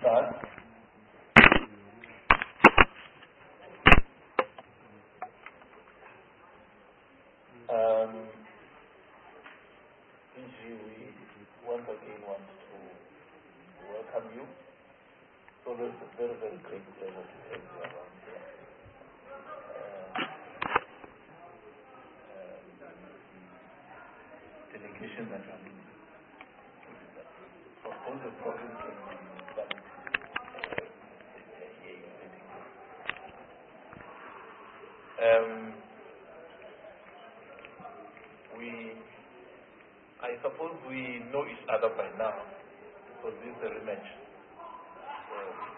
start. We once again want to welcome you. So it's a very, very great pleasure to have you around here. Delegation that I'm in. Of course, the problem can be that I suppose we know each other by now because this is a rematch. So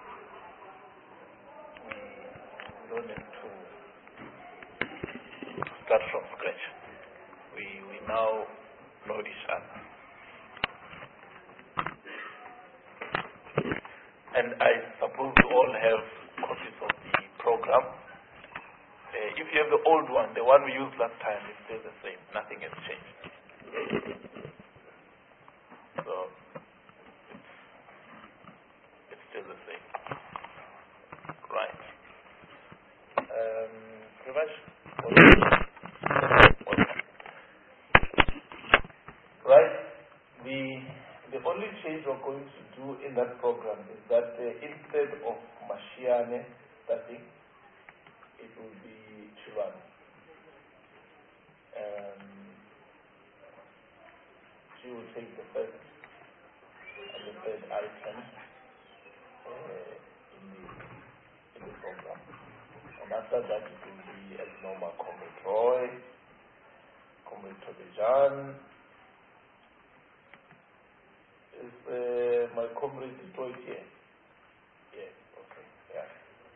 we don't have to start from scratch. We now know each other. And I suppose you all have copies of the program. If you have the old one, the one we used last time, it's still the same. Nothing has changed. So it's still the same. Right. Privash, welcome. Right. The only change we're going to do in that program is that instead of Mashiane starting, it will be Chilwane. She will take the first and the third item in the program. And after that, it will be as normal, Comrade Roy, Comrade Tobejan. Is my comrade Detroit here? Yes, okay, yeah.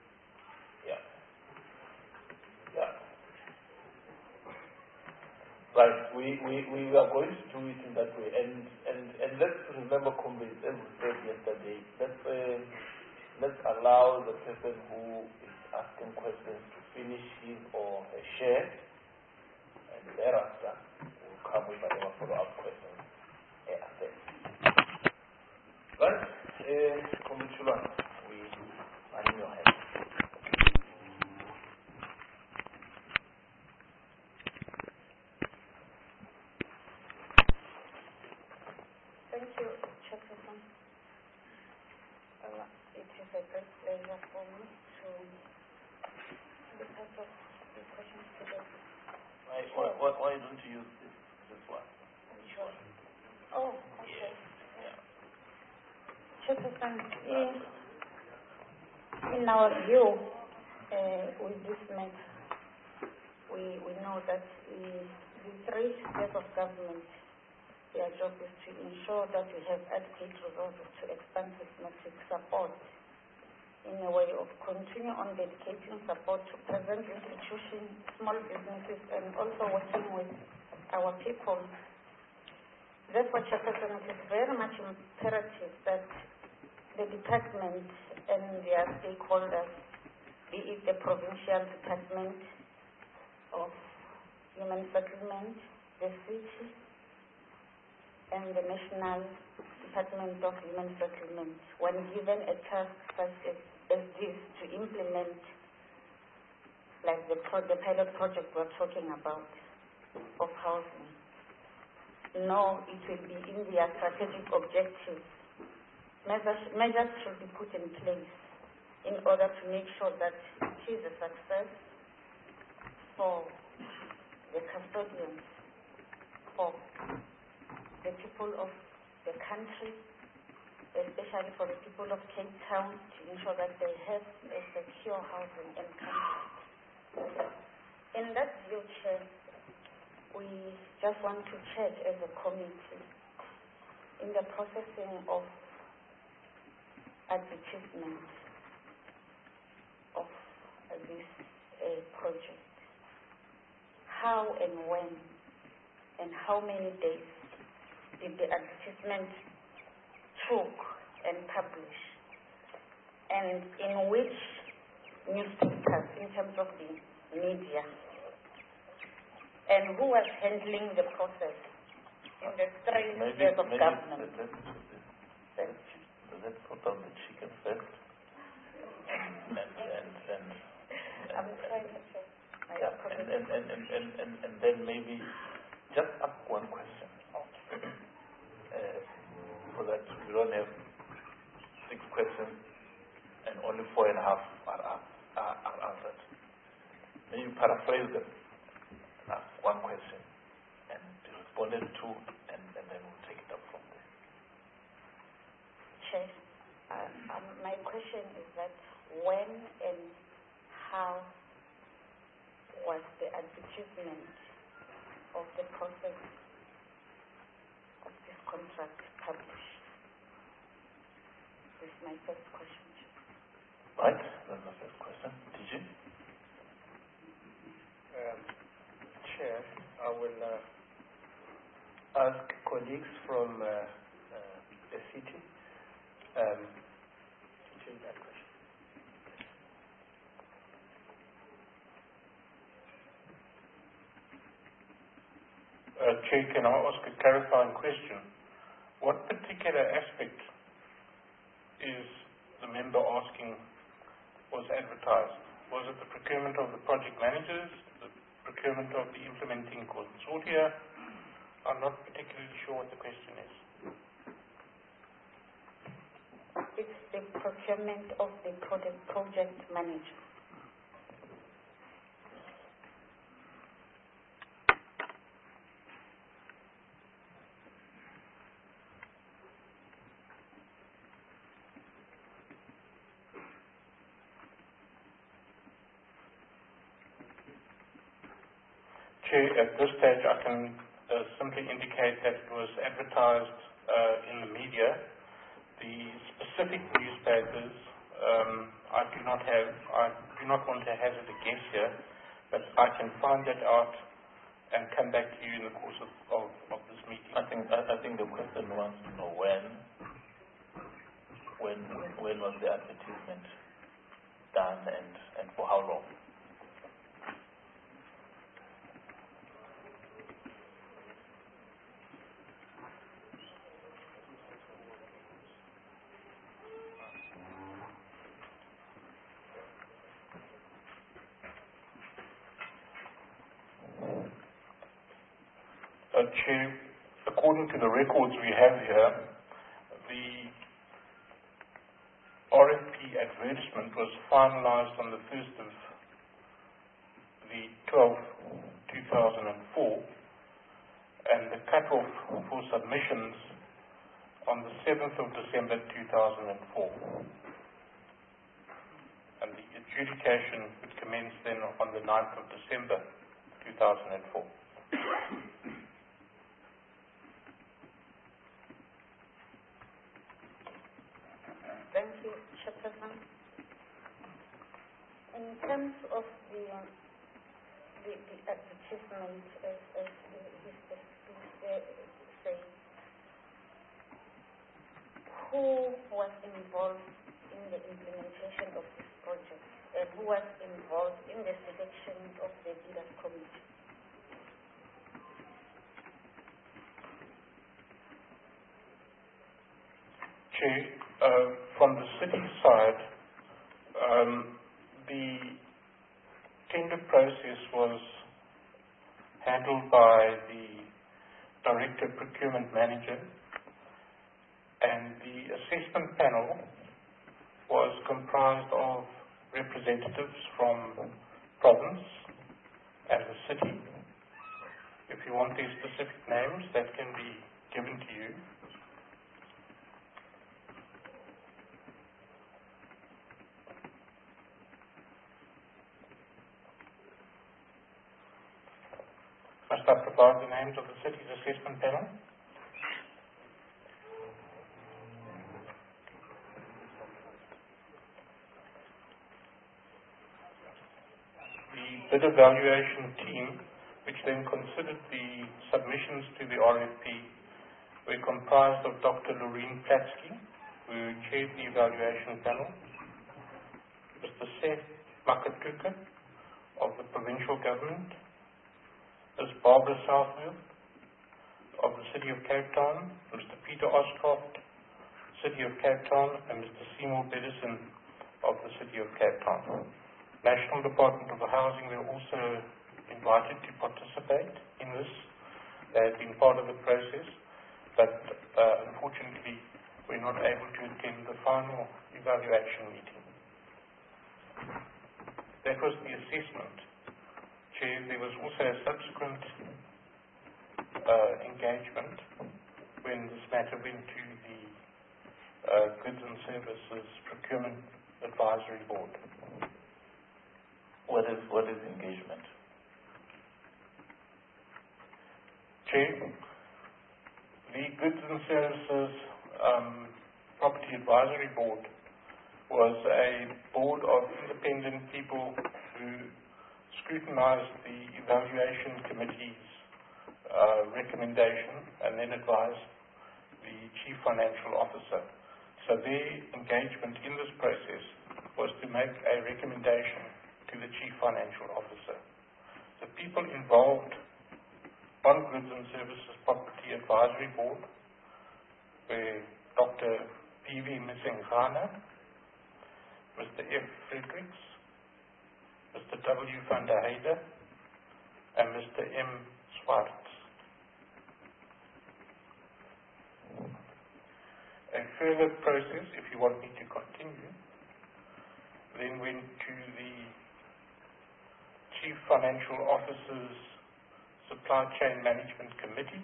Right, we are going to do it in that way. And let's remember, comrades, as we said yesterday, let's allow the person who is asking questions to finish his or her share, and thereafter we'll come with another follow-up questions after. Right? Comrade Chilwane, we are in your hands. Thank you, Chairperson. It is a great pleasure for me to be part of the questions today. Why don't you use this one? Sure. Oh, okay. Yeah. Chairperson, in our view, with this matter, we know that the three spheres of government, their job is to ensure that we have adequate resources to expand systematic support in a way of continue on dedicating support to present institutions, small businesses, and also working with our people. Therefore, Chairperson, it is very much imperative that the department and their stakeholders, be it the provincial department of human settlement, the city, and the National Department of Human Settlement, when given a task such as this to implement, like the pilot project we're talking about of housing, no, it will be in their strategic objectives. Measures should be put in place in order to make sure that it is a success for the custodians, for the people of the country, especially for the people of Cape Town, to ensure that they have a secure housing and country. In that view, Chair, we just want to check as a committee in the processing of advertisement of this project. How and when and how many days did the advertisement took and publish, and in which newspapers in terms of the media, and who was handling the process in the three spheres of government? The let's sort out the chicken first. I'm trying to check. And then maybe just ask one question. So that we don't have 6 questions and only 4.5 are answered. Maybe paraphrase them, ask one question and be responded to, and then we'll take it up from there. Chair, my question is that when and how was the advertisement of the process of this contract published? This is my first question. Right, that's the first question. TG? Chair, I will ask colleagues from the city to take that question. Chair, can I ask a clarifying question? What particular aspect is the member asking was advertised? Was it the procurement of the project managers, the procurement of the implementing consortia? I'm not particularly sure what the question is. It's the procurement of the project manager. Chair, at this stage I can simply indicate that it was advertised in the media. The specific newspapers I do not want to hazard a guess here, but I can find that out and come back to you in the course of this meeting. I think the question wants to know when was the advertisement done and for how long? Chair, according to the records we have here, the RFP advertisement was finalized on the 1st of the 12th, 2004, and the cutoff for submissions on the 7th of December 2004. And the adjudication would commence then on the 9th of December 2004. Thank you, Chairperson. In terms of the advertisement, as he said, who was involved in the implementation of this project, and who was involved in the selection of the leaders committee? Chair, from the city side, the tender process was handled by the Director Procurement Manager, and the assessment panel was comprised of representatives from province and the city. If you want these specific names, that can be given to you. Must I provide the names of the city's assessment panel? The bid evaluation team, which then considered the submissions to the RFP, were comprised of Dr. Loreen Platsky, who chaired the evaluation panel, Mr. Seth Makatuka of the provincial government, Ms. Barbara Southfield of the City of Cape Town, Mr. Peter Oscroft, City of Cape Town, and Mr. Seymour Bedison of the City of Cape Town. National Department of Housing were also invited to participate in this. They had been part of the process, but unfortunately were not able to attend the final evaluation meeting. That was the assessment. Chair, there was also a subsequent engagement when this matter went to the Goods and Services Procurement Advisory Board. What is engagement? Chair, the Goods and Services Property Advisory Board was a board of independent people who scrutinized the evaluation committee's recommendation and then advised the Chief Financial Officer. So their engagement in this process was to make a recommendation to the Chief Financial Officer. The people involved on Goods and Services Property Advisory Board were Dr. P.V. Msengana, Mr. F. Fredericks, Mr. W. van der Heide, and Mr. M. Swartz. A further process, if you want me to continue, then went to the Chief Financial Officer's Supply Chain Management Committee.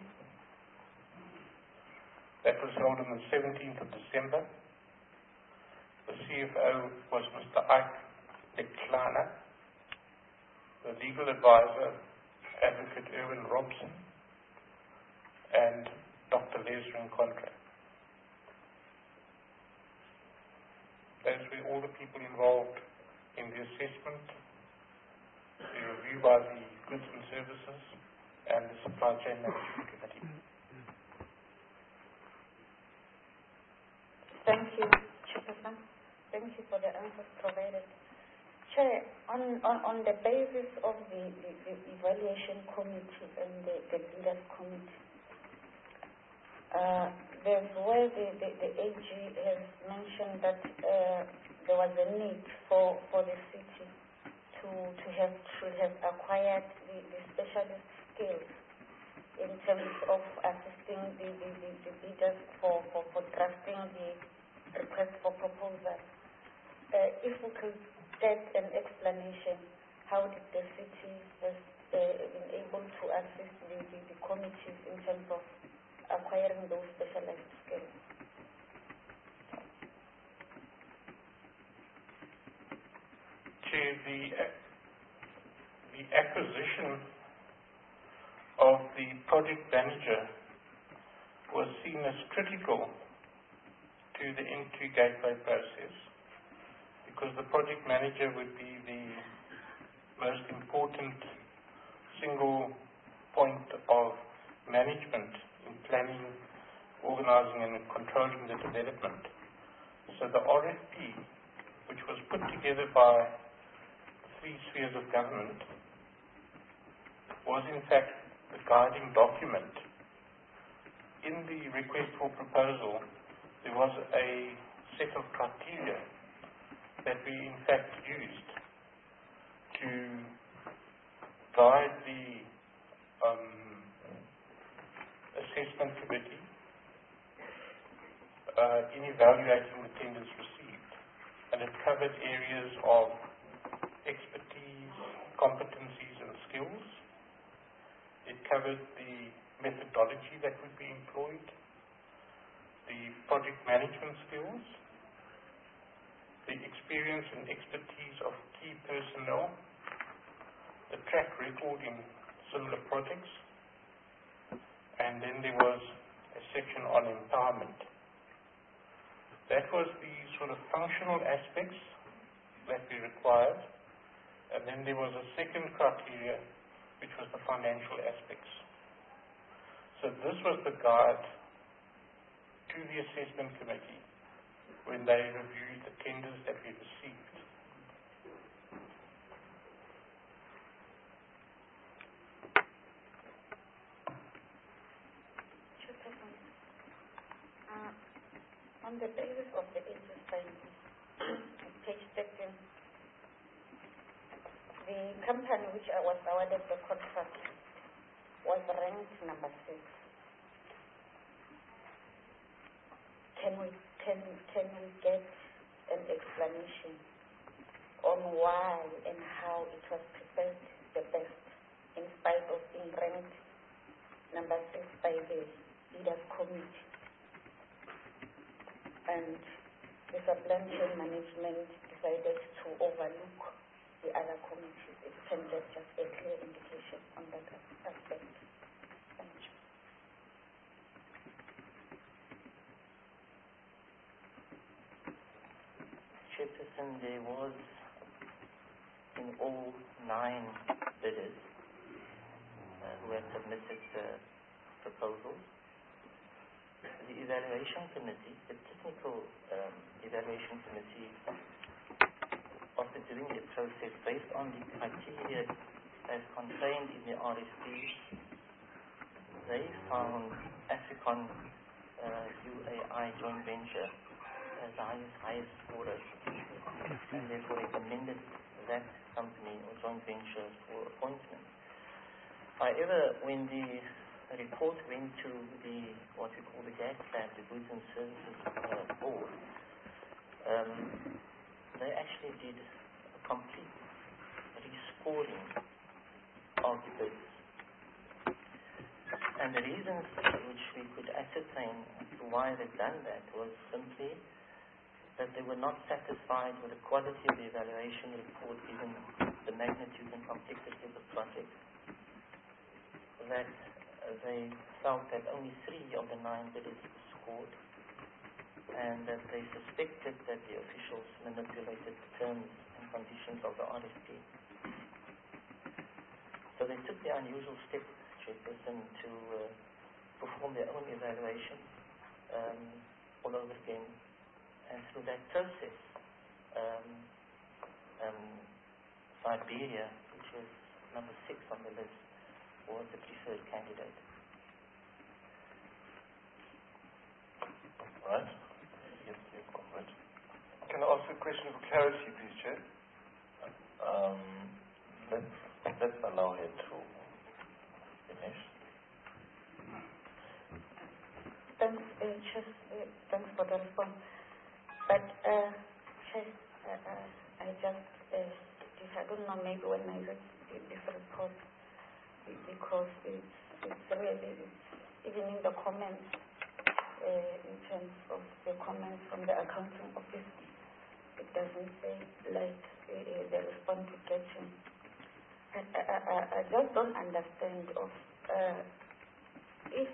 That was held on the 17th of December. The CFO was Mr. Ike Leklana. The legal advisor, Advocate Erwin Robson, and Dr. Lesrin Contra. Those were all the people involved in the assessment, the review by the Goods and Services, and the Supply Chain Management Committee. Thank you, Chairperson. Thank you for the answers provided. Chair, on the basis of the evaluation committee and the leaders committee, there's where the AG has mentioned that there was a need for the city should have acquired the specialist skills in terms of assisting the leaders for drafting the request for proposal. If we could get an explanation, how did the city has been able to assist the committees in terms of acquiring those specialized skills? Chair, the acquisition of the project manager was seen as critical to the entry gateway process, because the project manager would be the most important single point of management in planning, organizing, and controlling the development. So the RFP, which was put together by three spheres of government, was in fact the guiding document. In the request for proposal, there was a set of criteria that we in fact used to guide the assessment committee in evaluating the tenders received. And it covered areas of expertise, competencies, and skills. It covered the methodology that would be employed, the project management skills, the experience and expertise of key personnel, the track record in similar projects, and then there was a section on empowerment. That was the sort of functional aspects that we required, and then there was a second criteria, which was the financial aspects. So this was the guide to the assessment committee when they reviewed the tenders that we received. On the basis of the exercise, page 13, the company which I was awarded the contract was ranked number 6. Can we get an explanation on why and how it was prepared the best in spite of being ranked number 6 by the leaders committee? And the supply chain management decided to overlook the other committees. It can get just a clear indication on that aspect. Thank you. Chairperson, there was in all 9 bidders who had submitted proposals. The evaluation committee, the technical evaluation committee, after doing the process based on the criteria as contained in the RFP, they found Africon UAI joint venture as the highest scorer, and therefore recommended that company or joint venture for appointment. However, when the report went to the what we call the GATSAB, the Goods and Services Board, they actually did a complete rescoring of the bids. And the reasons which we could ascertain as to why they've done that was simply that they were not satisfied with the quality of the evaluation report given the magnitude and complexity of the project, that they felt that only 3 of the 9 bidders scored, and that they suspected that the officials manipulated the terms and conditions of the RFP. So they took the unusual step, Chairperson, to perform their own evaluation all over again. And through that process, Siberia, which was number 6 on the list, was the preferred candidate. Right? Yes, comrade. Can I ask a question for clarity, please, Chair? Let's allow her to finish. Thanks, thanks for the response. But, Chair, I just, I don't know, maybe when I read this report, because it's really, even in the comments, in terms of the comments from the accounting office, it doesn't say like the response to getting. I just don't understand of if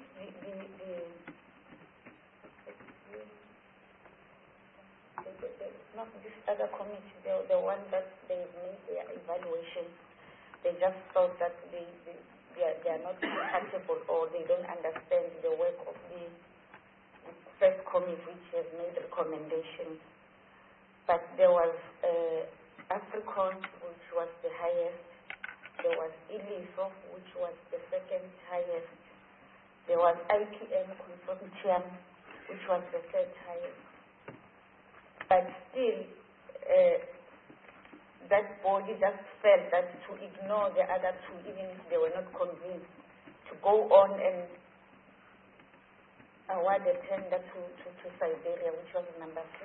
not this other committee, the one that they made their evaluation, they just thought that they are not compatible, or they don't understand the work of the first committee which has made recommendations. But there was Africon, which was the highest. There was ILISO, which was the second highest. There was IPM Consortium, which was the third highest. But still, that body just felt that to ignore the other 2, even if they were not convinced, to go on and award the tender to Siberia, which was number 6.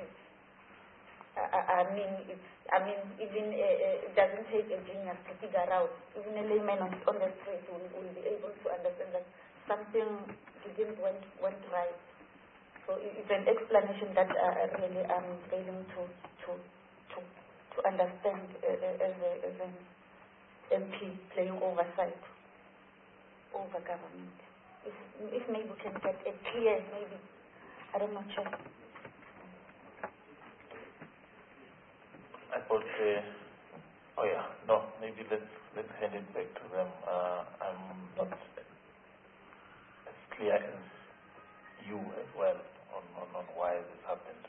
Even it doesn't take a genius to figure out. Even a layman on the street will be able to understand that something didn't went right. So it's an explanation that really I'm failing to understand as an MP playing oversight over government. If maybe we can get a clear, maybe, I don't know, Chair. I thought, maybe let's hand it back to them. I'm not as clear as you as well on why this happened.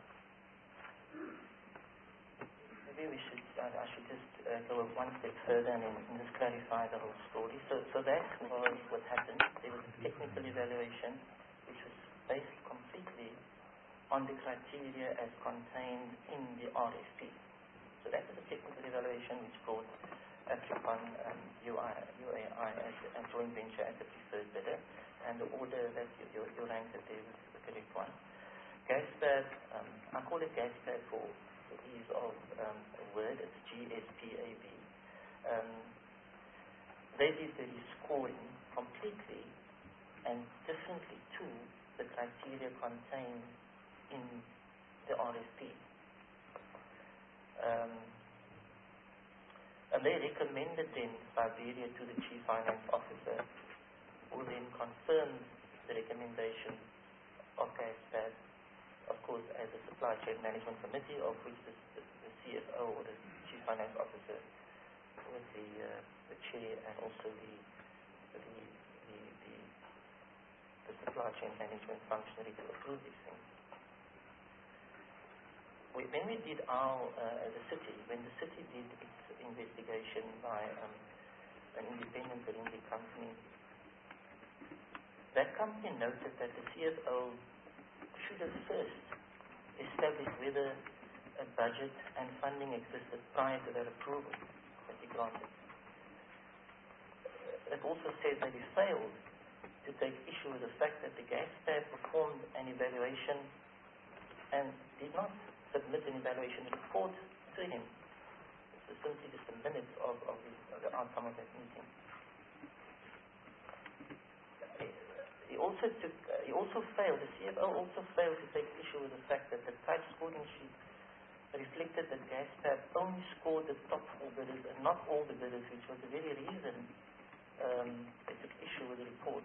Maybe I should just go one step further and just clarify the whole story. So that was what happened. There was a technical evaluation which was based completely on the criteria as contained in the RFP. So that was a technical evaluation which brought Africon UAI as a joint venture as the preferred bidder, and the order that you ranked it there was the correct one. GASPAB, I call it GASPAB for ease of word, it's GSPAB. They did the scoring completely and differently to the criteria contained in the RFP. And they recommended then Siberia to the Chief Finance Officer, who then confirmed the recommendation of GASPAB, of course, as a Supply Chain Management Committee, of which the CFO or the Chief Finance Officer was the chair, and also the Supply Chain Management functionary to approve these things. When we did the city did its investigation by an independent forensic company, that company noted that the CFO should have first established whether a budget and funding existed prior to that approval that he granted. It also says that he failed to take issue with the fact that the GASPAB performed an evaluation and did not submit an evaluation report to him. This is simply just the minutes of the outcome of that meeting. The CFO also failed to take issue with the fact that the type scoring sheet reflected that GASPAB only scored the top 4 bidders and not all the bidders, which was the very reason they took issue with the report.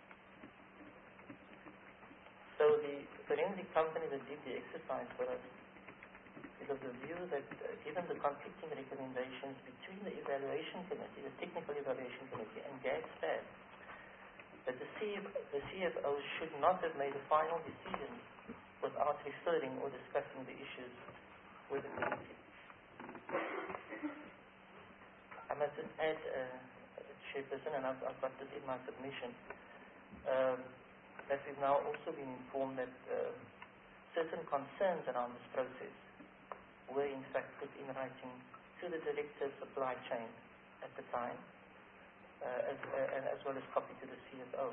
So the forensic company that did the exercise for us is of the view that given the conflicting recommendations between the evaluation committee, the technical evaluation committee, and GASPAB, that the CFO should not have made a final decision without referring or discussing the issues with the committee. I must just add, Chairperson, and I've got this in my submission, that we've now also been informed that certain concerns around this process were in fact put in writing to the Director of Supply Chain at the time, as well as copy to the CFO.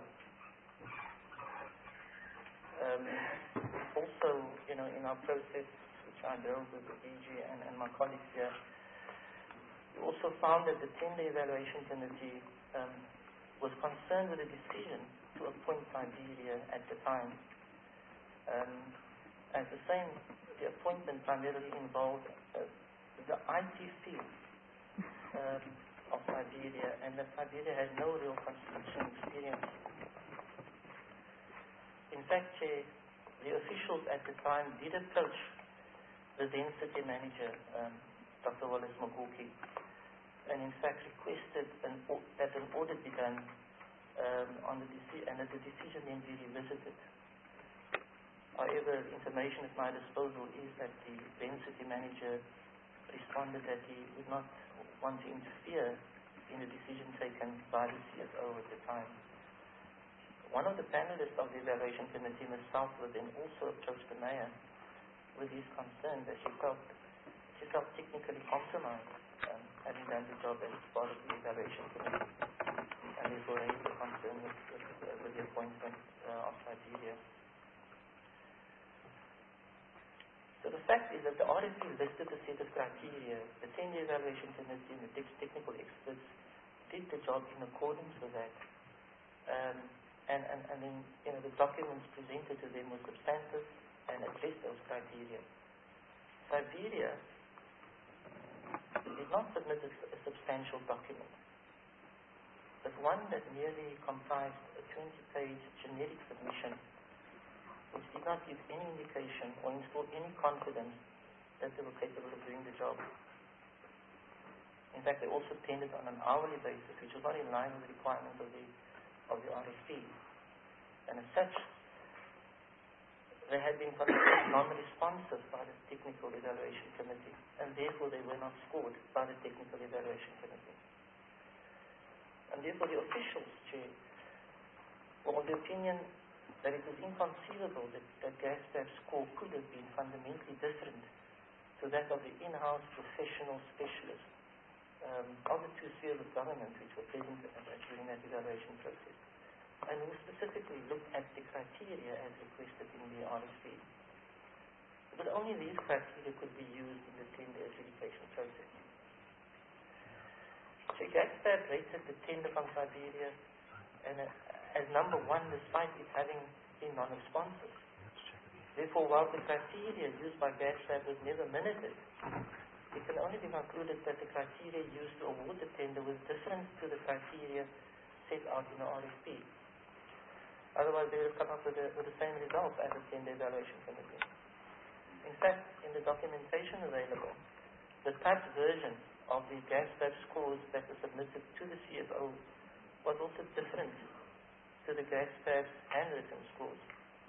Also, in our process, which I drove with the DG and my colleagues here, we also found that the tender evaluation committee was concerned with the decision to appoint Siberia at the time. As the appointment primarily involved the IT field of Siberia, and that Siberia had no real construction experience. In fact, the officials at the time did approach the then city manager, Dr. Wallace Maguki, and in fact requested that an audit be done on the decision, and that the decision then be revisited. However, information at my disposal is that the then city manager responded that he would not want to interfere in the decision taken by the CFO at the time. One of the panelists of the evaluation committee, Ms. Southwood, then also approached the mayor with his concern that she felt technically compromised, having done the job as part of the evaluation committee, and therefore raised the concern with the appointment of Siberia. So the fact is that the RFP listed a set of criteria. The tender evaluation committee and the technical experts did the job in accordance with that. And then, the documents presented to them were substantive and addressed those criteria. Siberia did not submit a substantial document, but one that merely comprised a 20-page generic submission, which did not give any indication or instill any confidence that they were capable of doing the job. In fact, they also tendered on an hourly basis, which was not in line with the requirements of the RFP. And as such, they had been considered non-responsive by the Technical Evaluation Committee, and therefore they were not scored by the Technical Evaluation Committee. And therefore the officials, Chair, were of the opinion that it was inconceivable that GASTAB's score could have been fundamentally different to that of the in-house professional specialist of the two spheres of government which were present during that evaluation process, and who specifically looked at the criteria as requested in the RSP. But only these criteria could be used in the tender adjudication process. So GASTAB rated the tender from Siberia and as number one despite it having been non-responsive. Therefore, while the criteria used by GASTAB was never minuted, it can only be concluded that the criteria used to award the tender was different to the criteria set out in the RFP. Otherwise, they would have come up with the same result as the tender evaluation committee. In fact, in the documentation available, the typed version of the GASTAB scores that were submitted to the CFO was also different to the GASTAB's handwritten scores.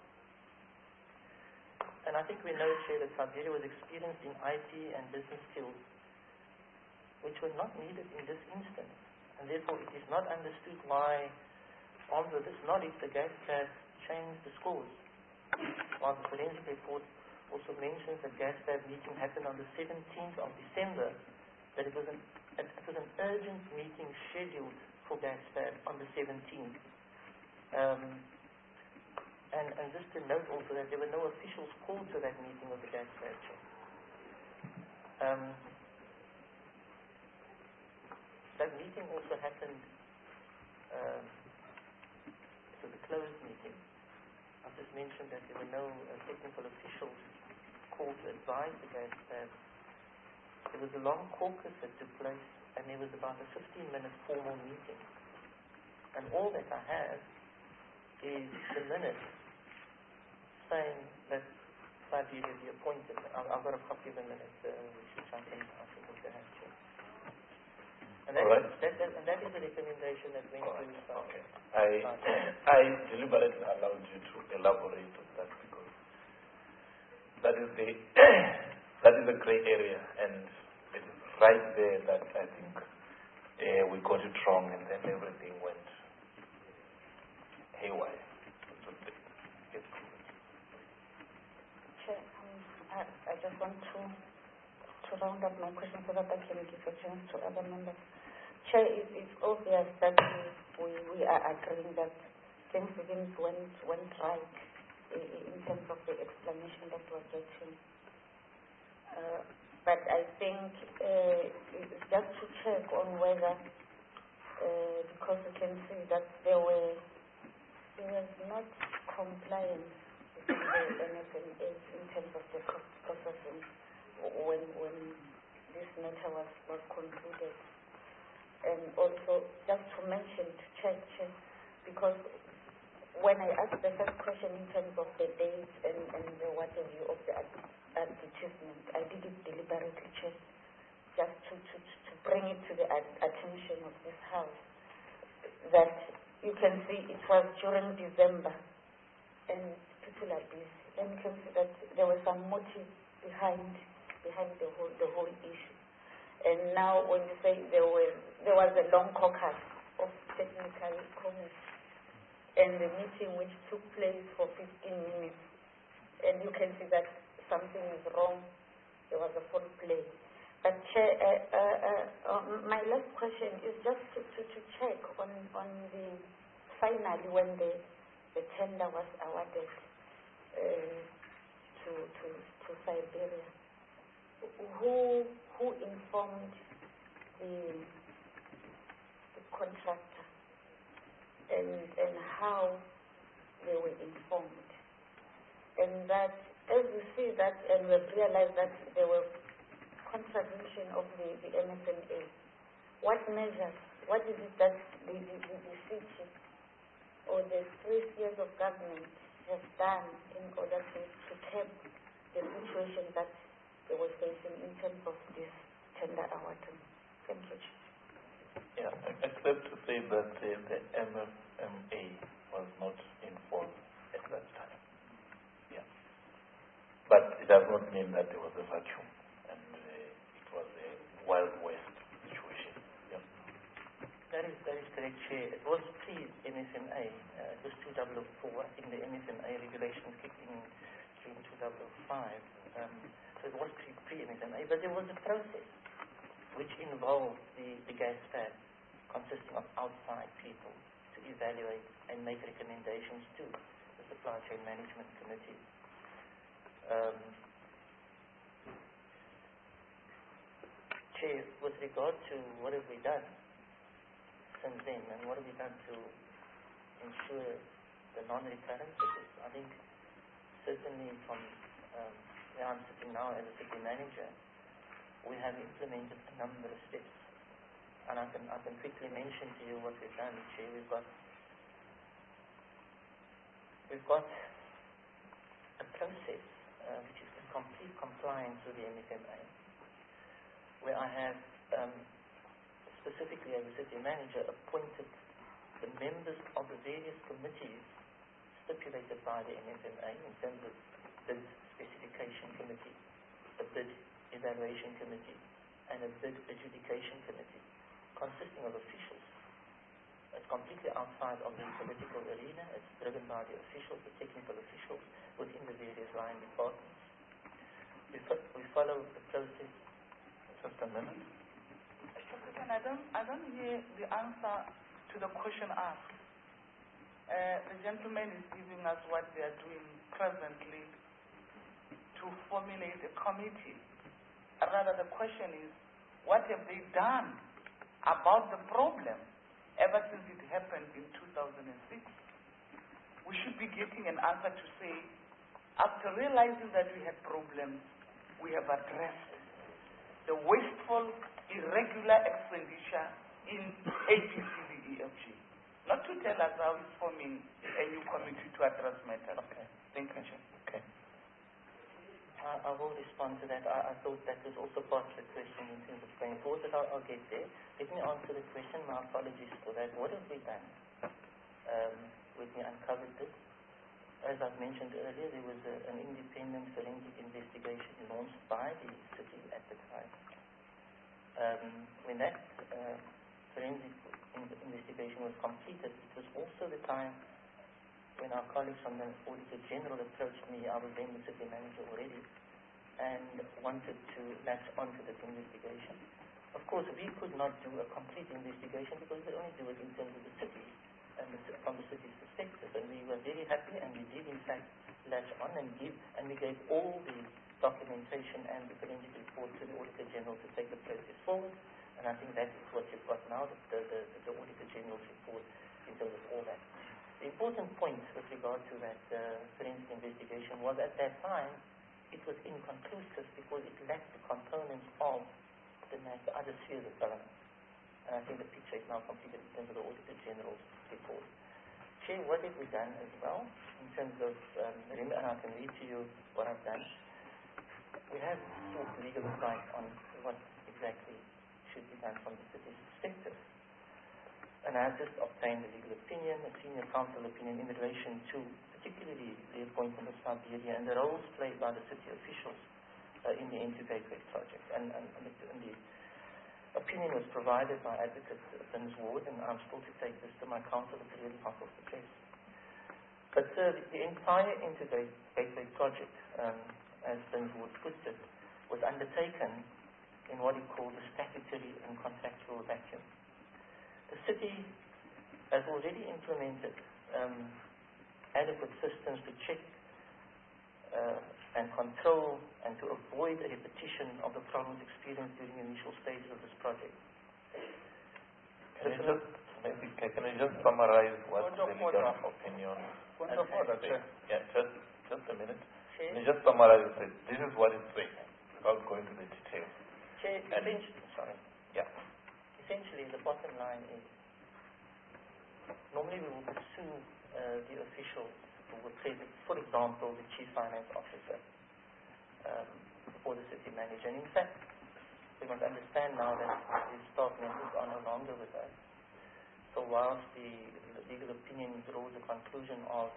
And I think we know, Chair, that Siberia was experienced in IT and business skills which were not needed in this instance. And therefore, it is not understood why, armed with this knowledge, the GASTAB changed the scores. While the forensic report also mentions that GASTAB meeting happened on the 17th of December, that it was an urgent meeting scheduled for GASTAB on the 17th. And just to note also that there were no officials called to that meeting of the GASTAB. That meeting also happened, it was a closed meeting. I've just mentioned that there were no technical officials called to advise the GASTAB. There was a long caucus that took place, and there was about a 15-minute formal meeting. And all that I have is the minutes saying that Siberia be appointed. I've got a copy of the minutes which I can also have to. And that is the recommendation that went to Okay. I deliberately allowed you to elaborate on that because that is the gray area, and it is right there that I think we got it wrong, and then everything went haywire. Chair, I just want to round up my question so that I can give a chance to other members. Chair, it's obvious that we are agreeing that things didn't went right in terms of the explanation that we're getting. But I think it's just to check on whether, because we can see that there was not compliance with the NFNA in terms of the processing when this matter was concluded. And also, just to mention, to check, because when I asked the first question in terms of the dates and the what have you of the advertisement, I did it deliberately, just to bring it to the attention of this House, that you can see it was during December, and people are busy, and you can see that there was some motive behind the whole issue. And now, when you say there was a long caucus of technical comments, and the meeting which took place for 15 minutes, and you can see that something is wrong. There was a full play. But Chair, my last question is just to check on the finally when the tender was awarded to Siberia. Who informed the contractor and how they were informed, and that as we see that and we've realized that there were contravention of the NFNA, what measures, what is it that the city or the 3 years of government has done in order to curb the situation that they were facing in terms of this tender awarding? Thank you. Yeah, except to say that the MFMA was not informed at that time. Yeah. But it does not mean that there was a vacuum and it was a Wild West situation. Yeah. That is correct, Chair. It was pre-MFMA. It was 2004. I think the MFMA regulations kicked in June 2005. So it was pre-MFMA, but there was a process which involved the gas fab consisting of outside people to evaluate and make recommendations to the Supply Chain Management Committee. Chair, with regard to what have we done since then, and what have we done to ensure the non-recurrence of this? I think certainly from where I'm sitting now as a city manager, we have implemented a number of steps, and I can quickly mention to you what we've done, Chair. We've got a process which is in complete compliance with the MFMA, where I have specifically as a city manager appointed the members of the various committees stipulated by the MFMA in terms of bid specification committee, a bid evaluation committee, and a bid adjudication committee consisting of officials. It's completely outside of the political arena. It's driven by the officials, the technical officials within the various line departments. We follow the process. Just a minute. I don't hear the answer to the question asked. The gentleman is giving us what they are doing presently to formulate a committee. Rather, the question is, what have they done about the problem ever since it happened in 2006? We should be getting an answer to say, after realizing that we had problems, we have addressed the wasteful, irregular expenditure in ABCDEFG. Not to tell us how it's forming a new committee to address matters. Okay. Thank you, Chair. Okay. I will respond to that. I thought that was also part of the question in terms of going forward, but I'll get there. Let me answer the question. My apologies for that. What have we done? Let me uncover this. As I've mentioned earlier, there was an independent forensic investigation launched by the city at the time. When that forensic investigation was completed, it was also the time when our colleagues from the Auditor General approached me. I was then the city manager already and wanted to latch onto this investigation. Of course, we could not do a complete investigation because we only do it in terms of the city and from the city's perspective. And we were very happy, and we did in fact latch on and we gave all the documentation and the forensic report to the Auditor General to take the process forward. And I think that is what you've got now, the Auditor General's report in terms of all that. The important point with regard to that forensic investigation was at that time it was inconclusive because it lacked the components of the other spheres of government. And I think the picture is now completed in terms of the Auditor General's report. Chair, what have we done as well in terms of, and I can read to you what I've done. We have sought legal advice on what exactly should be done from the city's perspective. And I have just obtained a legal opinion, a senior counsel opinion in relation to particularly the appointment of Siberia and the roles played by the city officials in the N2 Gateway project. And the opinion was provided by Advocate Vince Ward, and I'm still to take this to my counsel. It's really hot off the press. But the entire N2 Gateway project, as Vince Ward puts it, was undertaken in what he called a statutory and contractual vacuum. The city has already implemented adequate systems to check and control and to avoid a repetition of the problems experienced during the initial stages of this project. Can I just summarize what the legal opinion? Point of order, Chair. Yeah, just a minute. Chair, Can you just summarize it? This is what it's saying, without going to the details. Chair, essentially the bottom line is normally we will pursue the officials who were present, for example, the Chief Finance Officer or the City Manager. And in fact, we must understand now that the staff members are no longer with us. So whilst the legal opinion draws a conclusion of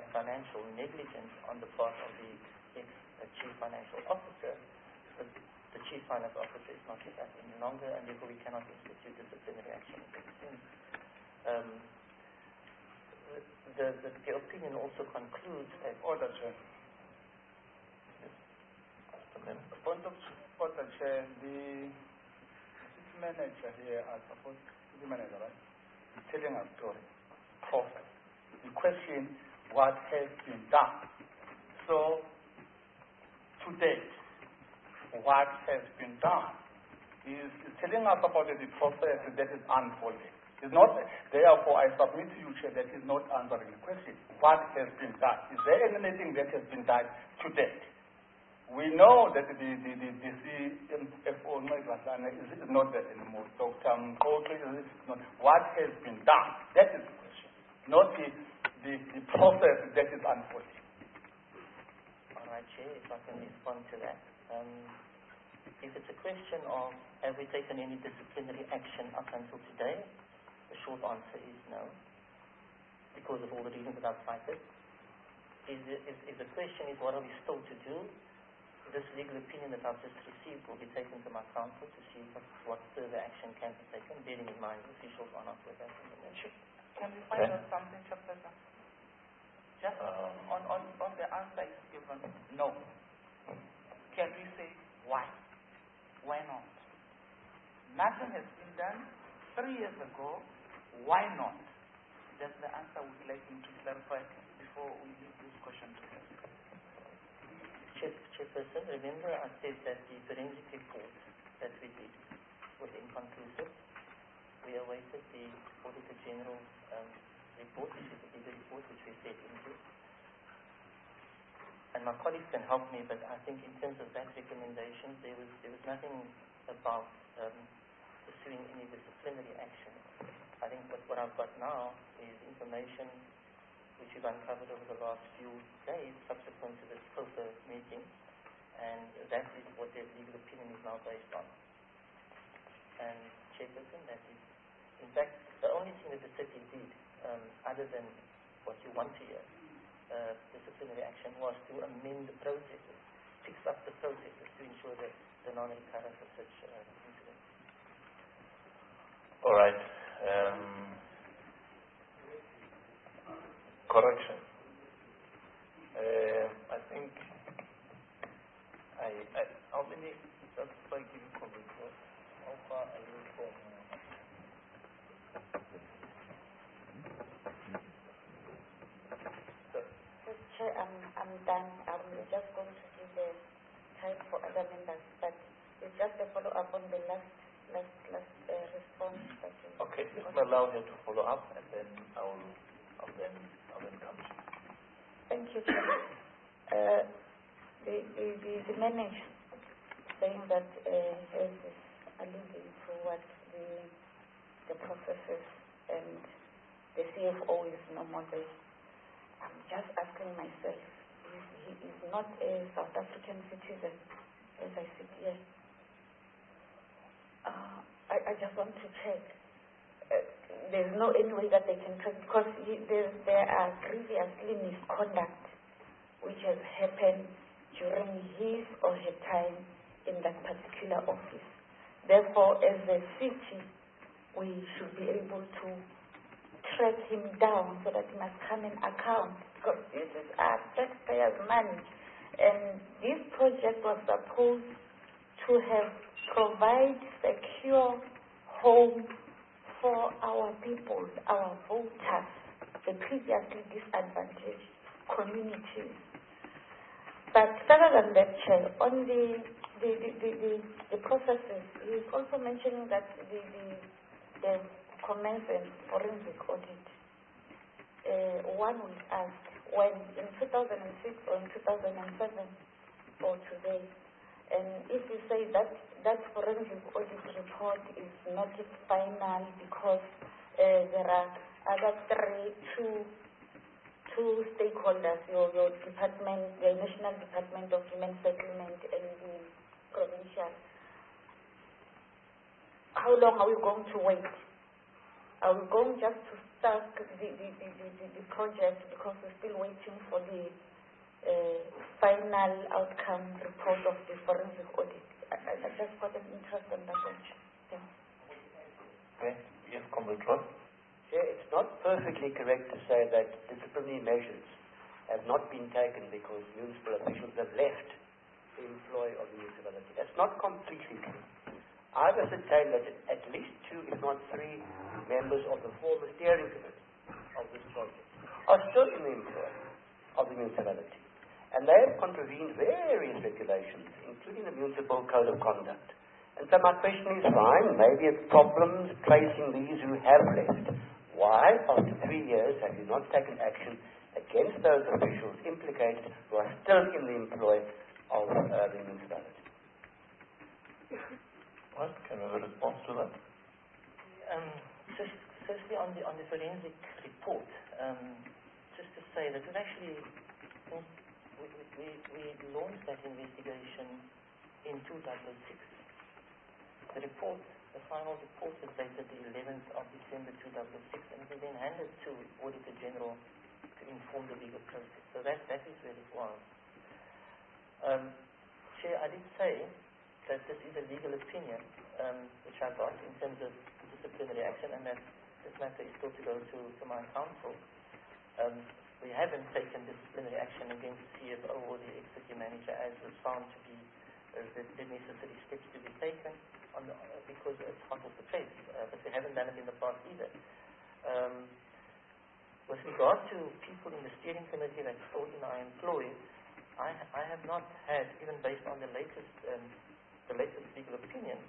financial negligence on the part of the ex-Chief Financial Officer, the Chief Finance Officer is not with us any longer, and therefore we cannot institute disciplinary action against him. The opinion also concludes that... Order, Chair. Point of order, Chair. The city manager here, city manager, right, is telling a story, process. The question, what has been done? So, to date, what has been done is telling us about the process that is unfolding. It's not, therefore, I submit to you, Chair, that is not answering the question. What has been done? Is there anything that has been done to date? We know that the CFO is not there anymore. Dr. Mkoto is not. What has been done? That is the question, not the process that is unfolding. All right, Chair, if I can respond to that. If it's a question of have we taken any disciplinary action up until today, the short answer is no, because of all the reasons that I've cited. If the question is what are we still to do, this legal opinion that I've just received will be taken to my counsel to see what further action can be taken, bearing in mind the officials are not with us in the moment. Can we find out something, Chairperson? Just on the answer is given, no. Can we say why? Why not? Nothing has been done 3 years ago. Why not? That's the answer we'd like him to clarify before we leave this question to him. Chairperson, remember I said that the forensic report that we did was inconclusive. We awaited the Auditor General's report, which is the bigger report which we fed into. And my colleagues can help me, but I think in terms of that recommendation, there was nothing about pursuing any disciplinary action. I think what I've got now is information which we've uncovered over the last few days subsequent to this COFA meeting, and that is what their legal opinion is now based on. And Chairperson, that is, in fact, the only thing that the city did, other than what you want to hear, disciplinary action, was to amend the processes, fix up the processes to ensure that the non-recurrence of such incidents. All right. Correction. I think how many, just by giving comments, how far are you from? Chair, I'm done. I'm just going to give the time for other members, but it's just a follow-up on the last response that you... Okay, if I allow her to follow up, and then I'll then come to you. Thank you, Chair. The manager saying that is alluding to what the processes and the CFO is no more there. I'm just asking myself, he is not a South African citizen as I sit here. I just want to check. There's no any way that they can check, because there are previously misconduct which has happened during his or her time in that particular office. Therefore, as a city, we should be able to track him down so that he must come in account, because this is our taxpayers' money. And this project was supposed to have provide secure home for our people, our voters, the previously disadvantaged communities. But other than that, Chair, on the processes, he's also mentioning that the commence and forensic audit. One would ask, when in 2006 or in 2007 or today, and if you say that forensic audit report is not final because there are other two stakeholders, your department, the National Department of Human Settlement and the provincial, how long are we going to wait? Are we going just to start the project because we're still waiting for the final outcome report of the forensic audit? I just got an interest in that one. Yeah. Okay. Yes, Comrade Ross. Yeah, it's not perfectly correct to say that disciplinary measures have not been taken because municipal officials have left the employ of the municipality. That's not completely true. I've ascertained that at least 2, if not 3, members of the former steering committee of this project are still in the employ of the municipality. And they have contravened various regulations, including the Municipal Code of Conduct. And so my question is fine, maybe it's problems tracing these who have left. Why, after 3 years, have you not taken action against those officials implicated who are still in the employ of the municipality? What? Can we have a response to that? Firstly, on the forensic report, just to say that it actually, we launched that investigation in 2006. The report, the final report is dated the 11th of December 2006, and it was then handed to Auditor General to inform the legal process. So that is where it was. Chair, I did say that this is a legal opinion, which I got in terms of disciplinary action, and that this matter is still to go to my counsel. We haven't taken disciplinary action against the CFO or the executive manager as was found to be the necessary steps to be taken because it's hot off the press, but we haven't done it in the past either. With regard to people in the steering committee that's still in our employ, I have not had, even based on the latest legal opinion,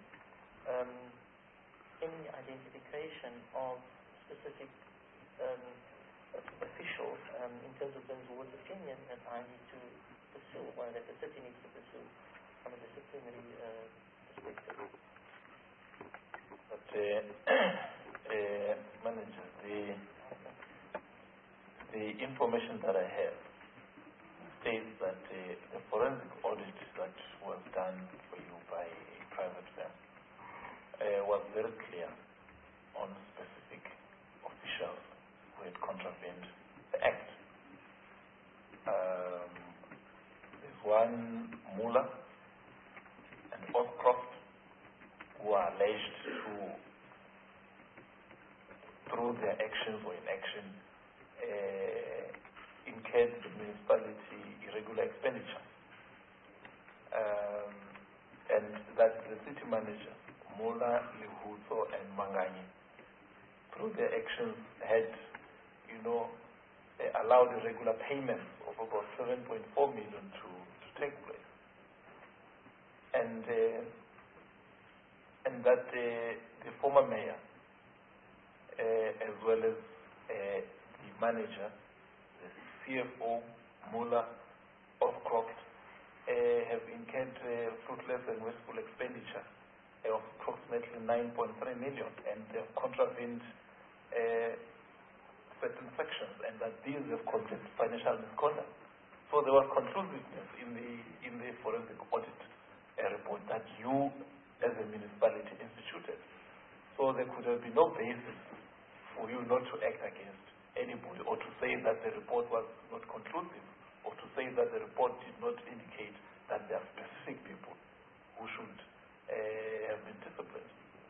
any identification of specific officials in terms of Ben's Ward's opinion that I need to pursue, or that the city needs to pursue from a disciplinary perspective. But manager, the information that I have states that the forensic audit that was done for you by a private firm was very clear on specific officials who had contravened the Act. There's one Muller and Oscroft who are alleged to, through their actions or inaction, incurred the municipality irregular expenditure. And that the city manager, Muller, Lihuto, and Mangani, through their actions had, allowed irregular payments of about 7.4 million to take place. And that the former mayor, as well as the manager, the CFO, Muller, Oscroft, have incurred fruitless and wasteful expenditure of approximately 9.3 million, and they have contravened certain sections, and that these have contained financial misconduct. So there was conclusiveness in the forensic audit report that you, as a municipality, instituted. So there could have been no basis for you not to act against anybody, or to say that the report was not conclusive, or to say that the report did not indicate that there are specific people who should have been disciplined.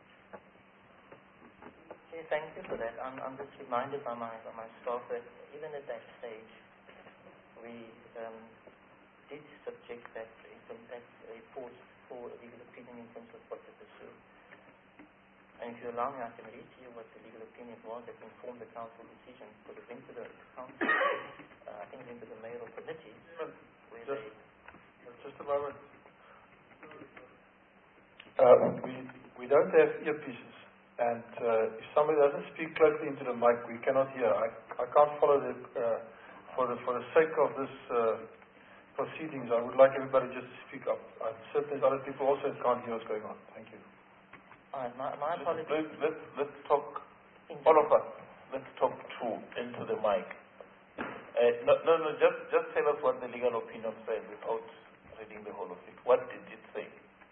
Okay, thank you for that. I'm just reminded by my staff that even at that stage, we did subject that report for a legal opinion in terms of what to pursue. And if you allow me, I can read to you what the legal opinion was that informed the council decision, because it went to the council, I think it went to the mayoral committee, where just a moment. We don't have earpieces, and if somebody doesn't speak closely into the mic, we cannot hear. I can't follow for the sake of this proceedings. I would like everybody just to speak up. I'm certain there's other people also that can't hear what's going on. Thank you. My apologies. Let's talk, all of us, let's talk into the mic. Just tell us what the legal opinion says without reading the whole of it. What did it say?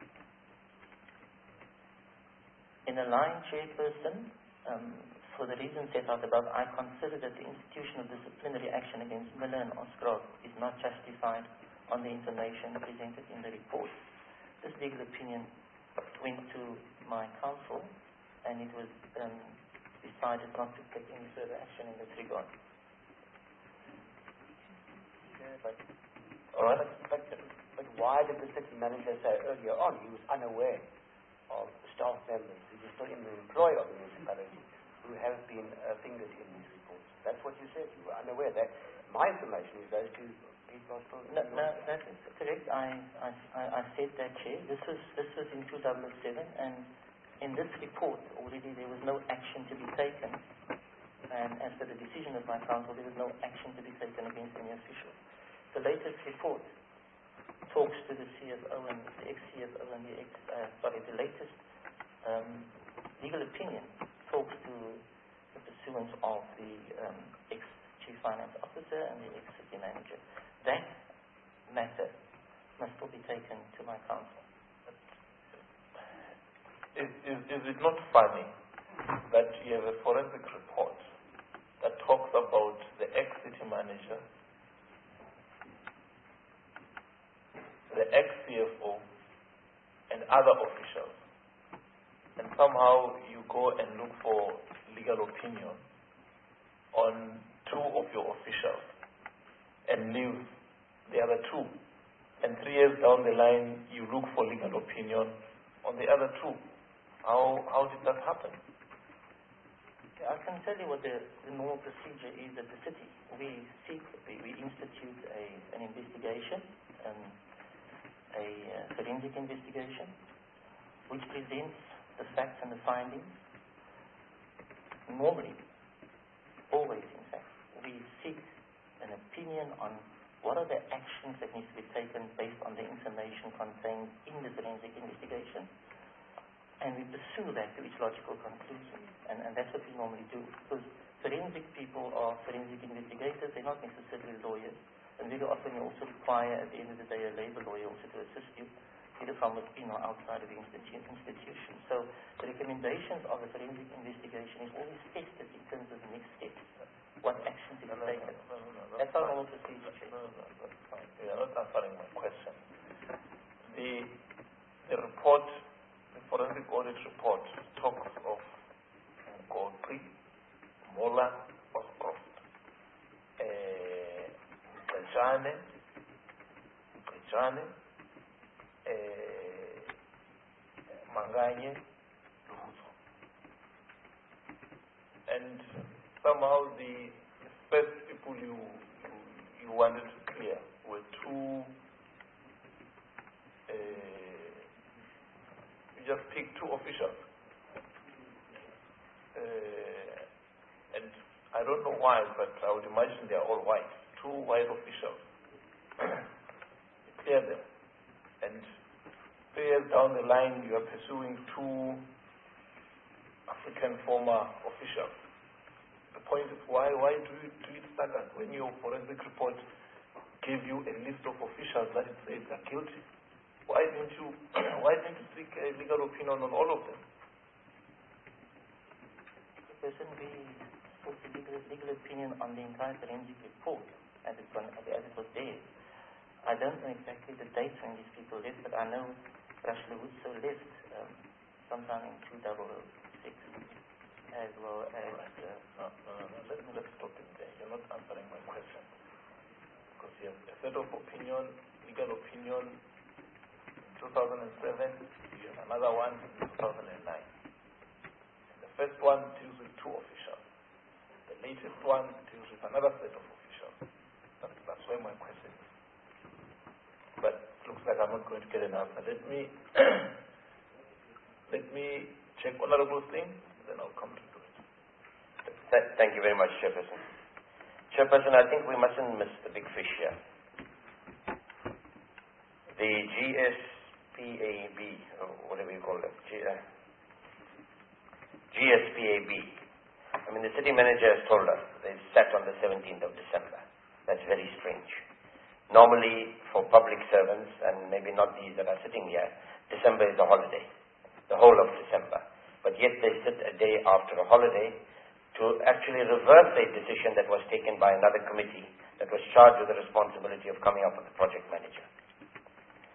In a line, Chairperson, for the reasons set out above, I consider that the institution of disciplinary action against Miller and Oscroft is not justified on the information presented in the report. this legal opinion went to my counsel, and it was decided not to take any further action in this regard. But why did the city manager say earlier on he was unaware of staff members who were still in the employ of the municipality who have been fingered in these reports? That's what you said. You were unaware. That my information is those two people are still. No, that is correct. I said that, Chair. This was in 2007, and in this report already there was no action to be taken. And as per the decision of my council, there was no action to be taken against any official. The latest report talks to the CFO and the ex-CFO and the latest legal opinion talks to the pursuance of the ex-chief finance officer and the ex-city manager. That matter must still be taken to my council. Is it not funny that you have a forensic report that talks about the ex-city manager, the ex-CFO, and other officials, and somehow you go and look for legal opinion on two of your officials and leave the other two, and 3 years down the line you look for legal opinion on the other two? How did that happen? I can tell you what the normal procedure is at the city. We institute an investigation, a forensic investigation, which presents the facts and the findings. Normally, always in fact, we seek an opinion on what are the actions that need to be taken based on the information contained in the forensic investigation, and we pursue that to its logical conclusion. And that's what we normally do, because forensic people are forensic investigators. They're not necessarily lawyers. And very often you also require, at the end of the day, a labor lawyer also to assist you, either from within or outside of the institution. So the recommendations of the forensic investigation is always tested in terms of the next steps. What actions to be taken. That's our normal procedure. That's fine. You're not answering my question. The report, the forensic audit report, talks of Godfrey, Mola, Oscroft, Gajane, Manganye, Luhuzo. And somehow the first people you wanted to clear were two, you just picked two officials. And I don't know why, but I would imagine they are all white. Two white officials. Clear them. And 3 years down the line, you are pursuing two African former officials. The point is, why do it staggered when your forensic report gave you a list of officials that it says are guilty? Why didn't you seek a legal opinion on all of them? The person we sought the legal opinion on the entire forensic report as it was there. I don't know exactly the dates when these people left, but I know Rashla Woodso left sometime in 2006, as well as... Let's stop it there. You're not answering my question. Because you have a set of opinion, legal opinion, in 2007, you have another one in 2009. The first one deals with two officials. The latest one deals with another set of officials. That's where my question is. But it looks like I'm not going to get an answer. Let me check Honorable Singh, then I'll come to it. Thank you very much, Chairperson. Chairperson, I think we mustn't miss the big fish here. The GSPAB, or whatever you call it, GSPAB. I mean, the city manager has told us they sat on the 17th of December. That's very strange. Normally, for public servants, and maybe not these that are sitting here, December is a holiday, the whole of December. But yet they sit a day after a holiday to actually reverse a decision that was taken by another committee that was charged with the responsibility of coming up with the project manager.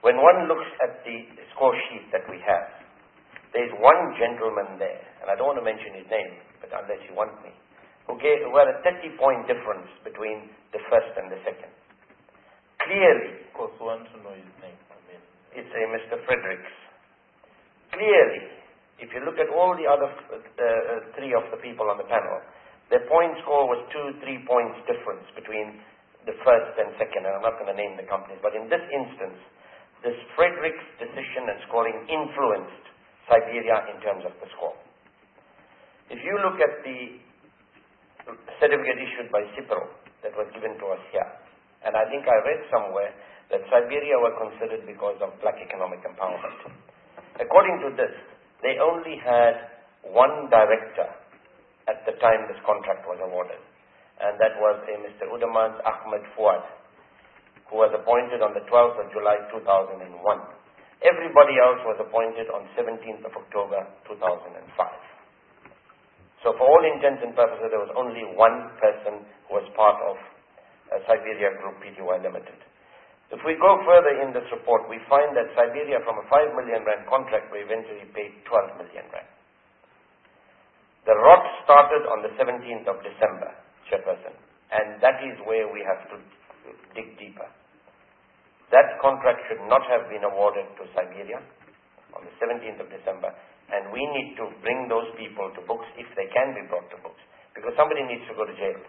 when one looks at the score sheet that we have, there's one gentleman there, and I don't want to mention his name, but unless you want me, who had a 30-point difference between the first and the second. Clearly, Of course, we want to know his name. it's a Mr. Fredericks. Clearly, if you look at all the other three of the people on the panel, their point score was 2-3 points difference between the first and second, and I'm not going to name the companies, but in this instance, this Fredericks decision and scoring influenced Siberia in terms of the score. If you look at the certificate issued by CIPRO that was given to us here, and I think I read somewhere that Siberia were considered because of black economic empowerment. According to this, they only had one director at the time this contract was awarded, and that was a Mr. Udamaz Ahmed Fuad, who was appointed on the 12th of July 2001. Everybody else was appointed on 17th of October 2005. So for all intents and purposes, there was only one person who was part of Siberia Group Pty Limited. If we go further in this report, we find that Siberia, from a 5 million rand contract, we eventually paid 12 million rand. The rot started on the 17th of December, Chairperson, and that is where we have to dig deeper. That contract should not have been awarded to Siberia on the 17th of December, and we need to bring those people to books if they can be brought to books, because somebody needs to go to jail.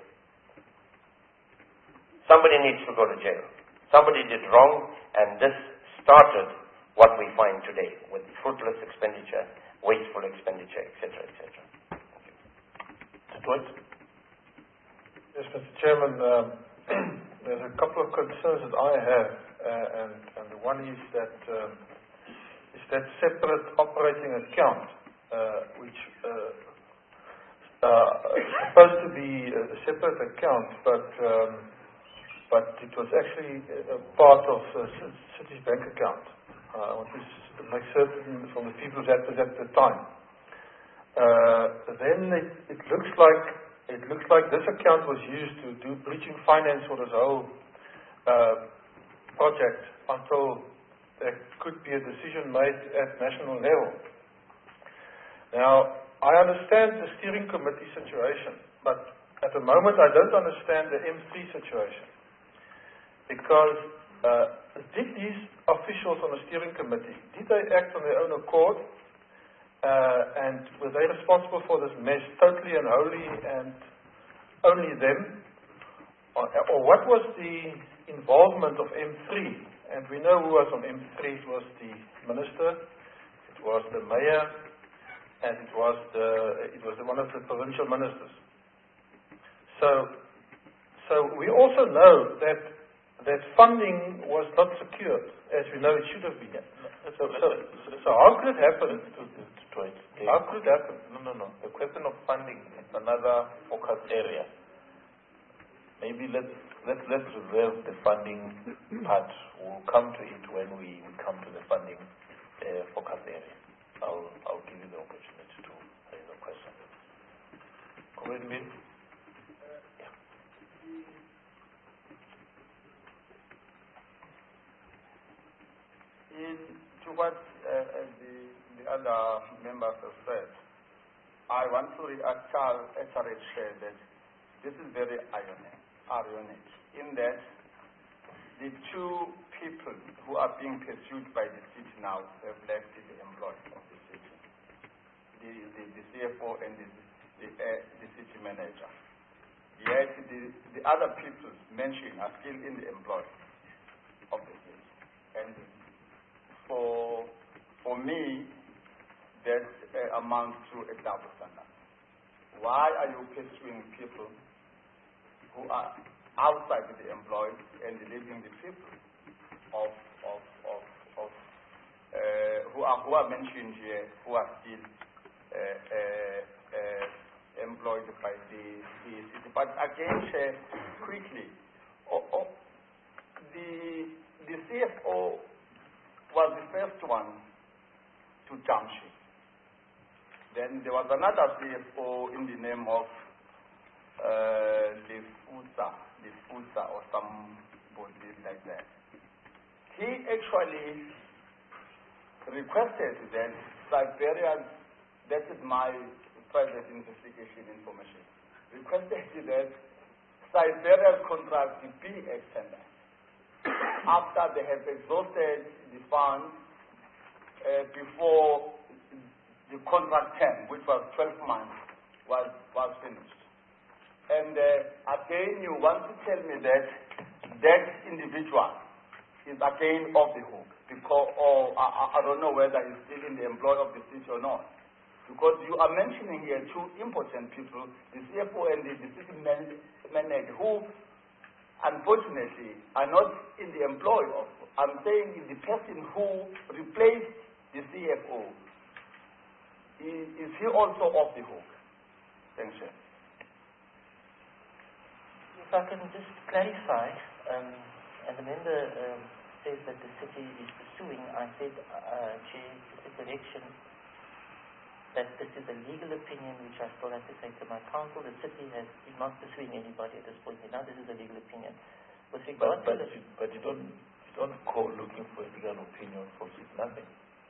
Somebody needs to go to jail. Somebody did wrong, and this started what we find today with fruitless expenditure, wasteful expenditure, etc., etc. Dwight? Yes, Mr. Chairman, there's a couple of concerns that I have, and the one is that separate operating account, which is supposed to be a separate account, but it was actually a part of City's bank account. I want to make certain from the people that was at the time. Then it looks like this account was used to do bridging finance for this whole project until there could be a decision made at national level. Now, I understand the steering committee situation, but at the moment I don't understand the M3 situation. Because did these officials on the steering committee, did they act on their own accord? And were they responsible for this mess totally and wholly and only them? Or what was the involvement of M3? And we know who was on M3. It was the minister, it was the mayor, and it was one of the provincial ministers. So we also know that funding was not secured, as we know it should have been. So how could it happen? How could it happen? No. The question of funding is another focus area. Maybe let's reserve the funding part. We'll come to it when we come to the funding focus area. I'll give you the opportunity to raise a question. Go ahead, Bill. To what the other members have said, I want to reiterate that this is very ironic in that the two people who are being pursued by the city now have left the employ of the city, the CFO and the city manager. Yet the other people mentioned are still in the employ of the city. And for me, that amounts to a double standard. Why are you pursuing people who are outside the employed and leaving the people who are mentioned here, who are still employed by the city? But again, quickly, the CFO was the first one to jump ship. Then there was another CFO in the name of Lefusa or somebody like that. He actually requested that Siberian, that is my private investigation information, requested that Siberian contract be extended after they have exhausted the funds before the contract term, which was 12 months, was finished. And again, you want to tell me that that individual is again off the hook, because, or I don't know whether he's still in the employ of the city or not. Because you are mentioning here two important people, the CFO and the city manager, who unfortunately are not in the employ of, I'm saying the person who replaced the CFO, is he also off the hook? Thanks, sir. If I can just clarify, and the member says that the city is pursuing, I said, Chair, the direction that this is a legal opinion which I still have to take to my council. The city is not pursuing anybody at this point. Now this is a legal opinion. With regard but you don't go looking for a legal opinion for nothing.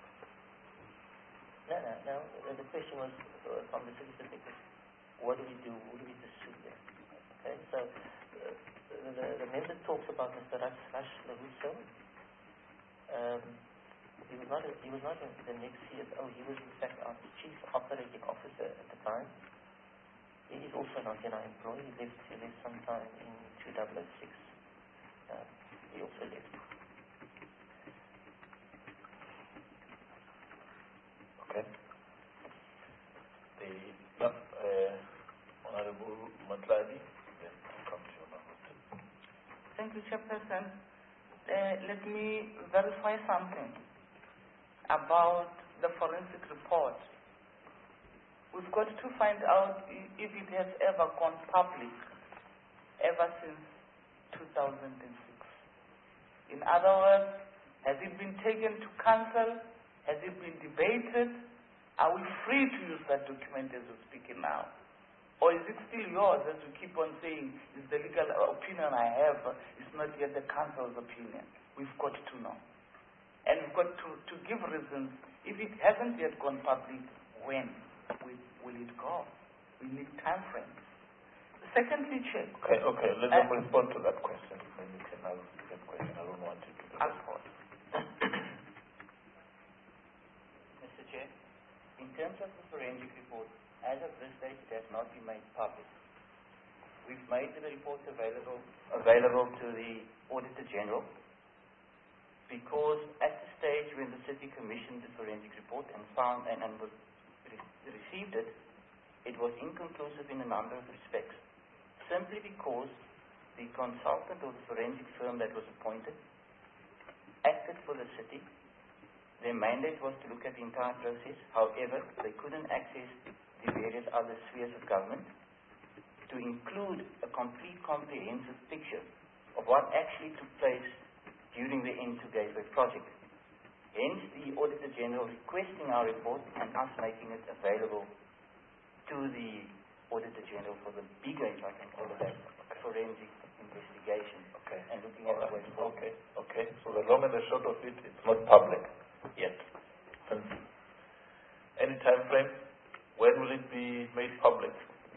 No. The question was from the city perspective. What do we do? Who do we pursue there? Okay, so the member talks about Mr. Rush LaRusso. He was not the next CFO. He was in fact our chief operating officer at the time. He is also not in our employee. He left sometime in 2006. He also left. Okay. Honorable Matladi, then I'll come to you now. Thank you, Chairperson. Let me verify something about the forensic report. We've got to find out if it has ever gone public ever since 2006. In other words, has it been taken to council? Has it been debated? Are we free to use that document as we're speaking now? Or is it still yours, as you keep on saying, is the legal opinion I have, it's not yet the council's opinion? We've got to know. And we've got to give reasons. If it hasn't yet gone public, when will it go? We need time frames. Secondly, Chair. Okay, let them respond to that question. Then you can ask that question. I don't want you to do that. Mr. Chair, in terms of the forensic report, as of this stage, it has not been made public. We've made the report available to the Auditor General, because at the stage when the city commissioned the forensic report and found and received it, it was inconclusive in a number of respects, simply because the consultant or the forensic firm that was appointed acted for the city. Their mandate was to look at the entire process. However, they couldn't access the various other spheres of government to include a complete, comprehensive picture of what actually took place during the N2 Gateway project. Hence, the Auditor General requesting our report and us making it available to the Auditor General for the bigger, if I can call it that, forensic investigation. Okay. And looking at the way forward. Okay. So the long and the short of it, it's not public yet. Any time frame? When will it be made public?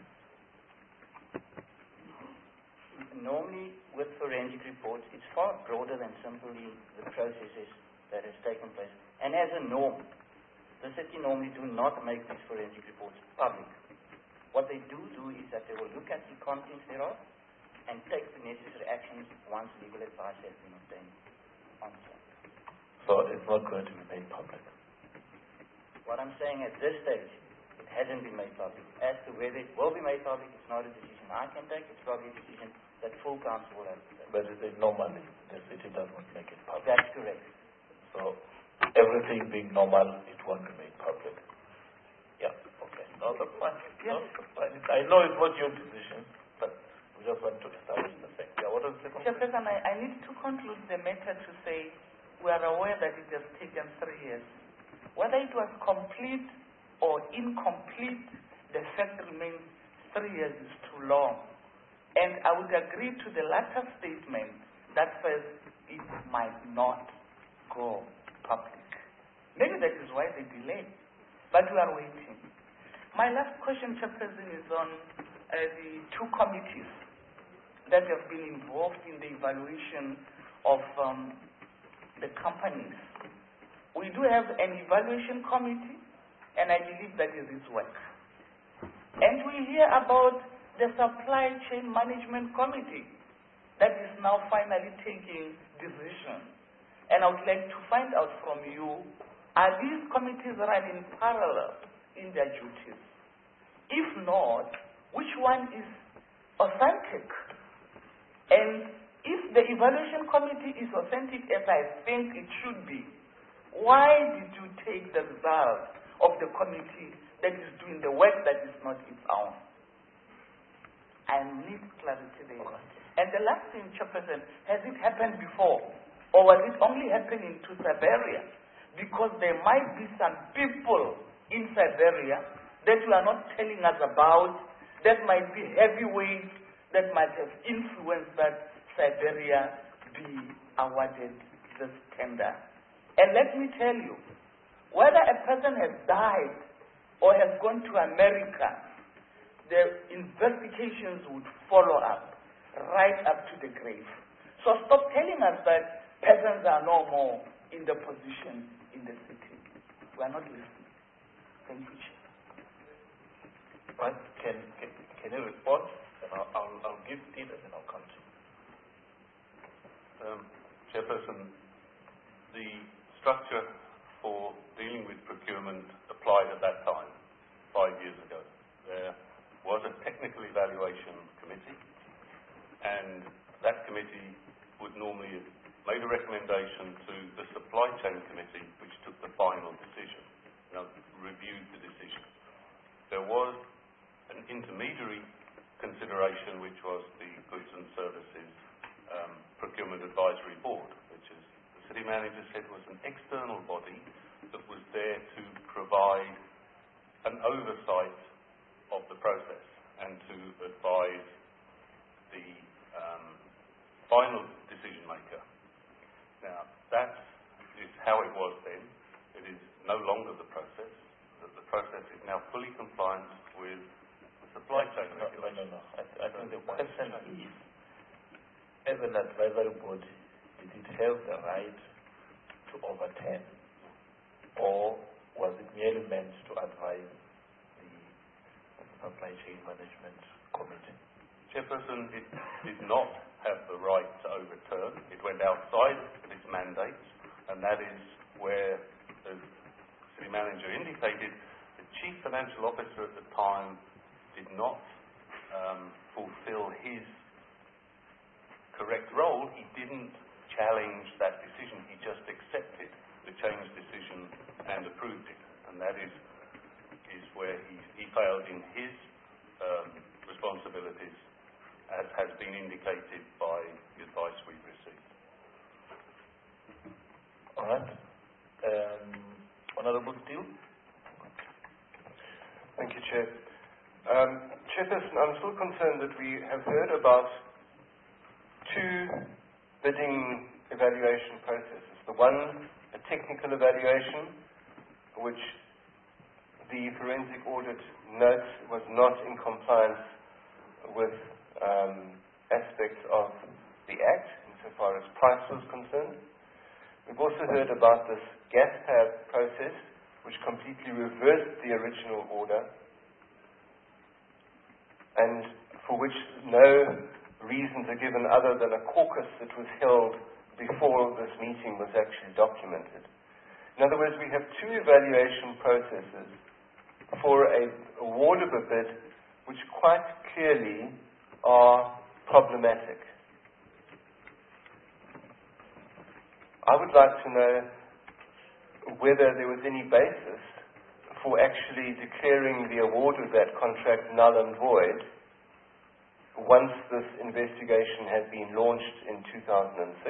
Normally, with forensic reports, it's far broader than simply the processes that has taken place. And as a norm, the city normally do not make these forensic reports public. What they do is that they will look at the contents thereof and take the necessary actions once legal advice has been obtained on site. So it's not going to be made public? What I'm saying at this stage, it hasn't been made public. As to whether it will be made public, it's not a decision I can take. It's probably a decision that full council will have to take. But normally the city doesn't make it public. That's correct. So everything being normal, it won't be made public. Yeah, okay. No, that's fine. Yes. No, that's fine. I know it's not your decision, but we just want to establish the fact. Yeah, what is the second question? Chairperson, I need to conclude the matter to say we are aware that it has taken 3 years. Whether it was complete or incomplete, the fact remains 3 years is too long. And I would agree to the latter statement that says it might not go public. Maybe that is why they delayed, but we are waiting. My last question, Chairperson, is on the two committees that have been involved in the evaluation of the companies. We do have an evaluation committee, and I believe that is its work. And we hear about the supply chain management committee that is now finally taking decisions. And I would like to find out from you, are these committees running parallel in their duties? If not, which one is authentic? And if the evaluation committee is authentic, as I think it should be, why did you take the result of the committee that is doing the work that is not its own? I need clarity there. And the last thing, Chairperson, has it happened before? Or was it only happening to Siberia? Because there might be some people in Siberia that you are not telling us about, that might be heavyweights, that might have influenced that Siberia be awarded this tender. And let me tell you, whether a person has died or has gone to America, the investigations would follow up, right up to the grave. So stop telling us that peasants are no more in the position in the city. We are not listening. Thank you, Chair. Right. Can you respond? And I'll give it and then I'll come to you. Chairperson, the structure for dealing with procurement applied at that time, 5 years ago. There was a technical evaluation committee, and that committee would normally have made a recommendation to the supply chain committee, which took the final decision, reviewed the decision. There was an intermediary consideration, which was the Goods and Services Procurement Advisory Board, which is, the city manager said, was an external body that was there to provide an oversight of the process and to advise the final decision maker. Now, that is how it was then. It is no longer the process. The process is now fully compliant with the supply chain regulations. No. I think the question is, as an advisory body, did it have the right to overturn, or was it merely meant to advise the supply chain management committee? Chairperson, it did not have the right to overturn. It went outside of its mandate, and that is where, as the city manager indicated, the chief financial officer at the time did not fulfill his correct role. He didn't challenge that decision. He just accepted the change decision and approved it. And that is where he failed in his responsibilities, as has been indicated by the advice we've received. All right. Honourable Steele. Thank you, Chair. Chairperson, I'm still concerned that we have heard about two bidding evaluation processes. The one, a technical evaluation, which the forensic audit notes was not in compliance with aspects of the Act, insofar as price was concerned. We've also heard about this gas tab process, which completely reversed the original order, and for which no reasons are given other than a caucus that was held before this meeting was actually documented. In other words, we have two evaluation processes for an award of a bid which quite clearly are problematic. I would like to know whether there was any basis for actually declaring the award of that contract null and void once this investigation had been launched in 2006.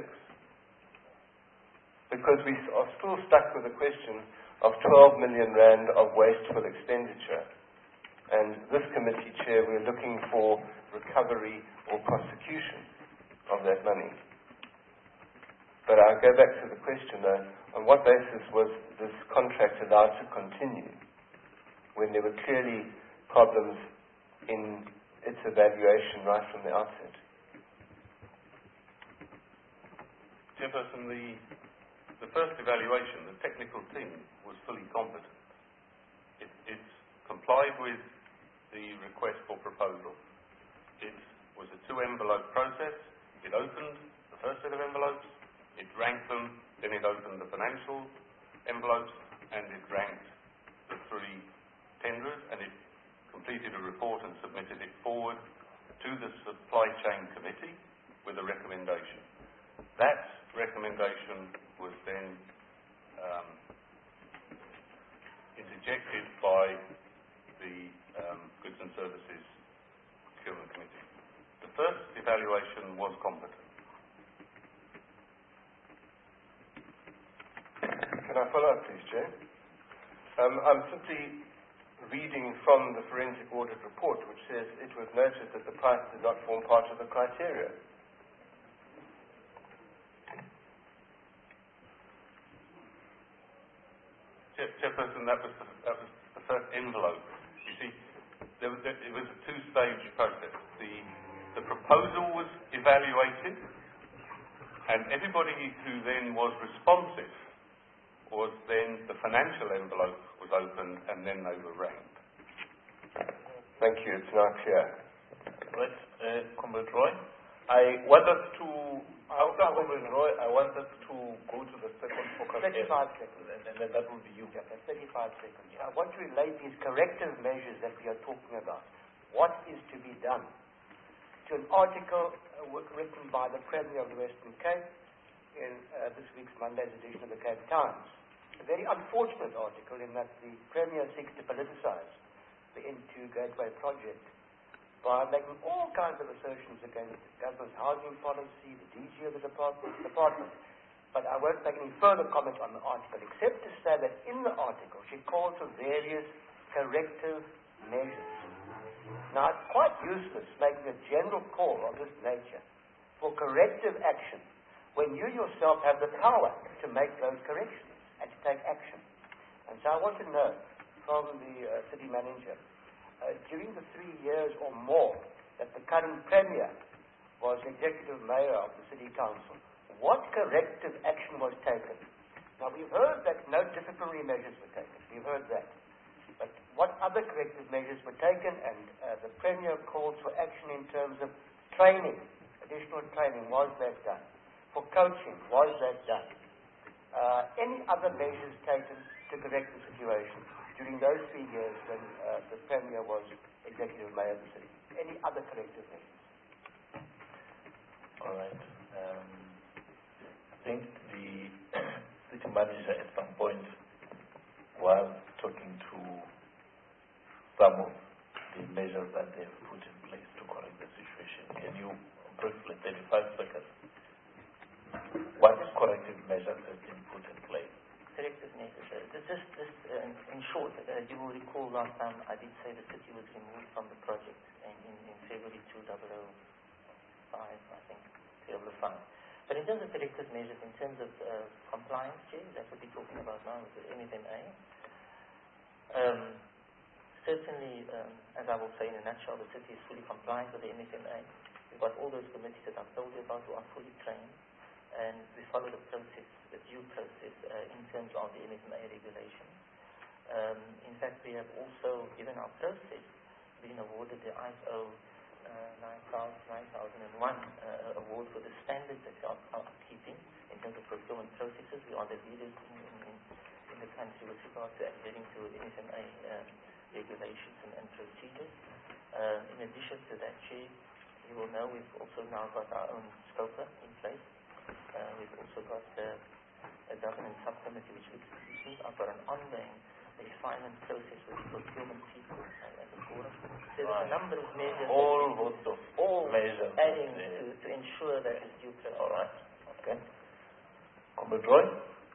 Because we are still stuck with the question of 12 million rand of wasteful expenditure. And this committee chair, we're looking for recovery or prosecution of that money. But I go back to the question, on what basis was this contract allowed to continue when there were clearly problems in its evaluation right from the outset? Chairperson, the first evaluation, the technical team was fully competent. It complied with the request for proposal. It was a 2-envelope process. It opened the first set of envelopes, it ranked them, then it opened the financial envelopes, and it ranked the 3 tenderers, and it completed a report and submitted it forward to the Supply Chain Committee with a recommendation. That recommendation was then interjected by the Goods and Services Procurement Committee. The first evaluation was competent. Can I follow up, please, Jay? I'm simply reading from the forensic audit report, which says it was noted that the price did not form part of the criteria. Chairperson, that was the first envelope. You see, it was a 2-stage process. The proposal was evaluated, and everybody who then was responsive was then the financial envelope was opened, and then they were ranked. Thank you. It's now clear. Right, Comrade Roy. I wanted to go to the second focus 35 area, seconds. and then that will be you. Yeah, 35 seconds. I want to relate these corrective measures that we are talking about. What is to be done? To an article written by the Premier of the Western Cape in this week's Monday's edition of the Cape Times. A very unfortunate article in that the Premier seeks to politicize the N2 Gateway project by making all kinds of assertions against the government's housing policy, the DG of the department. But I won't make any further comment on the article, except to say that in the article she calls for various corrective measures. Now, it's quite useless making a general call of this nature for corrective action when you yourself have the power to make those corrections and to take action. And so I want to know from the city manager, during the 3 years or more that the current Premier was executive mayor of the City Council, what corrective action was taken? Now, we've heard that no disciplinary measures were taken. We've heard that. But what other corrective measures were taken? And the Premier called for action in terms of training, additional training. Was that done? For coaching, was that done? Any other measures taken to correct the situation during those 3 years when the Premier was executive mayor of the city? Any other corrective measures? All right. I think the city manager at some point was talking to some of the measures that they've put in place to correct the situation. Can you briefly, 35 seconds, what corrective measures have been put in place? Corrective measures. In short, you will recall last time I did say the city was removed from the project in February 2005, I think, 2005. But in terms of corrective measures, in terms of compliance, that's what we're talking about now with the MFMA. Certainly, as I will say in a nutshell, the city is fully compliant with the MFMA. We've got all those committees that I've told you about who are fully trained, and we follow the process, the due process, in terms of the MFMA regulations. In fact, we have also, given our process, been awarded the ISO 9001 award for the standards that we are keeping in terms of procurement processes. We are the leaders in the country with regard to adhering to MFMA regulations and procedures. In addition to that, Chair, you will know we've also now got our own SCOPA in place. We've also got a governance subcommittee which looks at these things. I've got an ongoing refinement process with the procurement people and the forum. So there's a number of measures. All measures adding to ensure that it's due process. All right. Okay. Comrade Roy?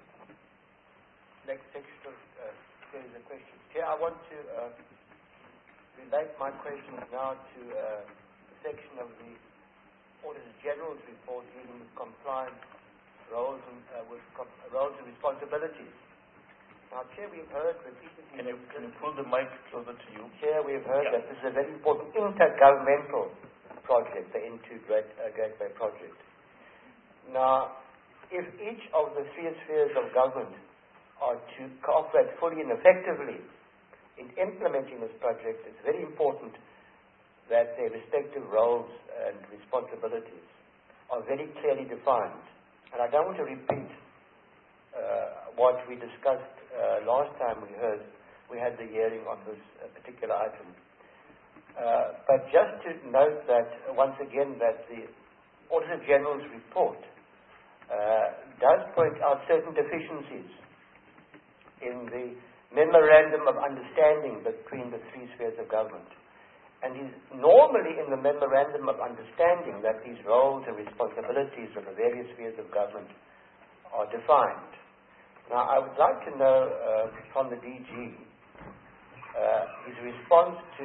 Next section of series of questions. Chair, I want to relate my questions now to the section of the Auditor General's report dealing with compliance roles and responsibilities. Now, Chair, we've heard repeatedly... Can you pull the mic closer to you? Chair, we've heard that this is a very important intergovernmental project, the Into Gateway project. Now, if each of the three spheres of government are to cooperate fully and effectively in implementing this project, it's very important that their respective roles and responsibilities are very clearly defined. And I don't want to repeat what we discussed last time we had the hearing on this particular item. But just to note that, once again, that the Auditor General's report does point out certain deficiencies in the Memorandum of Understanding between the three spheres of government. And is normally in the Memorandum of Understanding that these roles and responsibilities of the various spheres of government are defined. Now, I would like to know from the DG his response to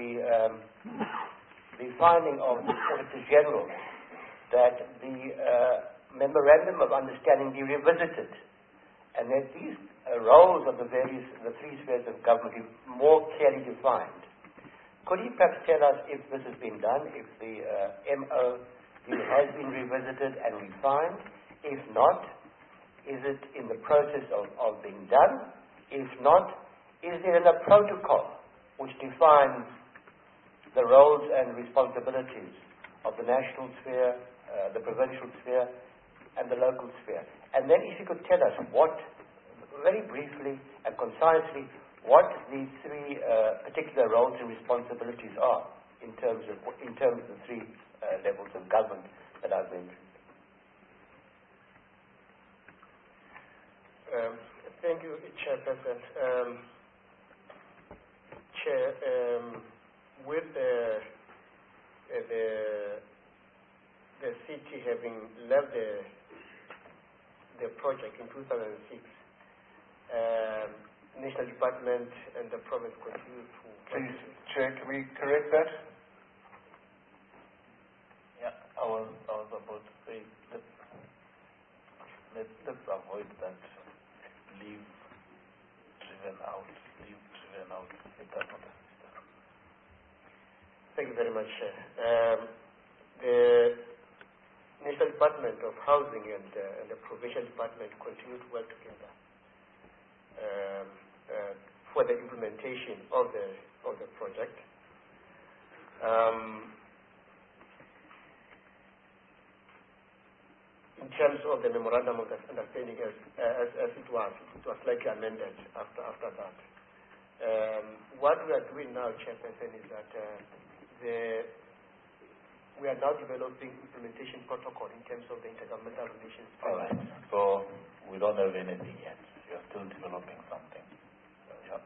the finding of the Auditor General that the Memorandum of Understanding be revisited and that these roles of the three spheres of government be more clearly defined. Could he perhaps tell us if this has been done, if the MOU has been revisited and refined? If not, is it in the process of being done? If not, is there a protocol which defines the roles and responsibilities of the national sphere, the provincial sphere, and the local sphere? And then if you could tell us very briefly and concisely, what these three particular roles and responsibilities are in terms of the three levels of government that I've mentioned. Thank you, Chairperson. Chair, with the city having left the project in 2006, National Department and the province continue to... Please, Chair, can we correct that? Yeah, I was about to say, let's avoid that leave driven out. It does not assist. Thank you very much, Chair. The National Department of Housing and the Provincial Department continue to work together for the implementation of the project. In terms of the Memorandum of Understanding, as it was slightly amended after that. What we are doing now, Chairperson, is that we are now developing implementation protocol in terms of the intergovernmental relations. All right. So we don't have anything yet. You're still developing something. Yeah.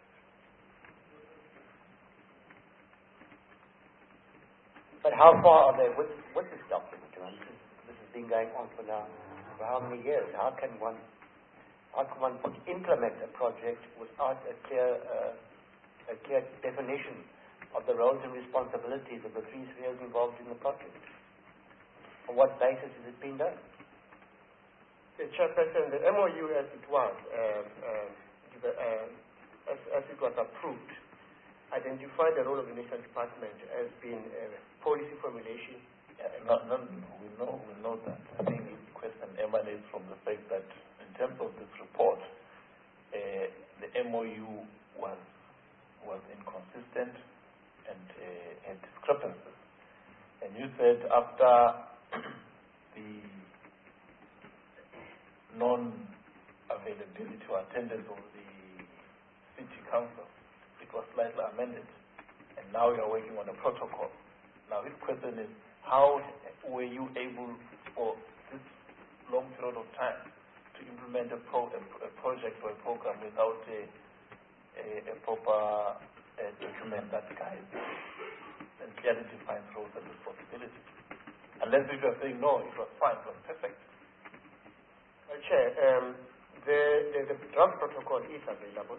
But how far are they with this document? This has been going on for how many years? How can one implement a project without a clear definition of the roles and responsibilities of the three spheres involved in the project? On what basis is it being done? Chairperson, the MOU as it was approved, identified the role of the National Department as being policy formulation. No, we know that. I think the question emanates from the fact that in terms of this report, the MOU was inconsistent and had discrepancies. And you said after the non-availability or attendance of the city council, it was slightly amended. And now you are working on a protocol. Now his question is, how were you able for this long period of time to implement a project or a program without a proper document that guides and clearly defines roles and responsibilities? Unless if you are saying, no, it was fine, it was perfect. Chair, the draft protocol is available.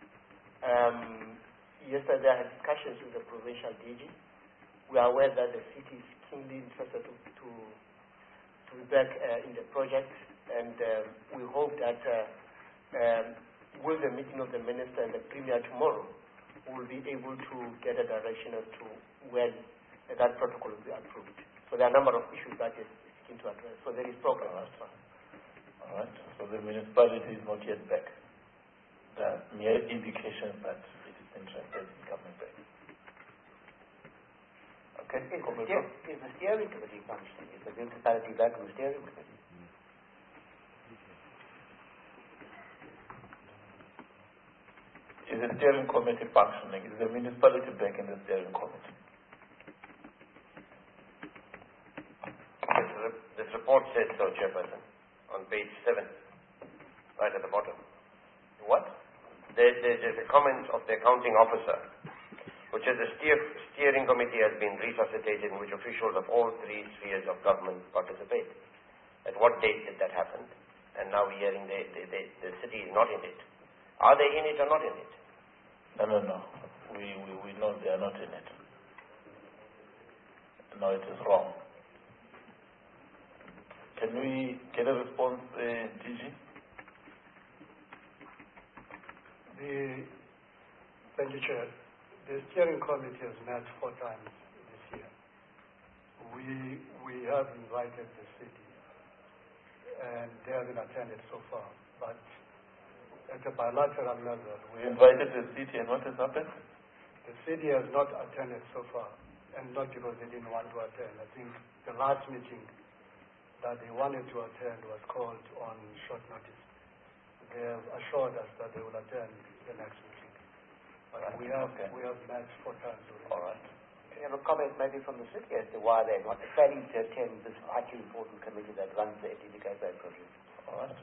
Yesterday I had discussions with the provincial DG. We are aware that the city is keenly interested to be back in the project, and we hope that with the meeting of the Minister and the Premier tomorrow, we will be able to get a direction as to when that protocol will be approved. So there are a number of issues that is seeking to address. So there is progress as well. All right. So the municipality is not yet back. The mere indication that it is interested in coming back. Okay. Is the steering committee functioning? Is the municipality back on the steering committee? Is the steering committee functioning? Is the municipality back in the steering committee? This report says so, Chairperson, on page 7, right at the bottom. What? There's a comment of the accounting officer, which says the steering committee has been resuscitated in which officials of all three spheres of government participate. At what date did that happen? And now we're hearing the city is not in it. Are they in it or not in it? No. We know they are not in it. No, it is wrong. Can we get a response, DG? Thank you, Chair. The steering committee has met 4 times this year. We have invited the city, and they haven't attended so far. But at a bilateral level, we invited the city, and what has happened? The city has not attended so far, and not because they didn't want to attend. I think the last meeting that they wanted to attend was called on short notice. They have assured us that they will attend the next meeting. But we have met 4 times already. All right. Can you have a comment maybe from the city as to why they're not failing to attend this vitally important committee that runs the NTB Gateway project? All right.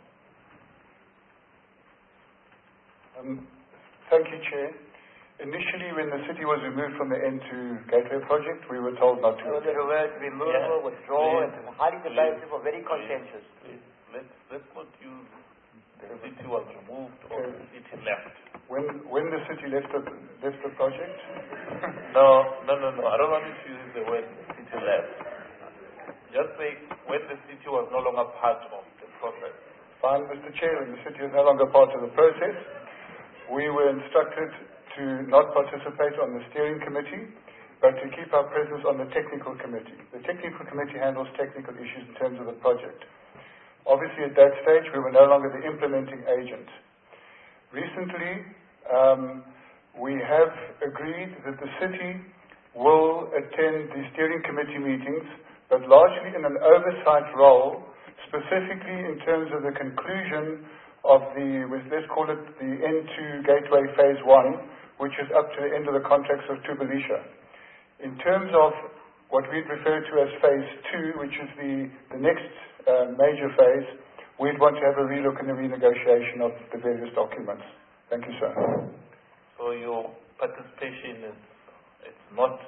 Thank you, Chair. Initially, when the city was removed from the N2 Gateway project, we were told not to. There were removal, withdrawal, and highly debated or very contentious. Please, let's not use the city was removed or the city left. When the city left the project? No. I don't want you to use the word city left. Just say when the city was no longer part of the process. Fine, Mr. Chair, when the city is no longer part of the process, we were instructed to not participate on the steering committee, but to keep our presence on the technical committee. The technical committee handles technical issues in terms of the project. Obviously, at that stage, we were no longer the implementing agent. Recently, we have agreed that the city will attend the steering committee meetings, but largely in an oversight role, specifically in terms of the conclusion of let's call it the N2 Gateway Phase 1, which is up to the end of the contracts of Tubelisha. In terms of what we'd refer to as Phase 2, which is the next major phase, we'd want to have a relook and a renegotiation of the various documents. Thank you, sir. So your participation it's not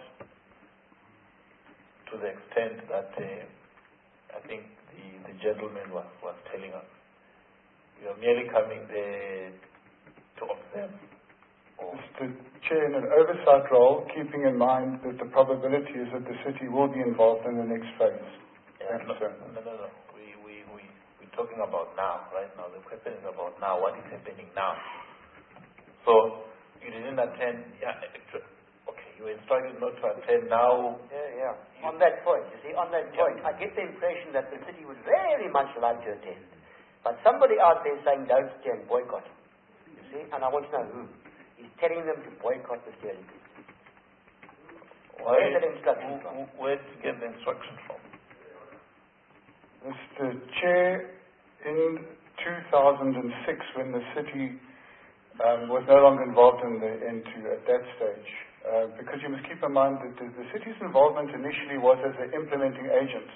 to the extent that I think the gentleman was telling us. You are merely coming there to observe. Mr. Chair, in an oversight role, keeping in mind that the probability is that the city will be involved in the next phase. Thank you, sir. No. We're talking about now, right now. The question is about now. What is happening now? So, you didn't attend. Okay, you were instructed not to attend now. Yeah. On that point, I get the impression that the city would very much like to attend. But somebody out there is saying, don't attend, boycott. You see? And I want to know who. He's telling them to boycott the steering committee. Where's that instruction from? Where did you get the instruction from? Mr. Chair, in 2006, when the city was no longer involved in the N2 at that stage, because you must keep in mind that the city's involvement initially was as an implementing agent.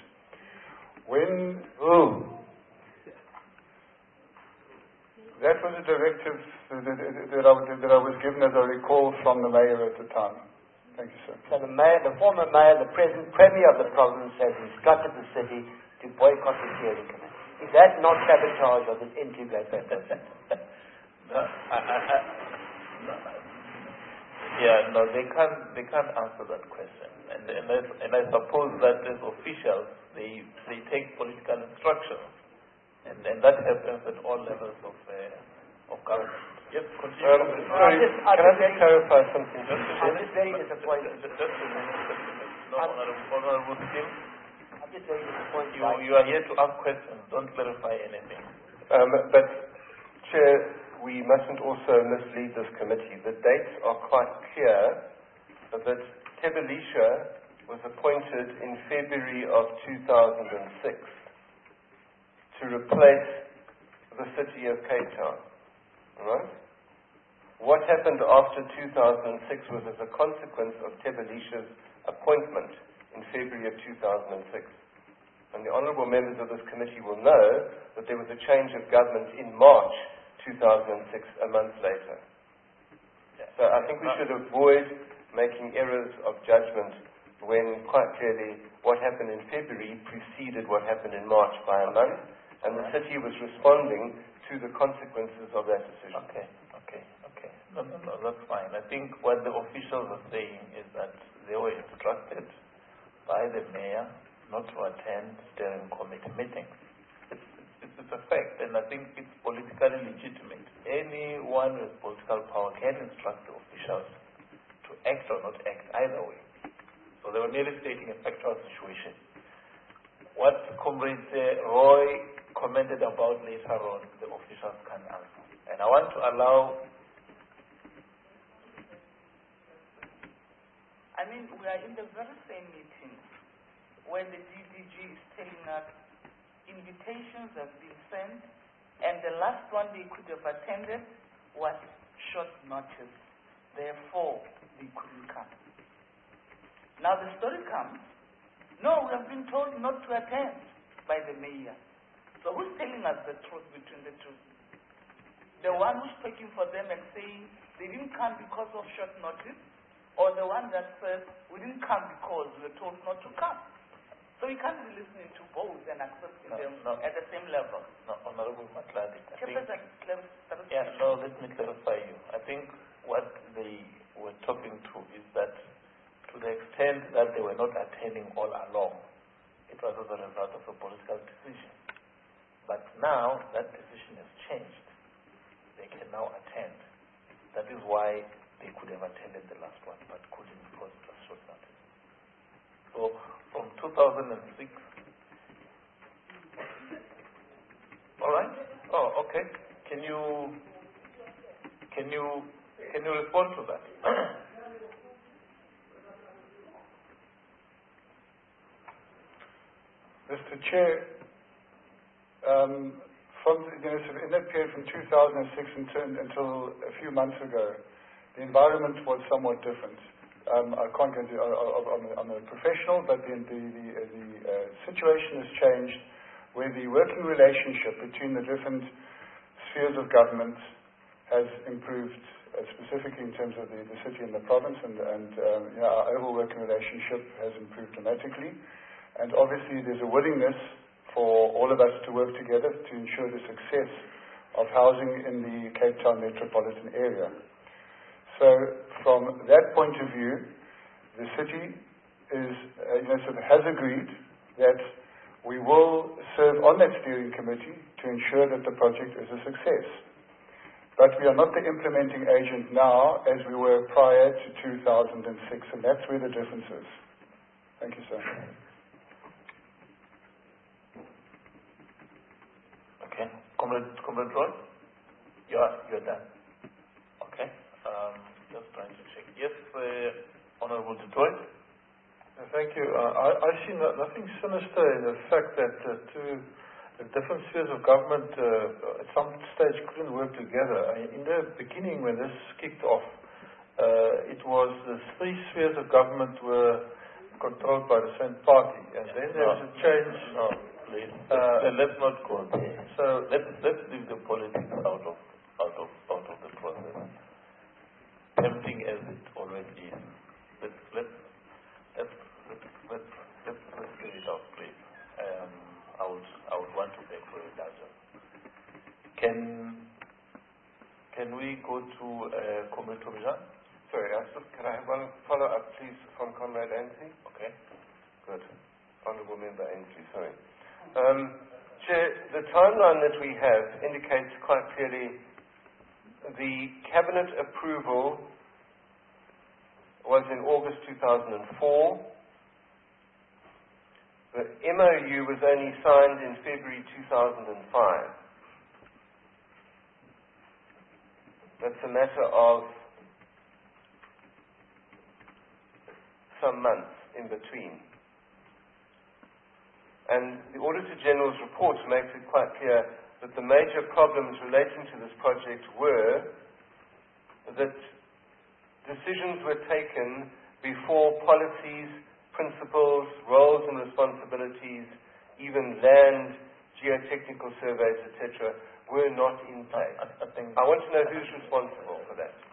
That was a directive that I was given, as I recall, from the mayor at the time. Thank you, sir. So the former mayor, the present premier of the province, has instructed the city to boycott the steering committee. Is that not sabotage of this N2 Gateway process? No, they can't answer that question. And I suppose that as officials, they take political instructions, and that happens at all levels of government. Yes, continue. Sorry, can I just clarify something? I'm just very disappointed. Honorable Tim, I'm just very disappointed. you are here to ask questions, don't clarify anything. But, Chair, we mustn't also mislead this committee. The dates are quite clear that Tebelisha was appointed in February of 2006 to replace the city of Cape Town. Right? What happened after 2006 was as a consequence of Tebelisha's appointment in February of 2006. And the honourable members of this committee will know that there was a change of government in March 2006, a month later. So I think we should avoid making errors of judgment when quite clearly what happened in February preceded what happened in March by a month, and the city was responding to the consequences of that decision. Okay. No, that's fine. I think what the officials are saying is that they were instructed by the mayor not to attend steering committee meetings. It's a fact, and I think it's politically legitimate. Anyone with political power can instruct the officials to act or not act, either way. So they were merely stating a factual situation. What Comrade Roy commented about later on, the officials can answer. And I want to allow... I mean, we are in the very same meeting where the DDG is telling us invitations have been sent, and the last one they could have attended was short notice. Therefore, they couldn't come. Now the story comes, no, we have been told not to attend by the mayor. So who's telling us the truth between the two? The one who's speaking for them and saying they didn't come because of short notice, or the one that says we didn't come because we were told not to come? So you can't be listening to both and accepting them at the same level. No, Honorable Matladi. Let me clarify you. I think what they were talking to is that to the extent that they were not attending all along, it was as a result of a political decision. But now that decision has changed. They can now attend. That is why they could have attended the last one, but couldn't because it was short notice. So from 2006. All right. Oh, okay. Can you respond to that? Mr. Chair, in that period from 2006 until a few months ago, the environment was somewhat different. I can't go into on a professional, but the situation has changed where the working relationship between the different spheres of government has improved, specifically in terms of the city and the province, and our overall working relationship has improved dramatically. And obviously there's a willingness for all of us to work together to ensure the success of housing in the Cape Town metropolitan area. So from that point of view, the city has agreed that we will serve on that steering committee to ensure that the project is a success. But we are not the implementing agent now as we were prior to 2006, and that's where the difference is. Thank you, sir. Okay. Comrade Roy? You're done. Okay. Just trying to check. Yes, Honorable Detroit. Thank you. I see nothing sinister in the fact that two different spheres of government at some stage couldn't work together. In the beginning, when this kicked off, it was the three spheres of government were controlled by the same party, and then there was a change. Let's not go there. So let's leave the politics out of the process. Tempting as it already is. Let's get it out, please. I would want to beg for indulgence. Can we go to Comrade Tobijan? Sorry, can I have one follow-up, please, from Comrade Anthony? Okay. Good. Honourable Member Ainsley, sorry. Chair, the timeline that we have indicates quite clearly the Cabinet approval was in August 2004. The MOU was only signed in February 2005. That's a matter of some months in between. And the Auditor General's report makes it quite clear that the major problems relating to this project were that decisions were taken before policies, principles, roles and responsibilities, even land, geotechnical surveys, etc., were not in place. I want to know who's responsible for that.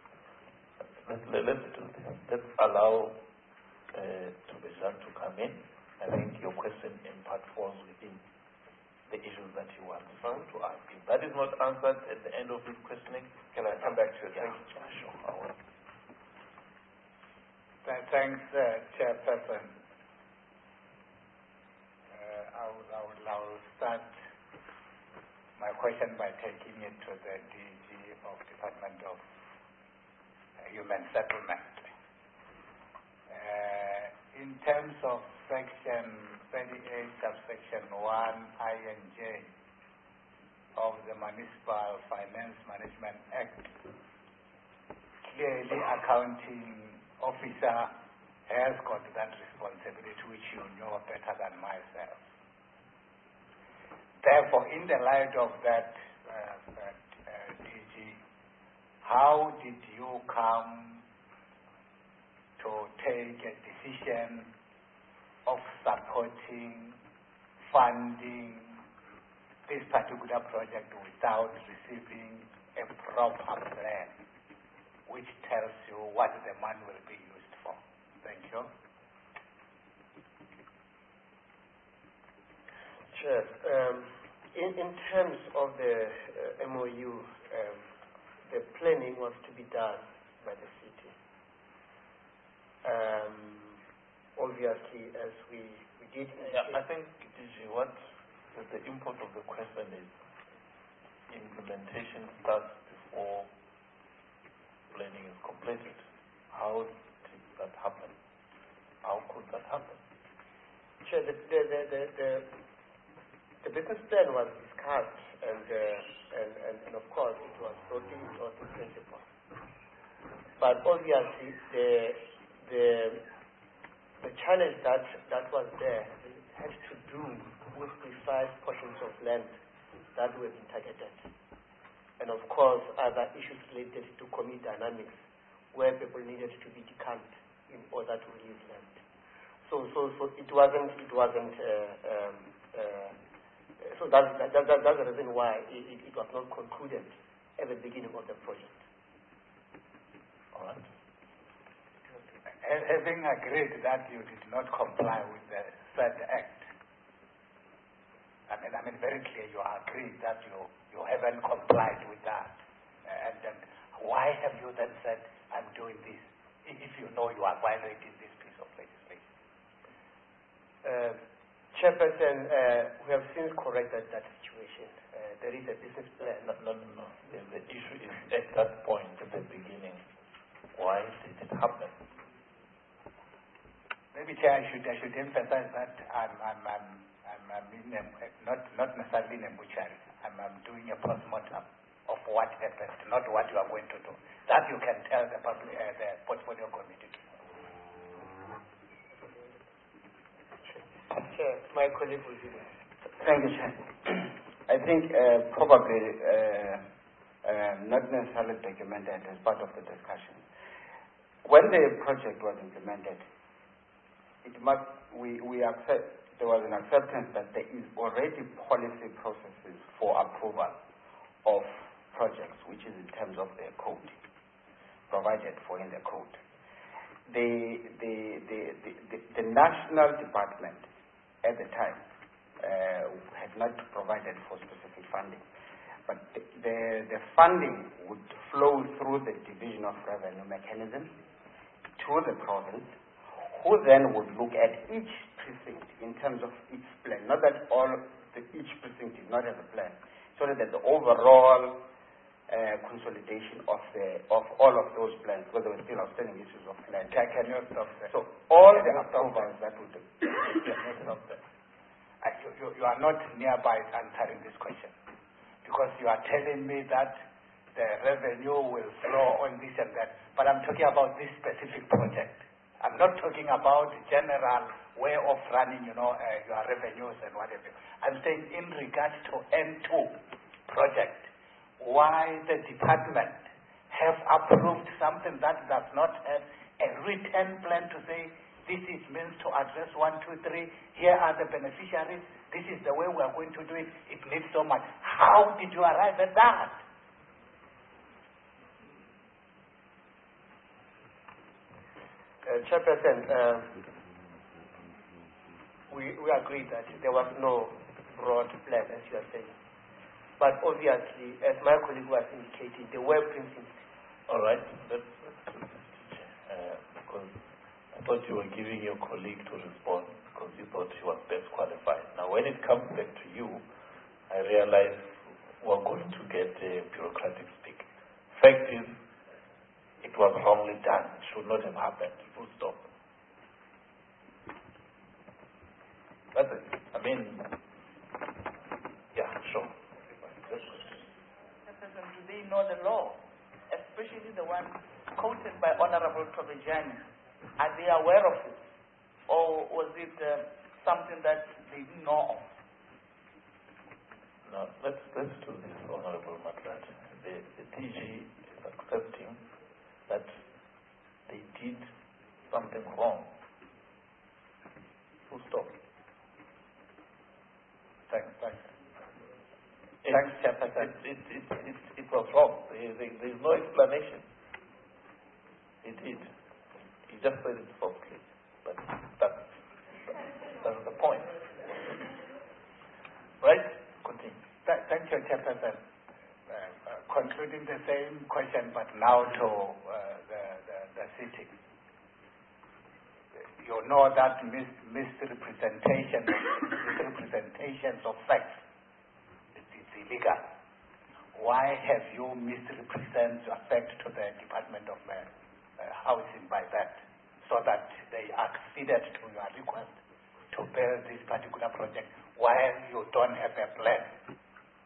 Let's allow Tobishan to come in. I think your question in part falls within the issues that you want to ask. If that is not answered at the end of his questioning, can I come back to it? Yeah, sure. I will. Thanks, Chairperson. I will start my question by taking it to the DG of Department of Human Settlement. In terms of Section 38, subsection 1, I and J of the Municipal Finance Management Act, clearly accounting officer has got that responsibility, which you know better than myself. Therefore, in the light of that, DG, how did you come to take a decision of supporting, funding this particular project without receiving a proper plan, which tells you what the money will be used for? Thank you. Chair, in terms of the MOU, the planning was to be done by the city. Obviously, as we did... I think, DG, what the import of the question is implementation starts before planning is completed. How did that happen? How could that happen? Sure, the business plan was discussed and of course it was brought into principle. But obviously the challenge that was there had to do with precise portions of land that were being targeted. And of course other issues related to commune dynamics where people needed to be decamped in order to release land. So it wasn't so that's the reason why it was not concluded at the beginning of the project. All right. Having agreed that you did not comply with the said act, I mean very clear you agreed that you haven't complied with that. And then why have you then said, I'm doing this, if you know you are violating this piece of legislation? Chairperson, we have since corrected that situation. There is a business plan. No. The issue is at that point, at the beginning, why did it happen? Maybe, Chair, I should emphasize that I'm in not necessarily in a butchery. I'm doing a postmortem of what happened, not what you are going to do. That you can tell the portfolio committee. Chair, my colleague will do that. Thank you, Chair. I think probably not necessarily documented as part of the discussion. When the project was implemented, there was an acceptance that there is already policy processes for approval of projects, which is in terms of the code, provided for in the code. The national department at the time had not provided for specific funding, but the funding would flow through the division of revenue mechanism to the province, who then would look at each precinct in terms of its plan. Not that each precinct did not have a plan. So that the overall consolidation of all of those plans, because there were still outstanding issues of plan. Can you stop there? So all the approvals that would stop there. You are not nearby answering this question, because you are telling me that the revenue will flow on this and that, but I'm talking about this specific project. I'm not talking about the general way of running, your revenues and whatever. I'm saying in regards to N2 project, why the department have approved something that does not have a written plan to say this is means to address 1, 2, 3, here are the beneficiaries, this is the way we are going to do it, it needs so much. How did you arrive at that? Chairperson, we agree that there was no broad plan, as you are saying. But obviously, as my colleague was indicating, there were principles. All right. Because I thought you were giving your colleague to respond because you thought she was best qualified. Now, when it comes back to you, I realize we're going to get a bureaucratic speak. Fact is, it was wrongly done. It should not have happened. Full stop. That's it. I mean, yeah, sure. Do they know the law, especially the one quoted by Honorable Tobejani? Are they aware of it, or was it something that they didn't know of? No, let's do this, Honorable Matrat. The DG is accepting that they did something wrong. Full stop. Thanks. Thanks, Chairperson. It was wrong. There is no explanation. It did. He just said it falsely. But that's the point. Right? Continue. Thank you, Chairperson. Concluding the same question, but now to the city. You know that misrepresentations of facts, it's illegal. Why have you misrepresented your fact to the Department of Housing by that, so that they acceded to your request to build this particular project while you don't have a plan?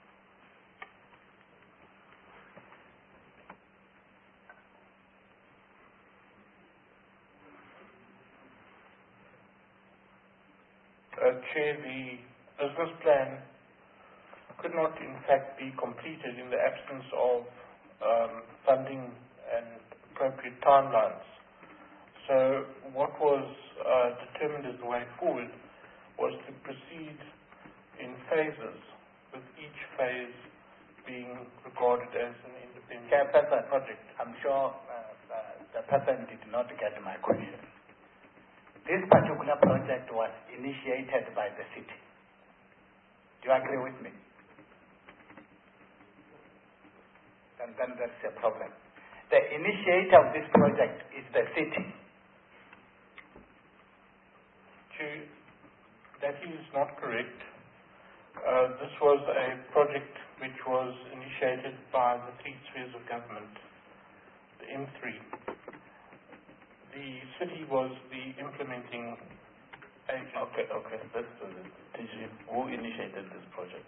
Chair, the business plan could not in fact be completed in the absence of funding and appropriate timelines. So what was determined as the way forward was to proceed in phases, with each phase being regarded as an independent Chairperson, project. I'm sure the person did not get my question. This particular project was initiated by the city. Do you agree with me? Then that's a problem. The initiator of this project is the city. Chair, that is not correct. This was a project which was initiated by the three spheres of government, the M3. The city was the implementing agent. Okay. Let's do this. DG, who initiated this project?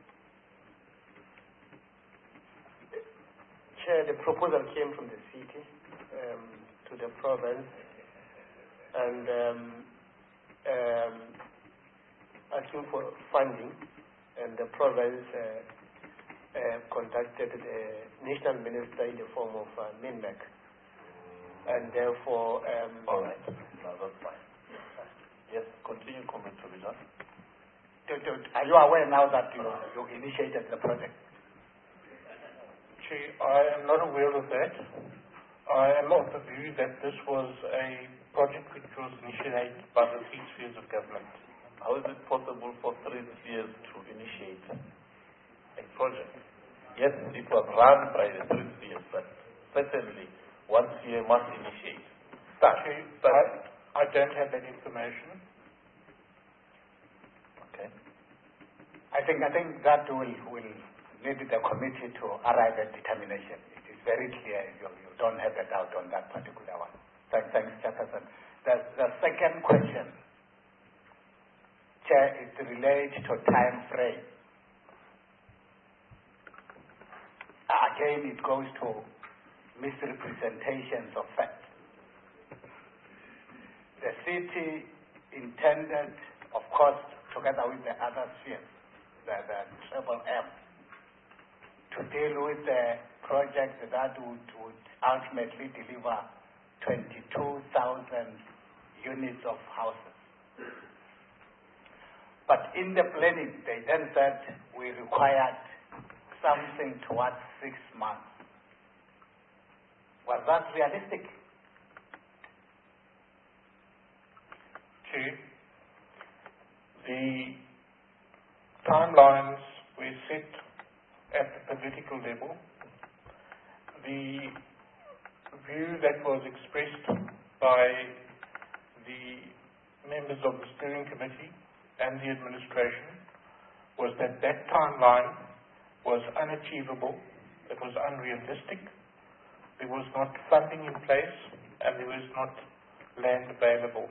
Chair, the proposal came from the city to the province, and asking for funding, and the province contacted the national minister in the form of MINMEC. And therefore... all right. No, that's fine. Yes, continue, Comrade Tobejani. Are you aware now that you initiated the project? Chair, I am not aware of that. I am of the view that this was a project which was initiated by the three spheres of government. How is it possible for three spheres to initiate a project? Yes, it was run by the three spheres, but certainly one sphere must initiate. I don't have that information. I think that will lead the committee to arrive at determination. It is very clear. You don't have a doubt on that particular one. Thanks, Chairperson. The second question, Chair, is related to time frame. Again, it goes to misrepresentations of facts. The city intended, of course, together with the other spheres, the M, to deal with the project that would ultimately deliver 22,000 units of houses. But in the planning, they then said we required something towards 6 months. Was that realistic? Chair, the timelines were set at the political level. The view that was expressed by the members of the steering committee and the administration was that that timeline was unachievable, it was unrealistic, there was not funding in place, and there was not land available.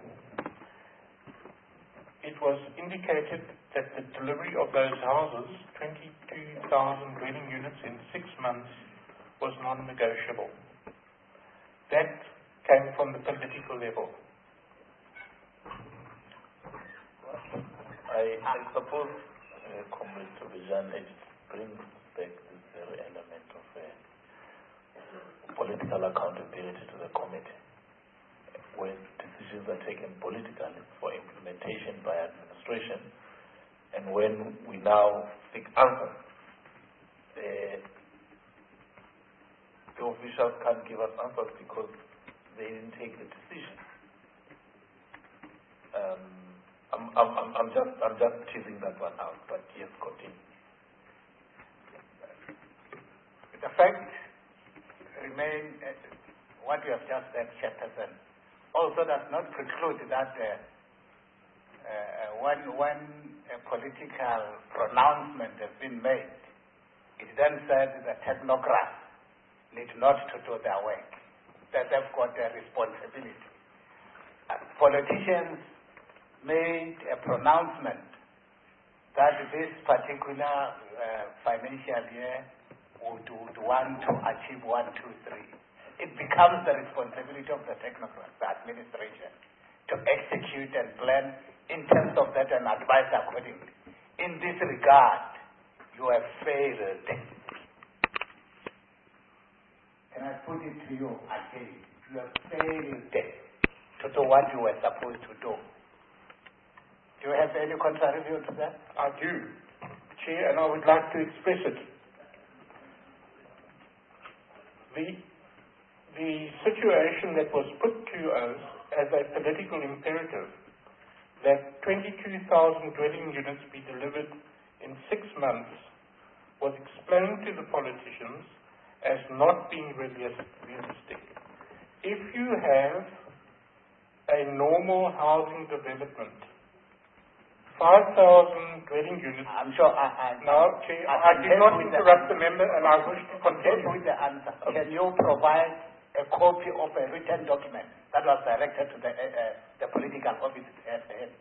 It was indicated that the delivery of those houses, 22,000 dwelling units in 6 months, was non-negotiable. That came from the political level. I suppose Comrade Tobijan brings back this very element of political accountability to the committee. When decisions are taken politically for implementation by administration, and when we now seek answers, the officials can't give us answers because they didn't take the decision. I'm just teasing that one out, but yes, continue. The fact remains, what you have just said, Chairperson, also does not preclude that when a political pronouncement has been made, it then said the technocrats need not to do their work, that they've got a responsibility. Politicians made a pronouncement that this particular financial year would want to achieve 1, 2, 3. It becomes the responsibility of the technocrats, the administration, to execute and plan in terms of that and advise accordingly. In this regard, you have failed. Can I put it to you again? You have failed to do what you were supposed to do. Do you have any contrary view to that? I do, Chair, and I would like to express it. The situation that was put to us as a political imperative, that 22,000 dwelling units be delivered in 6 months, was explained to the politicians as not being realistic. If you have a normal housing development, 5,000 dwelling units. I'm sure Now, Chair, I did not interrupt the member, and I wish to continue with the answer. Can you provide a copy of a written document that was directed to the political office head?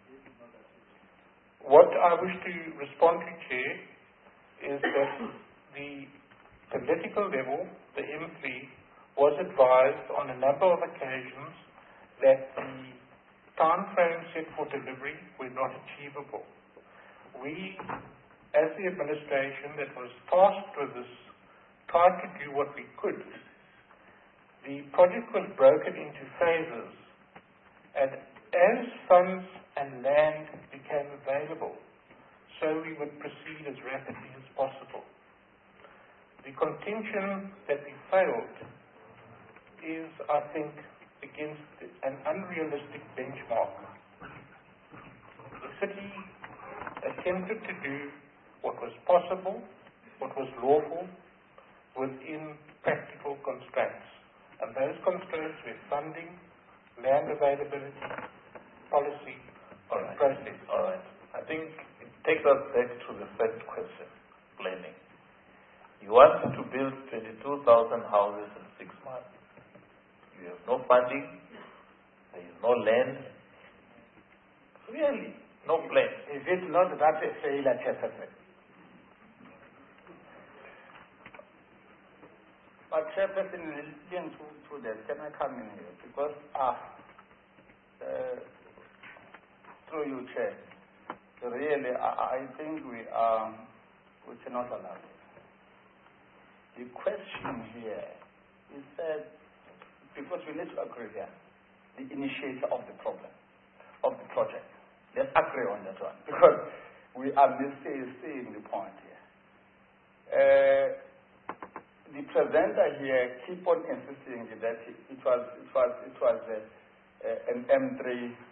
What I wish to respond to, Chair, is that the political level, the M3, was advised on a number of occasions that the time frames set for delivery were not achievable. We, as the administration that was tasked with this, tried to do what we could. The project was broken into phases, and as funds and land became available, so we would proceed as rapidly as possible. The contention that we failed is, I think, against an unrealistic benchmark. The city attempted to do what was possible, what was lawful, within practical constraints. And those constraints were funding, land availability, policy, and process. All right. I think takes us back to the first question, planning. You want to build 22,000 houses in 6 months. You have no funding, there is no land, really, no plan. Is it not that a failure, Chairperson? But Chairperson, listening to that, can I come in here? Because, through you, Chair, really, I think we cannot allow it. The question here is that, because we need to agree here, the initiator of the problem, of the project. Let's agree on that one, because we are missing the point here. The presenter here keep on insisting that it was an M3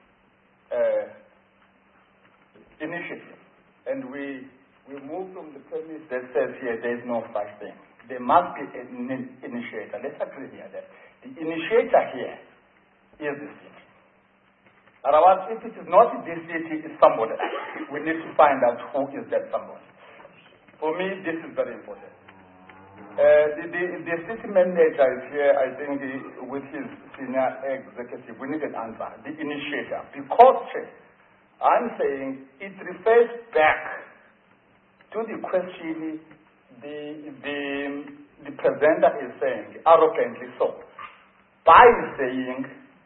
initiative, and we moved from the premise that says here there is no such thing. There must be an initiator. Let's agree here that the initiator here is the city. Otherwise, if it is not the city, it's somebody. We need to find out who is that somebody. For me, this is very important. The city manager is here, I think, with his senior executive. We need an answer. The initiator. Because I'm saying it refers back to the question the presenter is saying, arrogantly so, by saying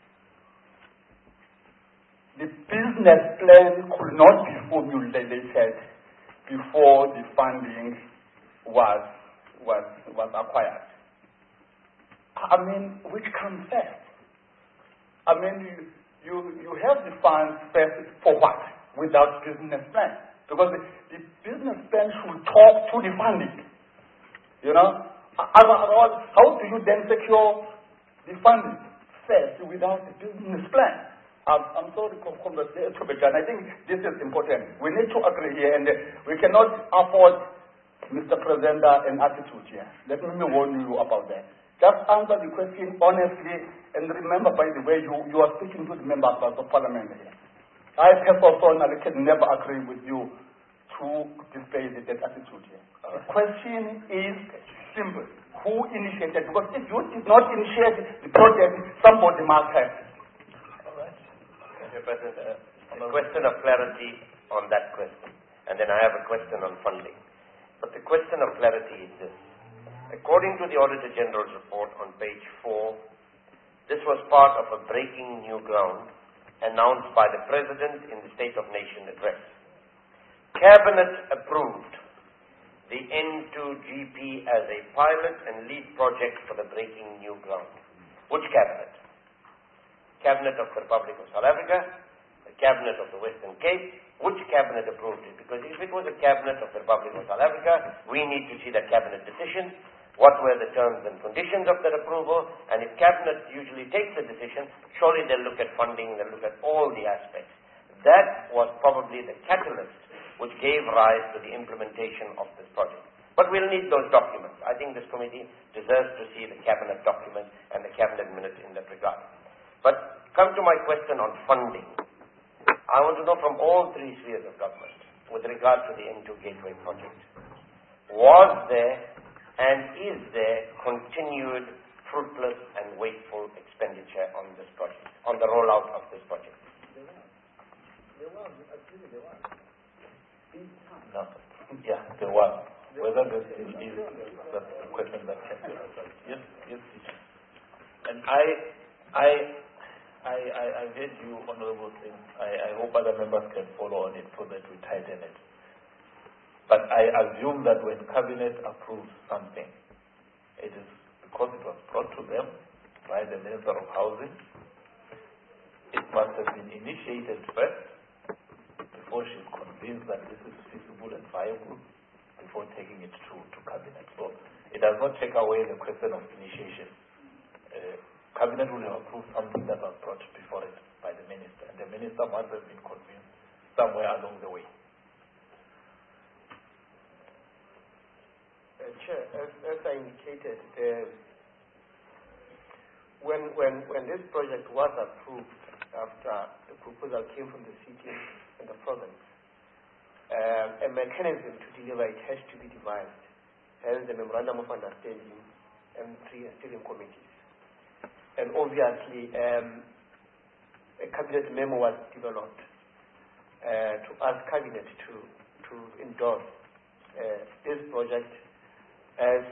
the business plan could not be formulated before the funding was acquired. I mean, which comes first? I mean, you have the funds first for what? Without business plan. Because the business plan should talk to the funding. You know? Otherwise, how do you then secure the funding first without the business plan? I'm sorry, and I think this is important. We need to agree here, and we cannot afford, Mr. Presenter, an attitude here. Let me warn you about that. Just answer the question honestly, and remember, by the way, you are speaking to the members of the parliament here. I personally can never agree with you to display that attitude here. The question is simple. Who initiated? Because if you did not initiate the project, somebody must have. All right. Mr. President, a question of clarity on that question. And then I have a question on funding. But the question of clarity is this. According to the Auditor General's report on page 4, this was part of a breaking new ground announced by the President in the State of Nation address. Cabinet approved the N2GP as a pilot and lead project for the breaking new ground. Which cabinet? Cabinet of the Republic of South Africa, the Cabinet of the Western Cape. Which cabinet approved it? Because if it was a cabinet of the Republic of South Africa, we need to see the cabinet decision. What were the terms and conditions of that approval? And if cabinet usually takes a decision, surely they'll look at funding, they'll look at all the aspects. That was probably the catalyst which gave rise to the implementation of this project. But we'll need those documents. I think this committee deserves to see the cabinet document and the cabinet minutes in that regard. But come to my question on funding. I want to know from all three spheres of government with regard to the N2 Gateway project. Was there and is there continued fruitless and wasteful expenditure on this project, on the rollout of this project? There was. No. Yeah, there was. Whether there still is, that's the question that can be answered. Yes. And I heard you, Honorable Singh. I hope other members can follow on it so that we tighten it. But I assume that when Cabinet approves something, it is because it was brought to them by the Minister of Housing. It must have been initiated first before she's convinced that this is feasible and viable before taking it to Cabinet. So it does not take away the question of initiation. Cabinet will have approved something that was brought before it by the Minister, and the Minister must have been convinced somewhere along the way. Chair, as I indicated, when this project was approved after the proposal came from the city and the province, a mechanism to deliver it has to be devised. Hence the Memorandum of Understanding and 3 steering committees. And obviously, a cabinet memo was developed to ask cabinet to endorse this project as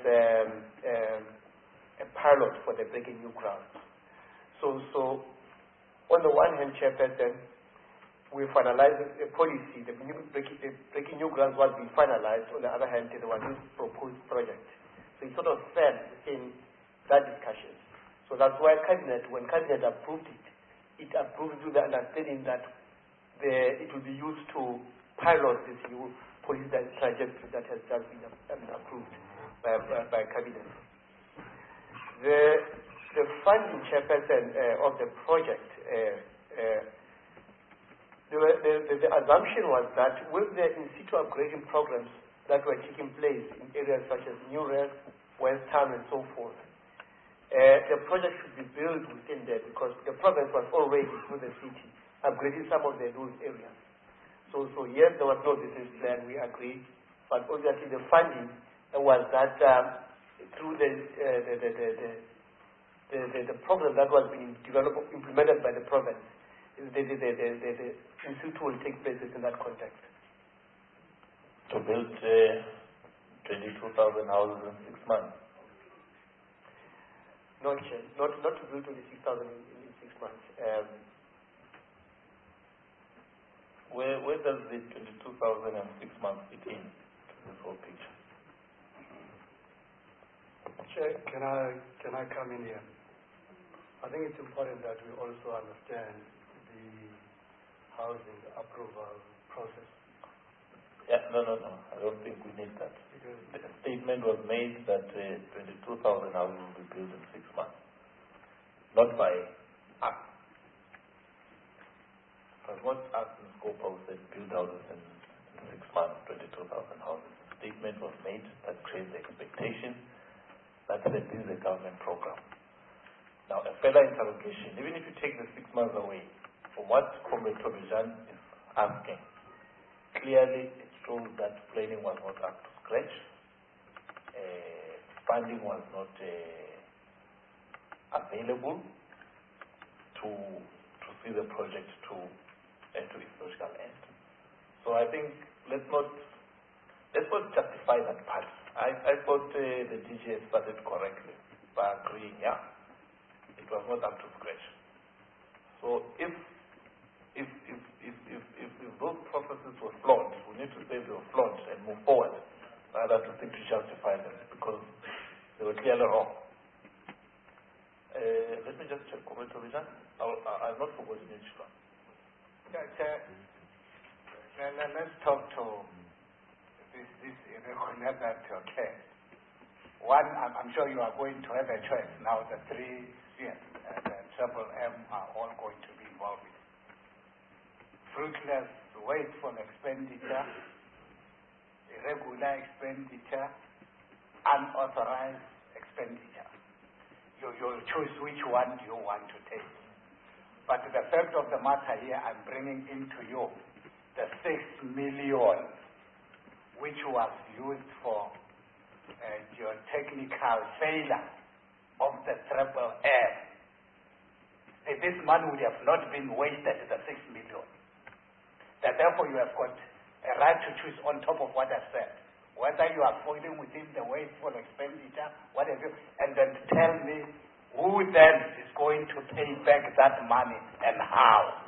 a pilot for the breaking new ground. So on the one hand, Chairperson, we finalized a policy, the breaking new grounds was being finalized. On the other hand, there was this proposed project. So it sort of fell in that discussion. So that's why cabinet, when cabinet approved it, it approved with the understanding that it will be used to pilot this new policy trajectory that has just been approved by cabinet. The funding, Chairperson, of the project, the assumption was that with the in situ upgrading programs that were taking place in areas such as New Rest, West Town, and so forth, the project should be built within there because the province was already through the city upgrading some of those areas. So yes, there was no business plan, we agree, but obviously the funding was that through the program that was being developed, implemented by the province, the institute will take place in that context. To build 22,000 houses in 6 months? Not to build 26,000 in 6 months. Where does the 22,000 and 6 months fit in to this whole picture? Chair, can I come in here? I think it's important that we also understand the housing approval process. Yeah, no. I don't think we need that. Because the statement was made that 22,000 houses will be built in 6 months. Not by us. But what us in Scopa said build houses in 6 months, 22,000 houses. The statement was made that creates the expectation that this is a government program. Now, a further interrogation, even if you take the 6 months away, from what Comrade Tobijan is asking, clearly it shows that planning was not up to scratch, funding was not available to see the project to its logical end. So I think let's not justify that part. I thought the DG started correctly by agreeing, it was not up to scratch. So if those processes were flawed, we need to say they were flawed and move forward, rather to think to justify them because they were clearly wrong. Let me just check. I've not forgotten each one. Let's talk to this irregular to care. One, I'm sure you are going to have a choice now. The 3 C's and the Triple M are all going to be involved with fruitless, wasteful expenditure, irregular expenditure, unauthorized expenditure. You'll choose which one you want to take. But the fact of the matter here, I'm bringing into you the 6 million which was used for geotechnical failure of the Triple M. This money would have not been wasted, the 6 million. That therefore you have got a right to choose on top of what I said. Whether you are falling within the wasteful expenditure, whatever, and then tell me who then is going to pay back that money and how.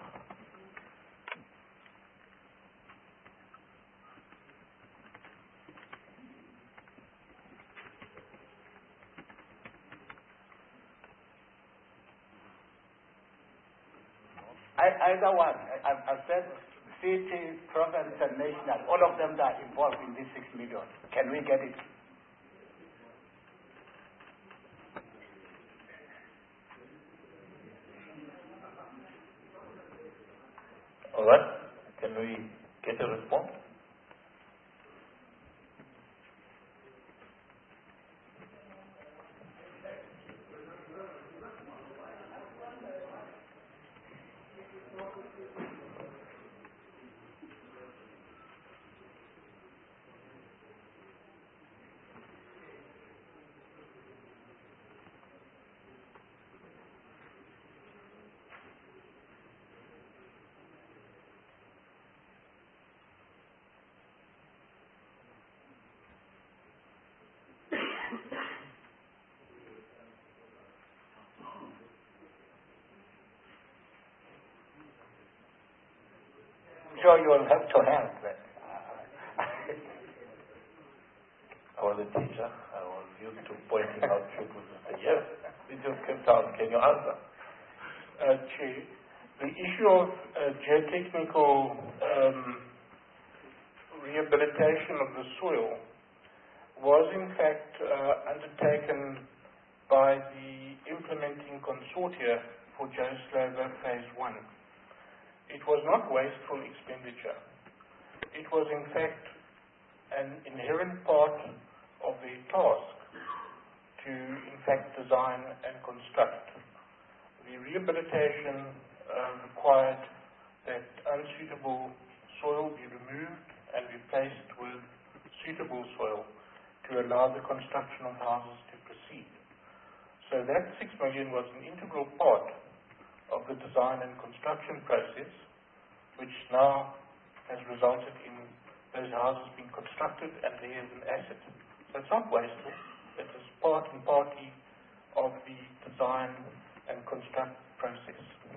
Either one. I've said city, province, and national, all of them that are involved in this 6 million. Can we get it? All right. Can we get a response? sure you will have to help. I was a teacher. I was used to pointing out pupils and say, yes, City of Cape Town, can you answer? Chair, the issue of geotechnical rehabilitation of the soil was in fact undertaken by the implementing consortia for Joe Slovo Phase 1. It was not wasteful expenditure. It was in fact an inherent part of their task to in fact design and construct. The rehabilitation required that unsuitable soil be removed and replaced with suitable soil to allow the construction of houses to proceed. So that 6 million was an integral part of the design and construction process, which now has resulted in those houses being constructed and there is an asset. So it's not wasteful, it is part and party of the design and construct process.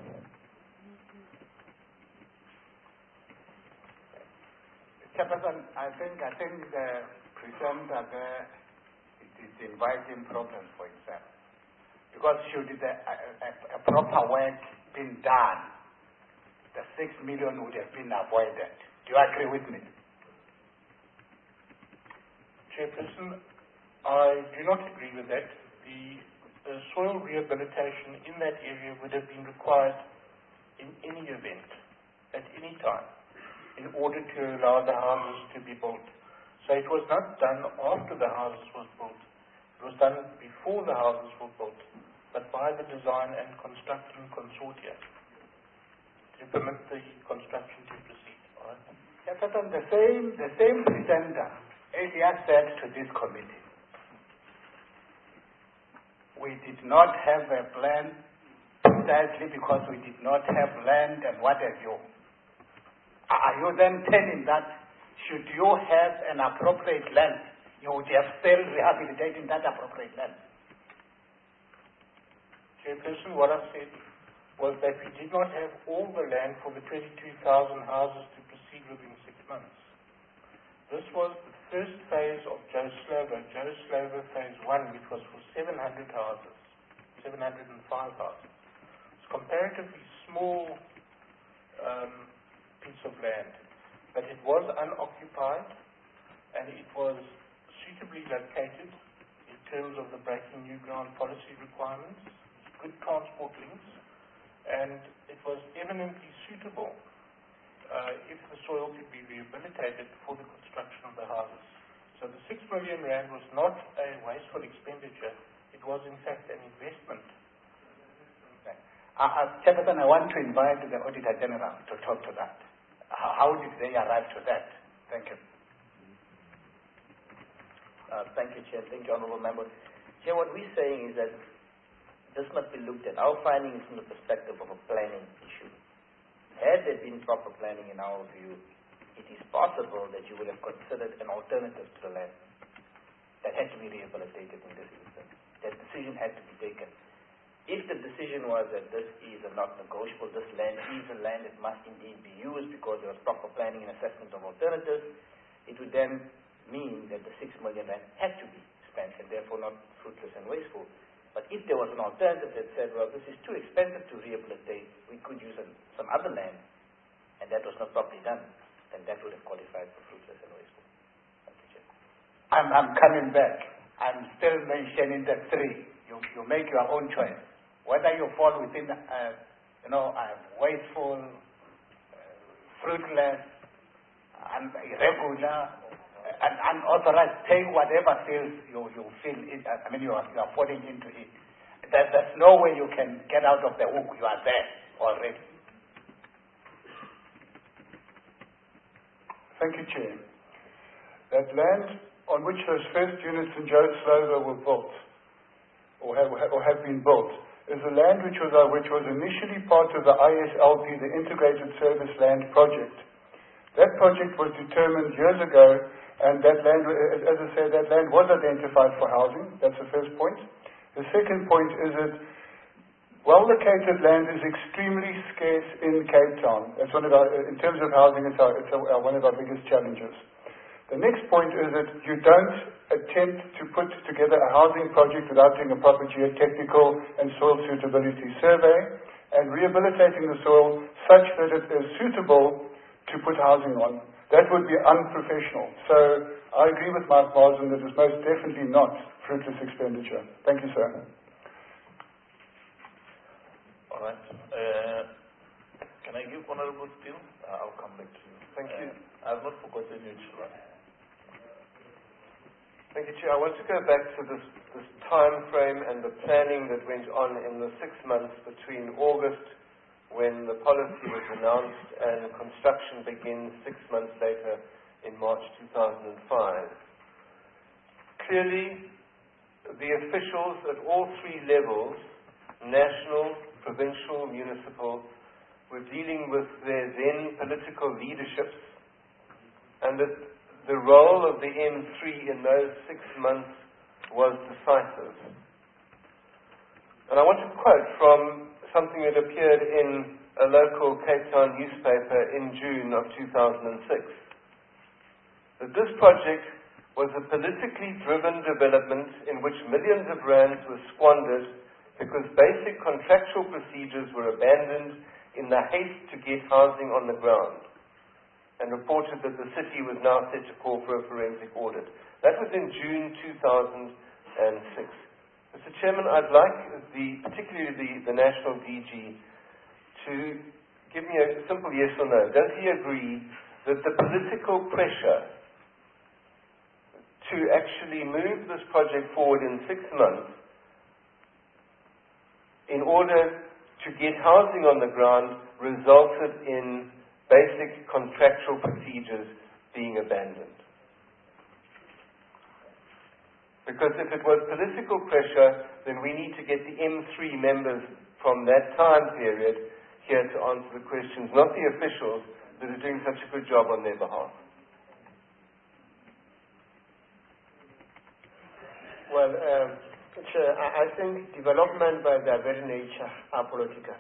Chairperson, I think the presenter there is inviting problems for himself. Because should a proper work been done, the 6 million would have been avoided. Do you agree with me? Chairperson, I do not agree with that. The soil rehabilitation in that area would have been required in any event, at any time, in order to allow the houses to be built. So it was not done after the houses was built. It was done before the houses were built, but by the design and construction consortia to permit the construction to proceed. Chairperson, the same presenter earlier said to this committee, we did not have a plan precisely because we did not have land and what have you. Are you then telling that should you have an appropriate land, you would have still rehabilitating that appropriate land? Chairperson, what I said was that we did not have all the land for the 22,000 houses to proceed within 6 months. This was the first phase of Joe Slovo Phase 1, which was for 700 houses, 705 houses. It's a comparatively small piece of land, but it was unoccupied and it was suitably located in terms of the Breaking New Ground policy requirements, good transport links, and it was eminently suitable if the soil could be rehabilitated for the construction of the houses. So the 6 million rand was not a wasteful expenditure, it was in fact an investment. Chairperson, I want to invite the Auditor General to talk to that. How did they arrive to that? Thank you. Thank you, Chair. Thank you, Honourable Members. Chair, what we're saying is that this must be looked at. Our finding is from the perspective of a planning issue. Had there been proper planning in our view, it is possible that you would have considered an alternative to the land that had to be rehabilitated in this instance. That decision had to be taken. If the decision was that this is a not negotiable, this land is a land that must indeed be used because there was proper planning and assessment of alternatives, it would then mean that the 6 million rand had to be spent and therefore not fruitless and wasteful. But if there was an alternative that said, well, this is too expensive to rehabilitate, we could use some other land, and that was not properly done, then that would have qualified for fruitless and wasteful. Thank you, Chair. I'm coming back. I'm still mentioning the three. You make your own choice. Whether you fall within, wasteful, fruitless, irregular, and unauthorized, take whatever field you feel you are falling into it. There's no way you can get out of the hook. You are there already. Thank you, Chair. That land on which those first units in Joe Slovo were built, or have been built, is a land which was initially part of the ISLP, the Integrated Service Land Project. That project was determined years ago, and that land, as I said, that land was identified for housing. That's the first point. The second point is that well-located land is extremely scarce in Cape Town. It's one of our, in terms of housing, it's one of our biggest challenges. The next point is that you don't attempt to put together a housing project without doing a proper geotechnical and soil suitability survey and rehabilitating the soil such that it is suitable to put housing on. That would be unprofessional. So I agree with Mark Marsden that it's most definitely not fruitless expenditure. Thank you, sir. All right. Can I give Honorable Steele? I'll come back to you. Thank you. I've not forgotten you, Chilwan. Thank you, Chair. I want to go back to this time frame and the planning that went on in the 6 months between August, when the policy was announced, and construction begins 6 months later in March 2005. Clearly, the officials at all three levels, national, provincial, municipal, were dealing with their then political leaderships, and that the role of the M3 in those 6 months was decisive. And I want to quote from something that appeared in a local Cape Town newspaper in June of 2006. That this project was a politically driven development in which millions of rands were squandered because basic contractual procedures were abandoned in the haste to get housing on the ground, and reported that the city was now set to call for a forensic audit. That was in June 2006. Mr. Chairman, I'd like particularly the National DG to give me a simple yes or no. Does he agree that the political pressure to actually move this project forward in 6 months in order to get housing on the ground resulted in basic contractual procedures being abandoned? Because if it was political pressure, then we need to get the M3 members from that time period here to answer the questions, not the officials that are doing such a good job on their behalf. Well, Chair, I think development by their very nature are political.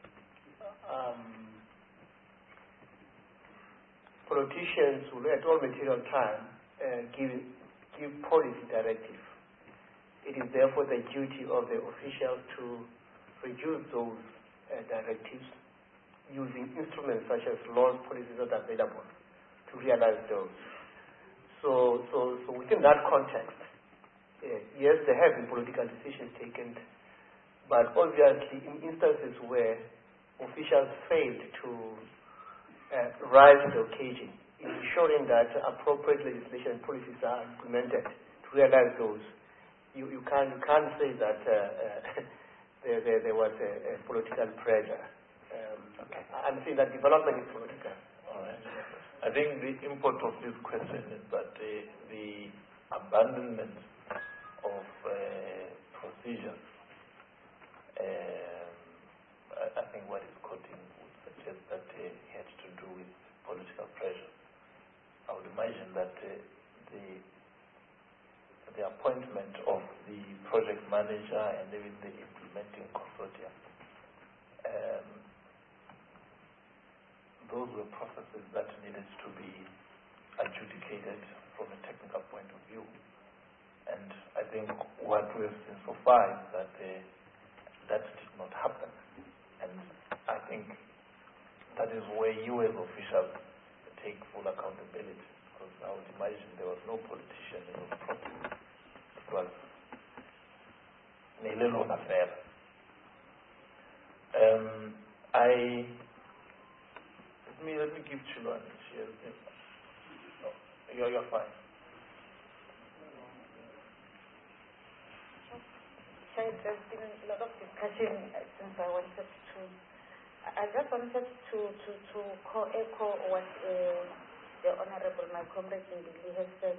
Politicians will at all material time give policy directive. It is therefore the duty of the officials to produce those directives using instruments such as laws, policies that are available to realize those. So within that context, yes, there have been political decisions taken, but obviously in instances where officials failed to rise to the occasion, in ensuring that appropriate legislation and policies are implemented to realize those, you can't say that there was a political pressure. I'm saying that development is political. All right. I think the import of this question is that the abandonment of procedures, I think what is quoting would suggest that it had to do with political pressure. I would imagine that the appointment of the project manager and even the implementing consortium, those were processes that needed to be adjudicated from a technical point of view. And I think what we have seen so far is that that did not happen. And I think that is where you as officials take full accountability, because I would imagine there was no politician in the process. It was a little affair. Let me give Chilwan. No, you're fine. There's been a lot of discussion since I just wanted to echo what the Honorable, my comrade Ndili has said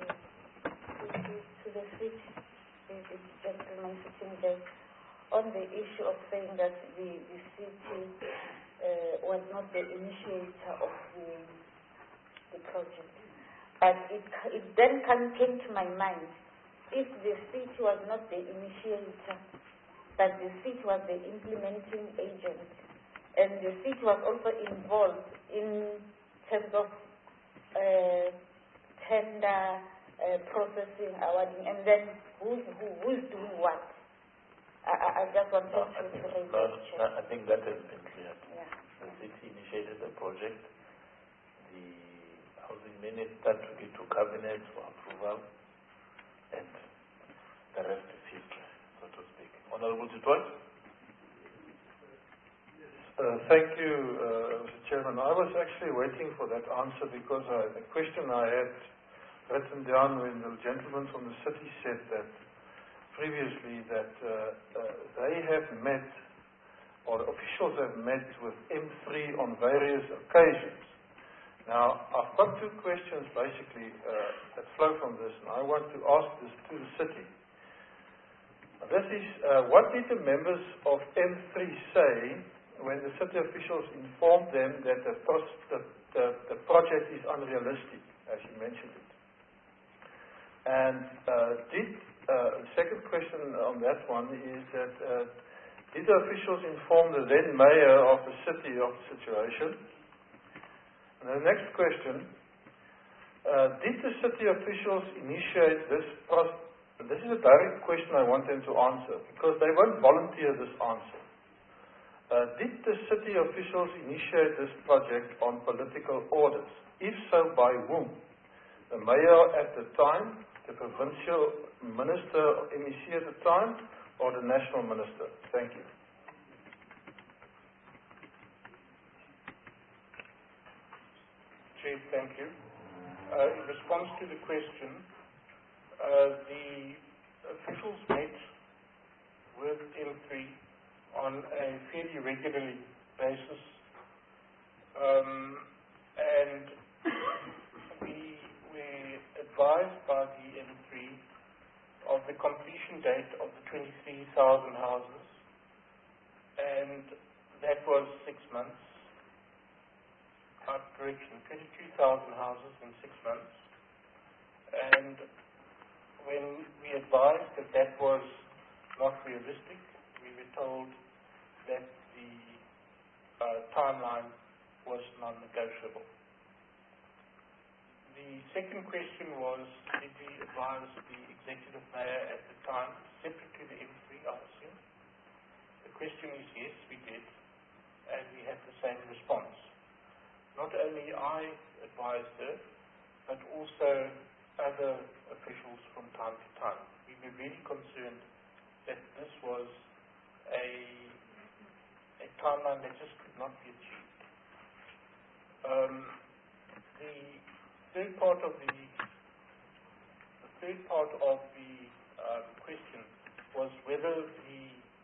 to the seat, the gentleman sitting there, on the issue of saying that the city was not the initiator of the project. But it then came to my mind, if the city was not the initiator, that the city was the implementing agent, and the city was also involved in terms of tender processing, awarding, and then who's doing what. I just wanted to raise that. I think that has been clear. Yeah. The city initiated the project. The housing minister took it to cabinet for approval, and the rest is history, so to speak. Honorable Tutoi? Thank you, Mr. Chairman. I was actually waiting for that answer because the question I had written down when the gentleman from the city said that previously that they have met, or the officials have met with M3 on various occasions. Now, I've got two questions basically that flow from this, and I want to ask this to the city. This is, what did the members of M3 say when the city officials informed them that the project is unrealistic, as you mentioned it? And the second question on that one is that did the officials inform the then mayor of the city of the situation? And the next question, did the city officials initiate this process? This is a direct question I want them to answer because they won't volunteer this answer. Did the city officials initiate this project on political orders? If so, by whom? The mayor at the time, the provincial minister of MEC at the time, or the national minister? Thank you. Chief, thank you. In response to the question, the officials met with M3 on a fairly regular basis, and we were advised by the M3 of the completion date of the 23,000 houses, and that was 6 months. Correction, 22,000 houses in 6 months. And when we advised that that was not realistic, we were told that the timeline was non-negotiable. The second question was, did we advise the executive mayor at the time, separate to the M3, I assume? The question is yes, we did, and we had the same response. Not only I advised her, but also other officials from time to time. We were really concerned that this was a timeline that just could not be achieved. The third part of the question was whether the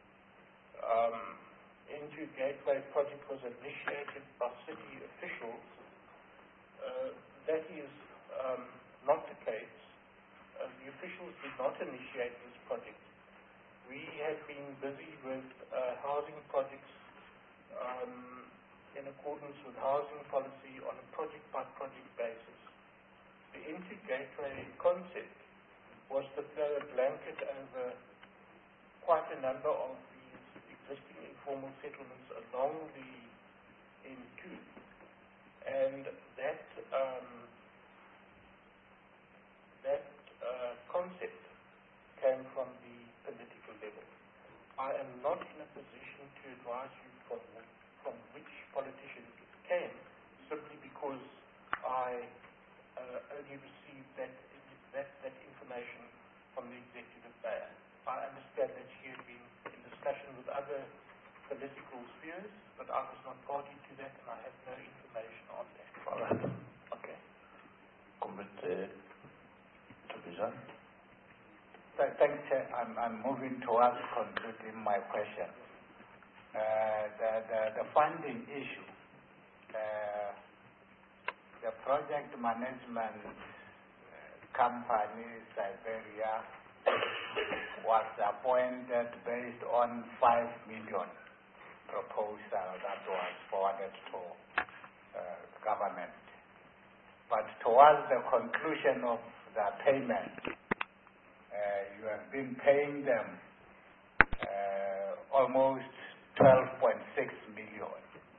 NG Gateway project was initiated by city officials. That is not the case. The officials did not initiate this project. We have been busy with housing projects in accordance with housing policy on a project-by-project basis. The NG Gateway concept was to throw a blanket over quite a number of existing informal settlements along the N2, and that concept came from the political level. I am not in a position to advise you from which politician it came, simply because I only received that information from the executive mayor. I understand that she had been in discussion with other political spheres, but I was not party to that, and I have no information on that. All right. Okay. Comrade Tobizan. Thanks, Chair. I'm moving towards concluding my question. The funding issue. The project management company, Siberia, was appointed based on 5 million proposal that was forwarded to government. But towards the conclusion of the payment, you have been paying them almost 12.6 million.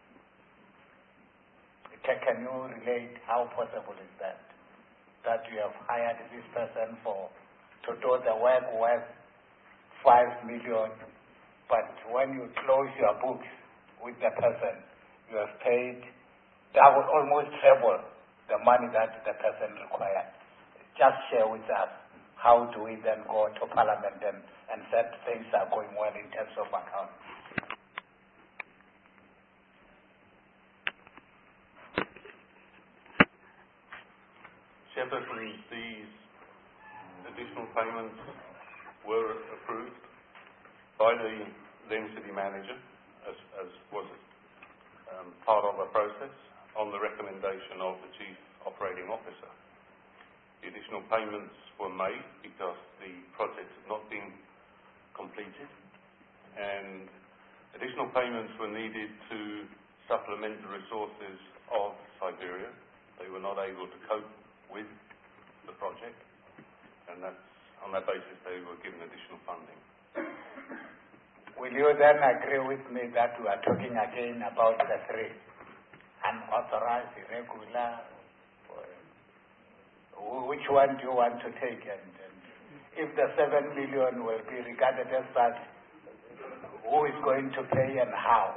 Can you relate how possible is that? That you have hired this person to do the work worth 5 million, but when you close your books with the person, you have paid double, almost treble the money that the person required. Just share with us, how do we then go to Parliament and say things are going well in terms of accounts? Chairperson, these additional payments were approved by the then city manager as was part of a process on the recommendation of the Chief Operating Officer. The additional payments were made because the project had not been completed, and additional payments were needed to supplement the resources of Siberia. They were not able to cope with the project, and that's on that basis they were given additional funding. Will you then agree with me that we are talking again about the three? Unauthorized, irregular, which one do you want to take? And if the 7 million will be regarded as such, who is going to pay and how?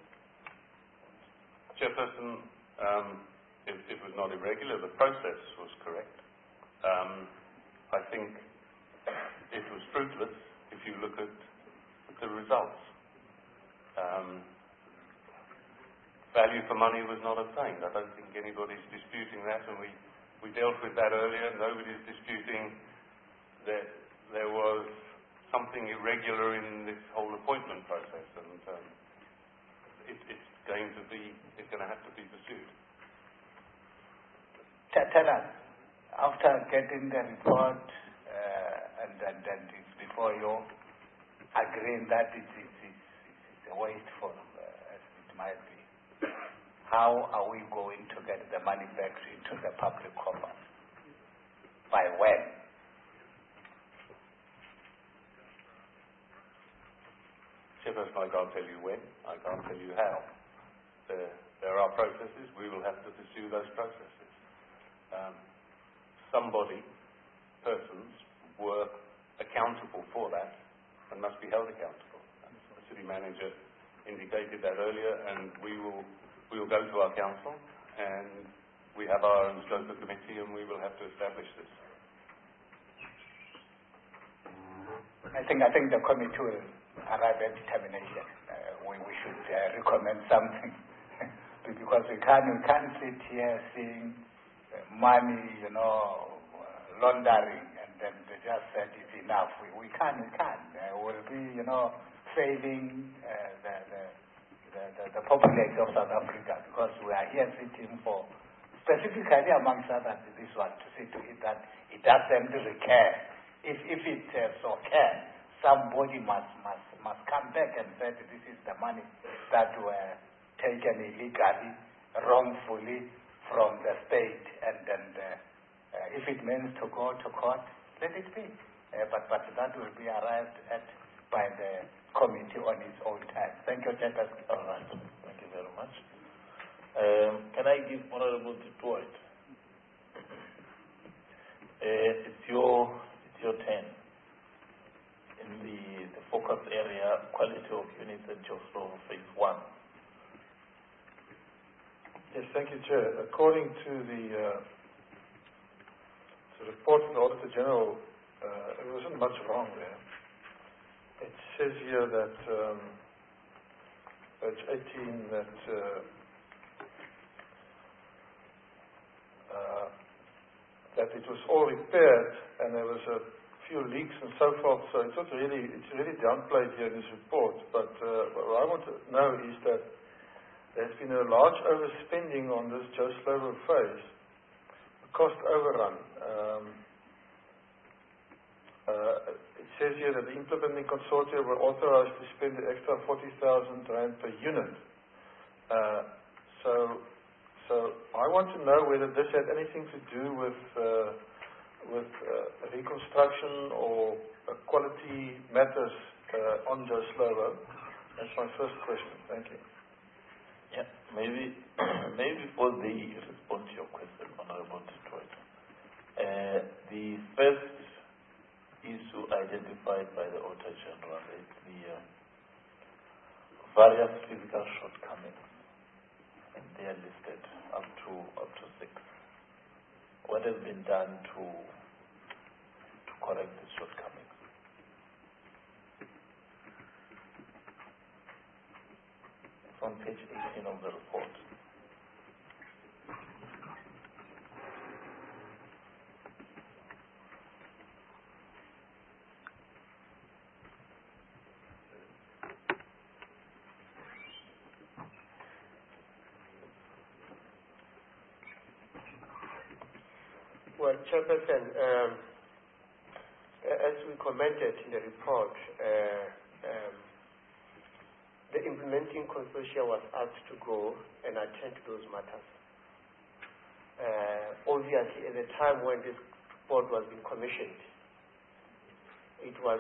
Chairperson, it was not irregular. The process was correct. I think it was fruitless if you look at the results. Value for money was not obtained. I don't think anybody's disputing that, and we dealt with that earlier. Nobody's disputing that there was something irregular in this whole appointment process, and it's going to have to be pursued. Tell us, after getting the report and it's before you agreeing that it's a wasteful, as it might be, how are we going to get the money back into the public coffers? By when? Chairperson, I can't tell you when. I can't tell you how. There are processes. We will have to pursue those processes. Persons were accountable for that and must be held accountable. The city manager indicated that earlier, and we will go to our council, and we have our own SCOPA committee, and we will have to establish this. I think the committee will arrive at determination. We should recommend something because we can't sit here seeing money, laundering, and then they just said it's enough. We can't. We'll be, failing the population of South Africa because we are here sitting for, specifically amongst others, this one, to see to it that it doesn't recur. If it so can, somebody must come back and say that this is the money that were taken illegally, wrongfully from the state, and if it means to go to court, let it be. But that will be arrived at by the committee on its own time. Thank you, Chairperson. All right. Thank you very much. Can I give Honorable Detroit? It's your turn. In the focus area, quality of units at Joslo Phase 1. Yes, thank you, Chair. According to the report from the Auditor General, there wasn't much wrong there. It says here that, page 18, that it was all repaired and there was a few leaks and so forth. So it's really downplayed here in this report. But what I want to know is that there's been a large overspending on this Joe Slovo phase, a cost overrun. It says here that the implementing consortia were authorized to spend an extra 40,000 rand per unit. So I want to know whether this had anything to do with reconstruction or quality matters on Joe Slovo. That's my first question. Thank you. Yeah, maybe before they respond to your question, Honorable Detroit, the first issue identified by the Auditor General is the various physical shortcomings, and they are listed up to 6. What has been done to correct these shortcomings? It's on page 18 of the report. Well, Chairperson, as we commented in the report, the implementing consortia was asked to go and attend to those matters. Obviously, at the time when this board was being commissioned, it was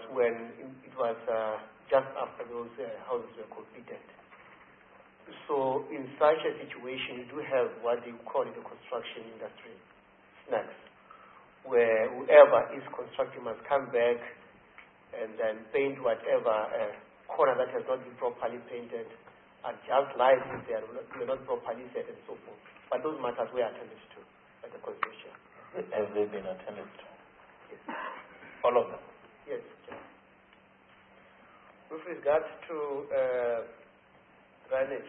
just after those houses were completed. So, in such a situation, you do have what you call in the construction industry snacks, where whoever is constructing must come back and then paint whatever corner that has not been properly painted, adjust lights if they are not properly set, and so forth. But those matters were attended to at the consortia. Have they been attended to? Yes. All of them? Yes. With regards to drainage,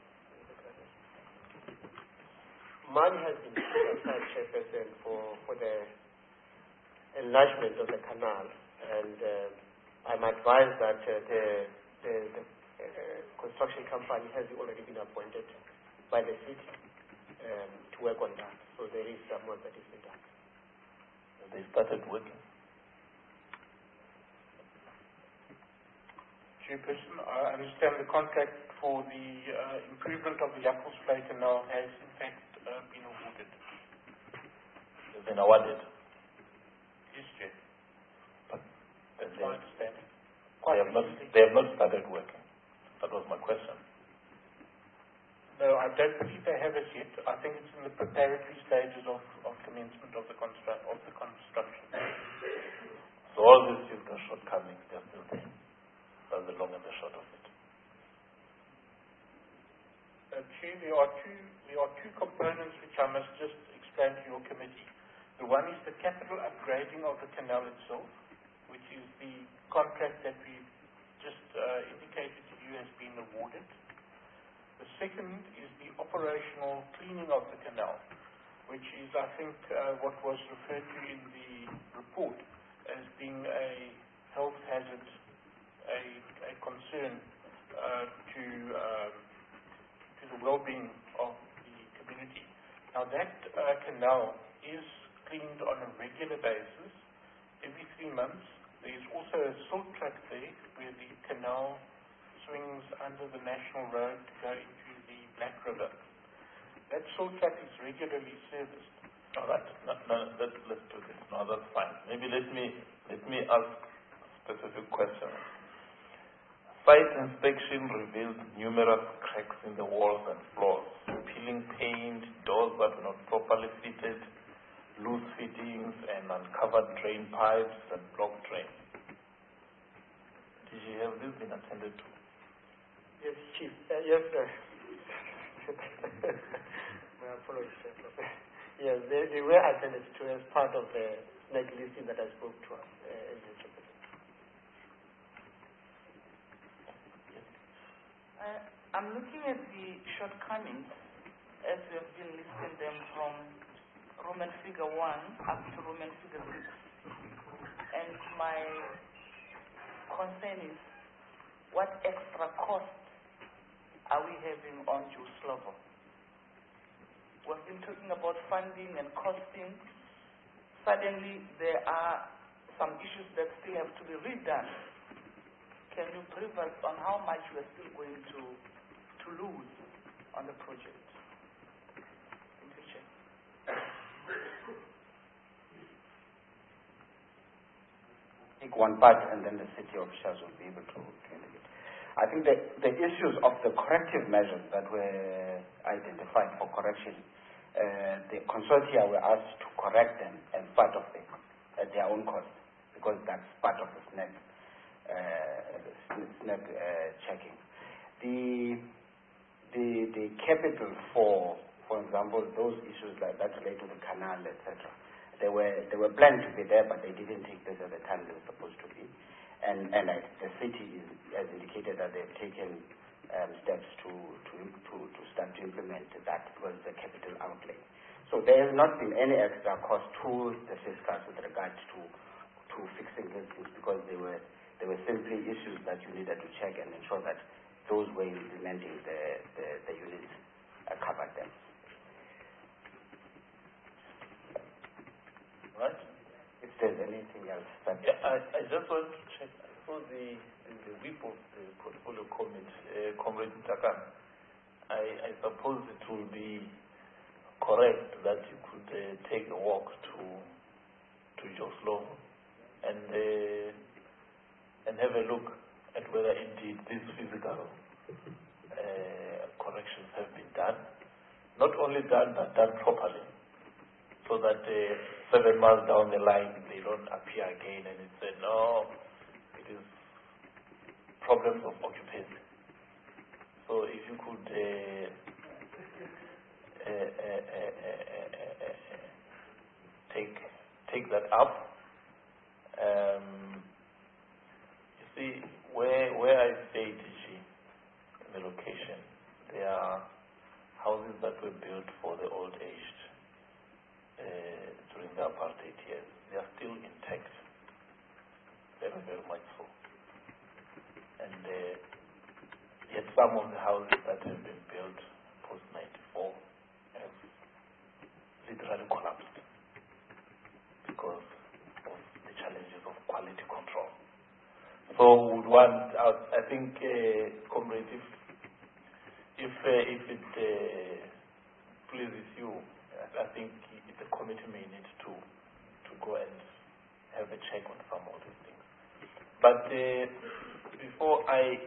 money has been set aside, Chairperson, for the enlargement of the canal, and I'm advised that the construction company has already been appointed by the city to work on that. So there is some work that is being done. They started working. Chairperson, I understand the contract for the improvement of the Jakkelsvlei Canal has in fact been awarded. Has been awarded? Yes, Chair. But that's my understanding. They have not started working. That was my question. No, I don't believe they have as yet. I think it's in the preparatory stages of commencement of the construction. So all these physical shortcomings, they're still there. That's the long and the short of it. Chair, there are two components which I must just explain to your committee. The one is the capital upgrading of the canal itself, which is the contract that we've just indicated to you has been awarded. The second is the operational cleaning of the canal, which is, I think, what was referred to in the report as being a health hazard, a concern to the well-being of the community. Now that canal is cleaned on a regular basis, every 3 months. There is also a silt track there where the canal swings under the national road to go into the Black River. That silt track is regularly serviced. All right. Let's do this. No, that's fine. Maybe let me ask a specific question. Site inspection revealed numerous cracks in the walls and floors, peeling paint, doors that were not properly fitted, loose fittings, and uncovered drain pipes and blocked drains. Did you have this been attended to? Yes, Chief. Yes, sir. My apologies, sir. Yes, they were attended to as part of the snag listing that I spoke to us in the I'm looking at the shortcomings as we have been listing them from Roman figure 1 up to Roman figure 6. And my concern is, what extra cost are we having on Juice level? We've been talking about funding and costing. Suddenly there are some issues that still have to be redone. Can you brief us on how much we are still going to lose on the project? Thank you, Chair. Take one part and then the city officials will be able to indicate. I think that the issues of the corrective measures that were identified for correction, the consortia were asked to correct them as part of at their own cost, because that's part of the SNEP checking. The capital for example, those issues that relate to the canal, etc. They were planned to be there, but they didn't take this at the time they were supposed to be. And the city has indicated that they've taken steps to start to implement that towards the capital outlay. So there has not been any extra cost to the fiscus with regard to fixing these things, because they were simply issues that you needed to check and ensure that those were implementing the units covered them. Right? If there's anything else that... Yeah, I just want to check. I saw the whip of the portfolio comment, Comrade Takan. I suppose it will be correct that you could take a walk to Joslovo and have a look at whether indeed these physical corrections have been done. Not only done, but done properly, so that 7 months down the line they don't appear again and it's no, it is problems of occupancy. So if you could take that up. You see, where I stayed in the location, there are houses that were built for the old aged during the apartheid years. They are still intact, very, very much so. And yet some of the houses that have been built post-94 have literally collapsed because of the challenges of quality control. So would want, I think, comrade, if it pleases you, I think the committee may need to go and have a check on some of these things. But before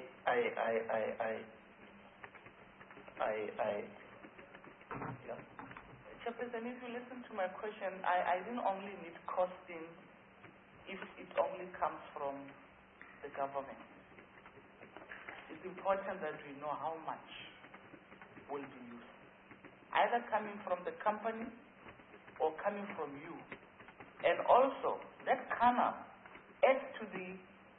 yeah. Chairperson, if you listen to my question, I didn't only need costing if it only comes from the government. It's important that we know how much will be used, either coming from the company or coming from you. And also, that canal adds to the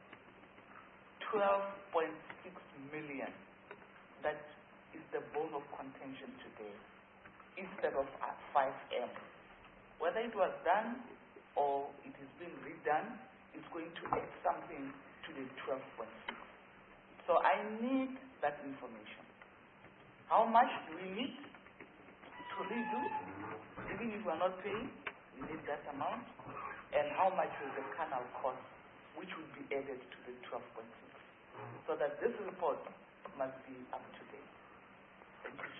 12.6 million that is the bone of contention today, instead of 5M. Whether it was done or it is being redone, it's going to add something to the 12.6. So I need that information. How much do we need to redo? Even if we're not paying, we need that amount. And how much will the canal cost, which would be added to the 12.6? So that this report must be up to date. Thank you.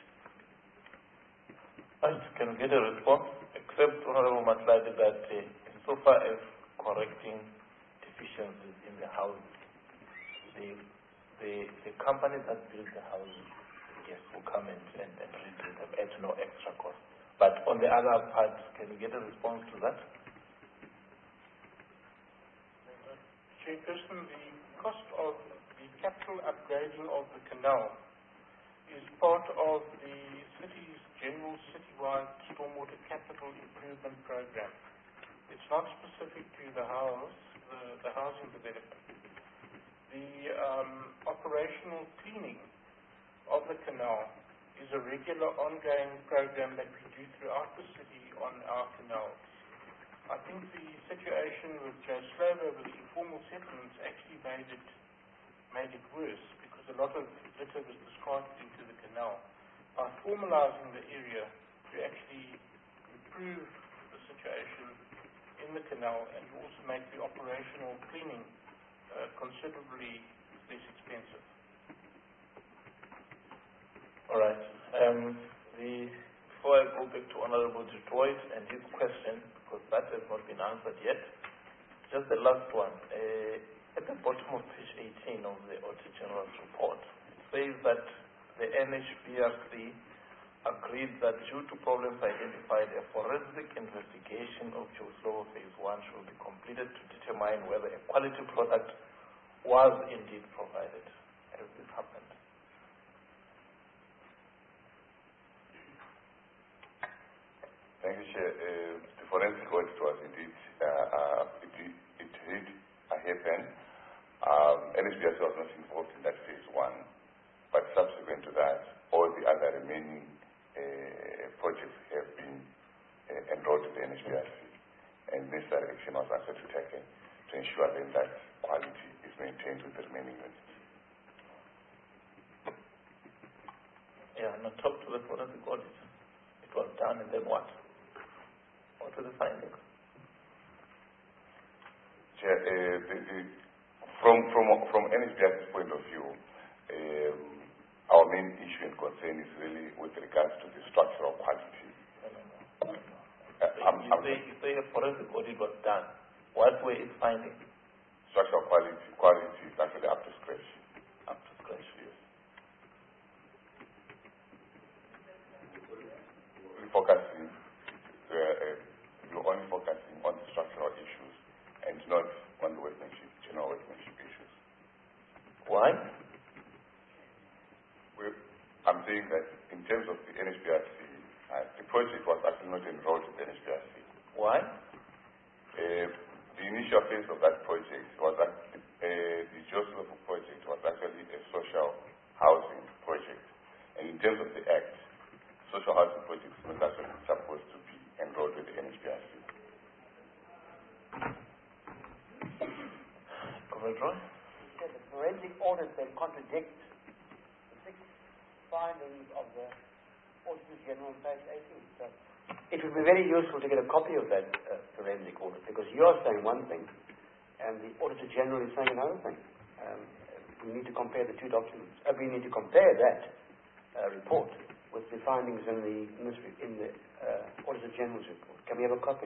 I can get a response, except Honorable Matladi, that insofar as correcting deficiencies in the houses, the company that built the houses, yes, will come and redo them at no extra cost. But on the other part, can we get a response to that? Chairperson, the cost of the capital upgrading of the canal is part of the city's general citywide stormwater capital improvement program. It's not specific to the housing development. The operational cleaning of the canal is a regular ongoing program that we do throughout the city on our canals. I think the situation with Joslovo with the informal settlements actually made it worse, because a lot of litter was discarded into the canal. By formalizing the area, we actually improve the situation in the canal, and you also make the operational cleaning considerably less expensive. All right. Before I go back to Honorable Detroit and his question, because that has not been answered yet, just the last one. At the bottom of page 18 of the Auditor General's report, it says that the NHBRC agreed that due to problems identified, a forensic investigation of Joe Slovo Phase 1 should be completed to determine whether a quality product was indeed provided. Has this happened? Thank you, Chair. The forensic audit was indeed, it did happen. NHBRC was not involved in that Phase 1, but subsequent to that, all the other remaining projects have been enrolled in the NHBRC, and necessary action was actually taken to ensure then that quality is maintained with the remaining units. Yeah, and on top to the forensic audit, it was done, and then what? What were the findings? Chair, from NHBRC's point of view, our main issue and concern is really with regards to the structural quality. You say a forensic audit was done. What were its findings? Structural quality is actually up to scratch. Up to scratch, yes. We're only focusing on the structural issues and not on the workmanship, general workmanship issues. Why? I'm saying that in terms of the NHBRC, the project was actually not enrolled in the NHBRC. Why? The initial phase of that project was that the Joseph project was actually a social housing project. And in terms of the Act, social housing projects are not actually supposed to be enrolled with the NHBRC. The forensic audit then contradicts the 6 findings of the Auditor General on page 18. So it would be very useful to get a copy of that forensic audit, because you're saying one thing and the Auditor General is saying another thing. We need to compare the two documents. We need to compare that report with the findings in the Auditor General's report. Can we have a copy?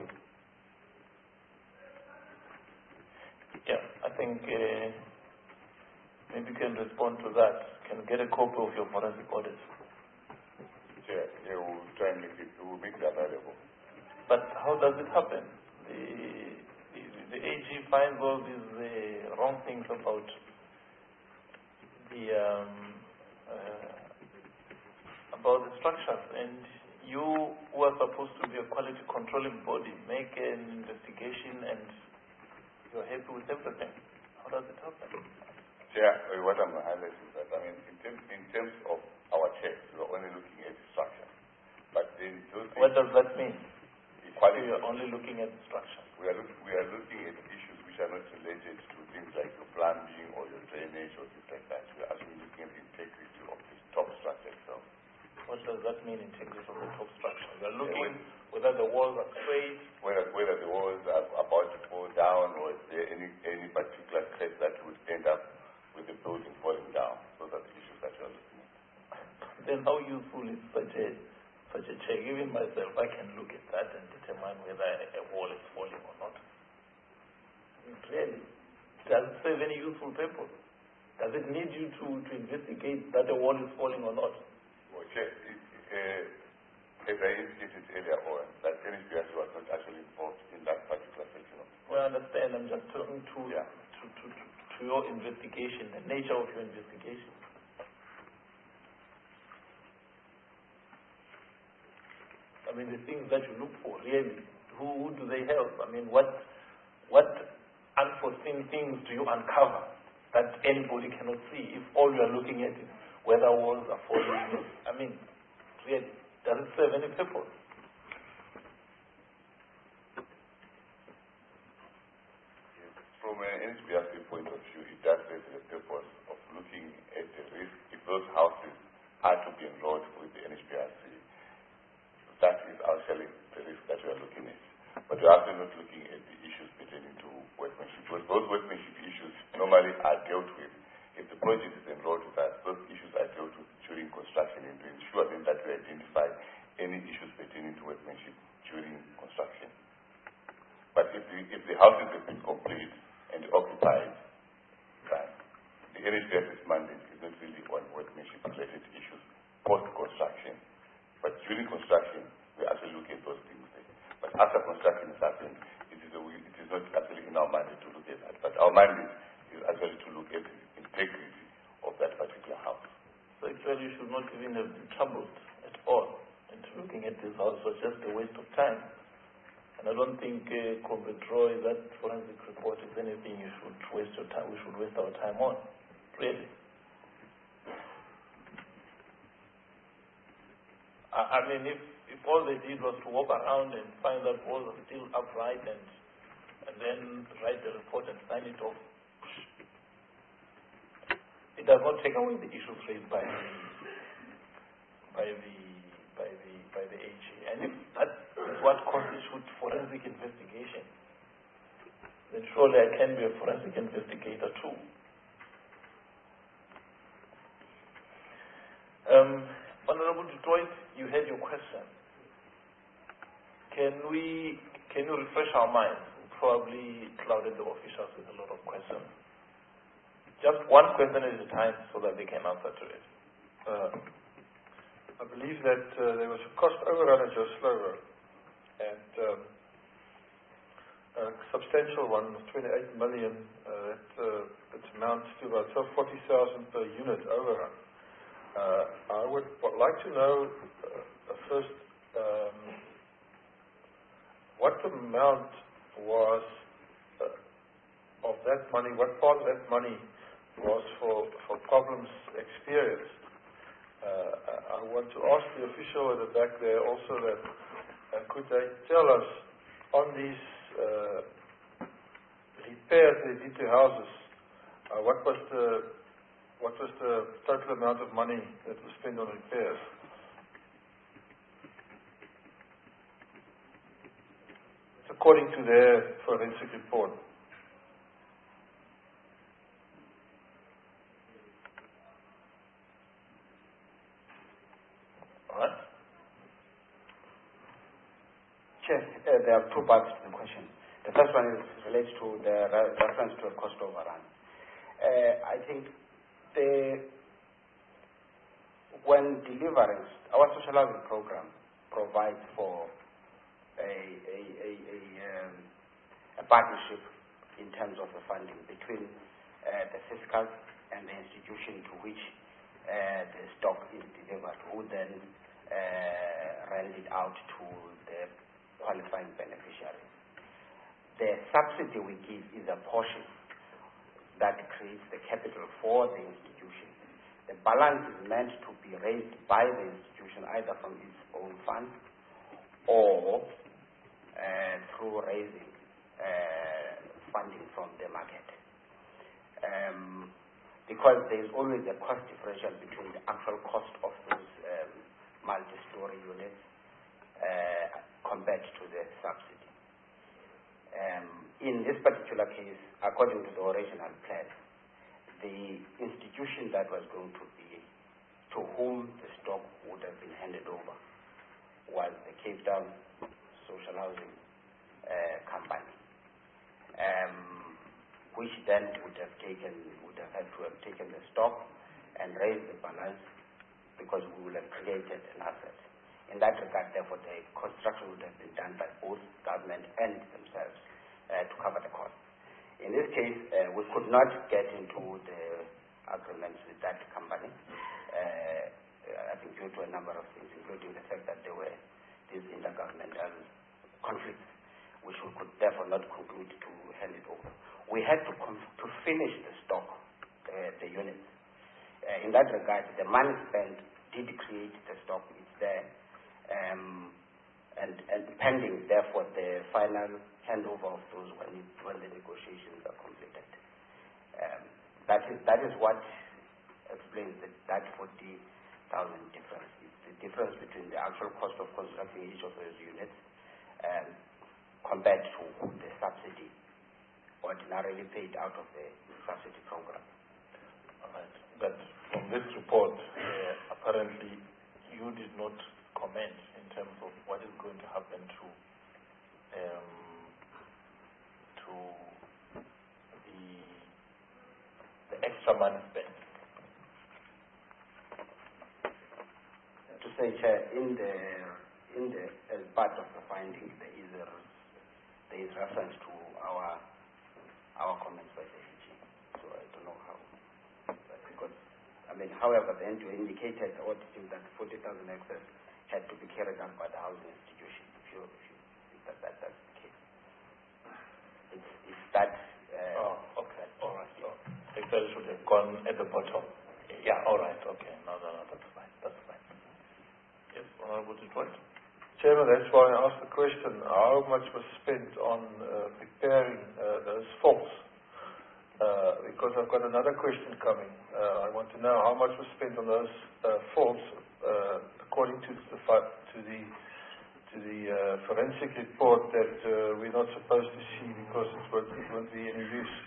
Yeah, I think maybe you can respond to that. Can you get a copy of your forensic audit? Yeah, we'll try and make it available. But how does it happen? The AG finds all these wrong things about the structures, and you, who are supposed to be a quality controlling body, make an investigation and you're happy with everything. How does it happen? Yeah, what I'm highlighting is that, I mean, in terms of our checks, we're only looking at the structure. But then what does that mean? Equality. You're only looking at the structure. We are looking at issues which are not related to things like your plumbing or your drainage or things like that. We are actually looking at the integrity of the top structure itself. What does that mean, integrity of the top structure? We are looking whether the walls are straight, whether the walls are about to fall down, or is there any particular crack that would end up with the building falling down. Those are the issues that you are looking at. Then how useful is such a check? Even myself, I can look at that and determine whether a wall is falling or not. Clearly, does it serve any useful purpose? Does it need you to investigate that a wall is falling or not? Well, as I indicated earlier on, that NHBRC was not actually involved in that particular section of it. Well, I understand. I'm just talking to your investigation, the nature of your investigation. I mean, the things that you look for, really, who do they help? I mean, what unforeseen things do you uncover that anybody cannot see if all you are looking at is whether walls are falling? I mean, really, does it serve any purpose? From an NHBRC point of view, it does serve the purpose of looking at the risk. If those houses are to be enrolled with the NHBRC, that is actually the risk that we are looking at. But we are also not looking at the issues pertaining to workmanship, because those workmanship issues normally are dealt with. If the project is enrolled with us, those issues are dealt with during construction, and to ensure then that we identify any issues pertaining to workmanship during construction. But if the houses have been complete and occupied, mandate is not really on workmanship-related issues post-construction. But during construction, we actually look at those things there. But after construction is happened, it is not actually in our mandate to look at that. But our mandate is actually to look at the integrity of that particular house. So actually you should not even have been troubled at all. And looking at this house was just a waste of time. And I don't think Comrade Roy, that forensic report is anything you should waste your time, we should waste our time on. Really. I mean, if all they did was to walk around and find that walls are still upright and then write the report and sign it off, it does not take away the issues raised by the AG. And if that is what constitutes forensic investigation, then surely I can be a forensic investigator too. Honorable Detroit, you had your question. Can you refresh our minds? We probably clouded the officials with a lot of questions. Just one question at a time so that they can answer to it. I believe that there was a cost overrun at Joe Slovo, and a substantial one of 28 million. It amounts to about 40,000 per unit overrun. I would like to know first what amount was of that money, what part of that money was for problems experienced. I want to ask the official at the back there also that could they tell us on these repairs they did to houses, what was the total amount of money that was spent on repairs? It's according to their forensic report. Chair, there are two parts to the question. The first one relates to the reference to a cost overrun. I think when delivering, our social housing program provides for a partnership in terms of the funding between the fiscal and the institution to which the stock is delivered, who then rent it out to the qualifying beneficiaries. The subsidy we give is a portion that creates the capital for the institution. The balance is meant to be raised by the institution either from its own funds or through raising funding from the market. Because there is always a cost differential between the actual cost of those multi-story units compared to the subsidy. In this particular case, according to the original plan, the institution that was going to be, to whom the stock would have been handed over, was the Cape Town Social Housing Company, which then would have had to have taken the stock and raised the balance because we would have created an asset. In that regard, therefore, the construction would have been done by both government and themselves to cover the cost. In this case, we could not get into the agreements with that company, I think due to a number of things, including the fact that there were these intergovernmental conflicts, which we could therefore not conclude to hand it over. We had to finish the stock, the units. In that regard, the money spent did create the stock, it's there, and pending, therefore, the final handover of those when the negotiations are completed. That is what explains that 40,000 difference. It's the difference between the actual cost of constructing each of those units compared to the subsidy ordinarily paid out of the subsidy program. All right. But from this report, apparently you did not comment in terms of what is going to happen to the extra money spent. say, Chair, as part of the finding, there is reference to our comments by the AG. So I don't know how, because, however, the NGO indicated the auditing that 40,000 hectares had to be carried out by the housing institution. If that's the case. It's that. Okay, all right. So, Excel should have gone at the bottom. Yeah, all right, okay. No, that's fine. Yes, Honorable Detroit. Chairman, that's why I asked the question, how much was spent on preparing those faults? Because I've got another question coming. I want to know how much was spent on those faults according to the forensic report that we're not supposed to see because it won't be any use.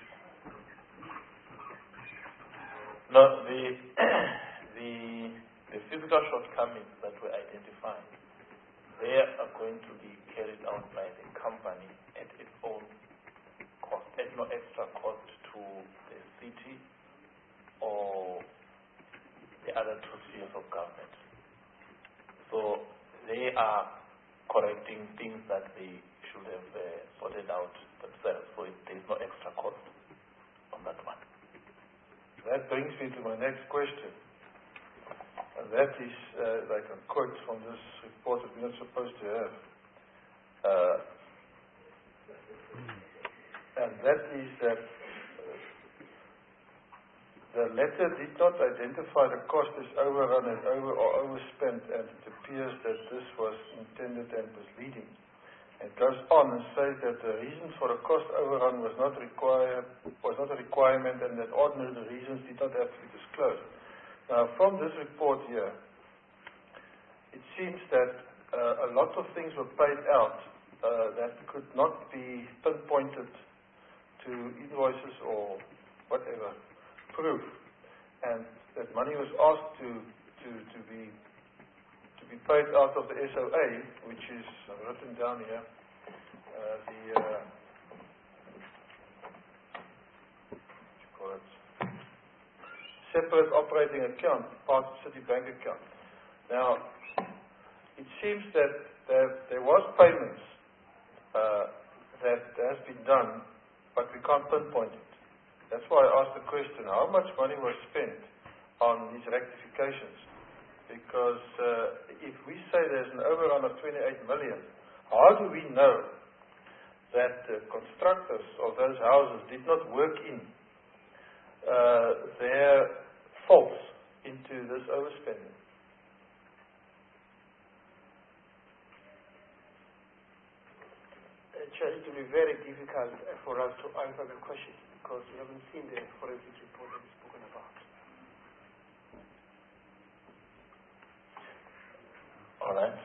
No, the physical shortcomings that were identified, they are going to be carried out by the company at its own cost, at no extra cost to the city or the other two spheres of government. So they are correcting things that they should have sorted out themselves. So there is no extra cost on that one. That brings me to my next question. And that is, like a quote from this report that we're not supposed to have. And that is that the letter did not identify the cost as overrun and overspent, and it appears that this was intended and misleading. It goes on and says that the reasons for a cost overrun was not a requirement, and that ordinary reasons did not have to be disclosed. Now, from this report here, it seems that a lot of things were paid out that could not be pinpointed to invoices or whatever proof, and that money was asked to be paid out of the SOA, which is written down here, separate operating account, part of City Bank account. Now, it seems that there was payments that has been done, but we can't pinpoint it. That's why I asked the question, how much money was spent on these rectifications? Because if we say there's an overrun of 28 million, how do we know that the constructors of those houses did not work in their faults into this overspending? Chair, it will be very difficult for us to answer the question because we haven't seen the forensic report that is spoken about. All right.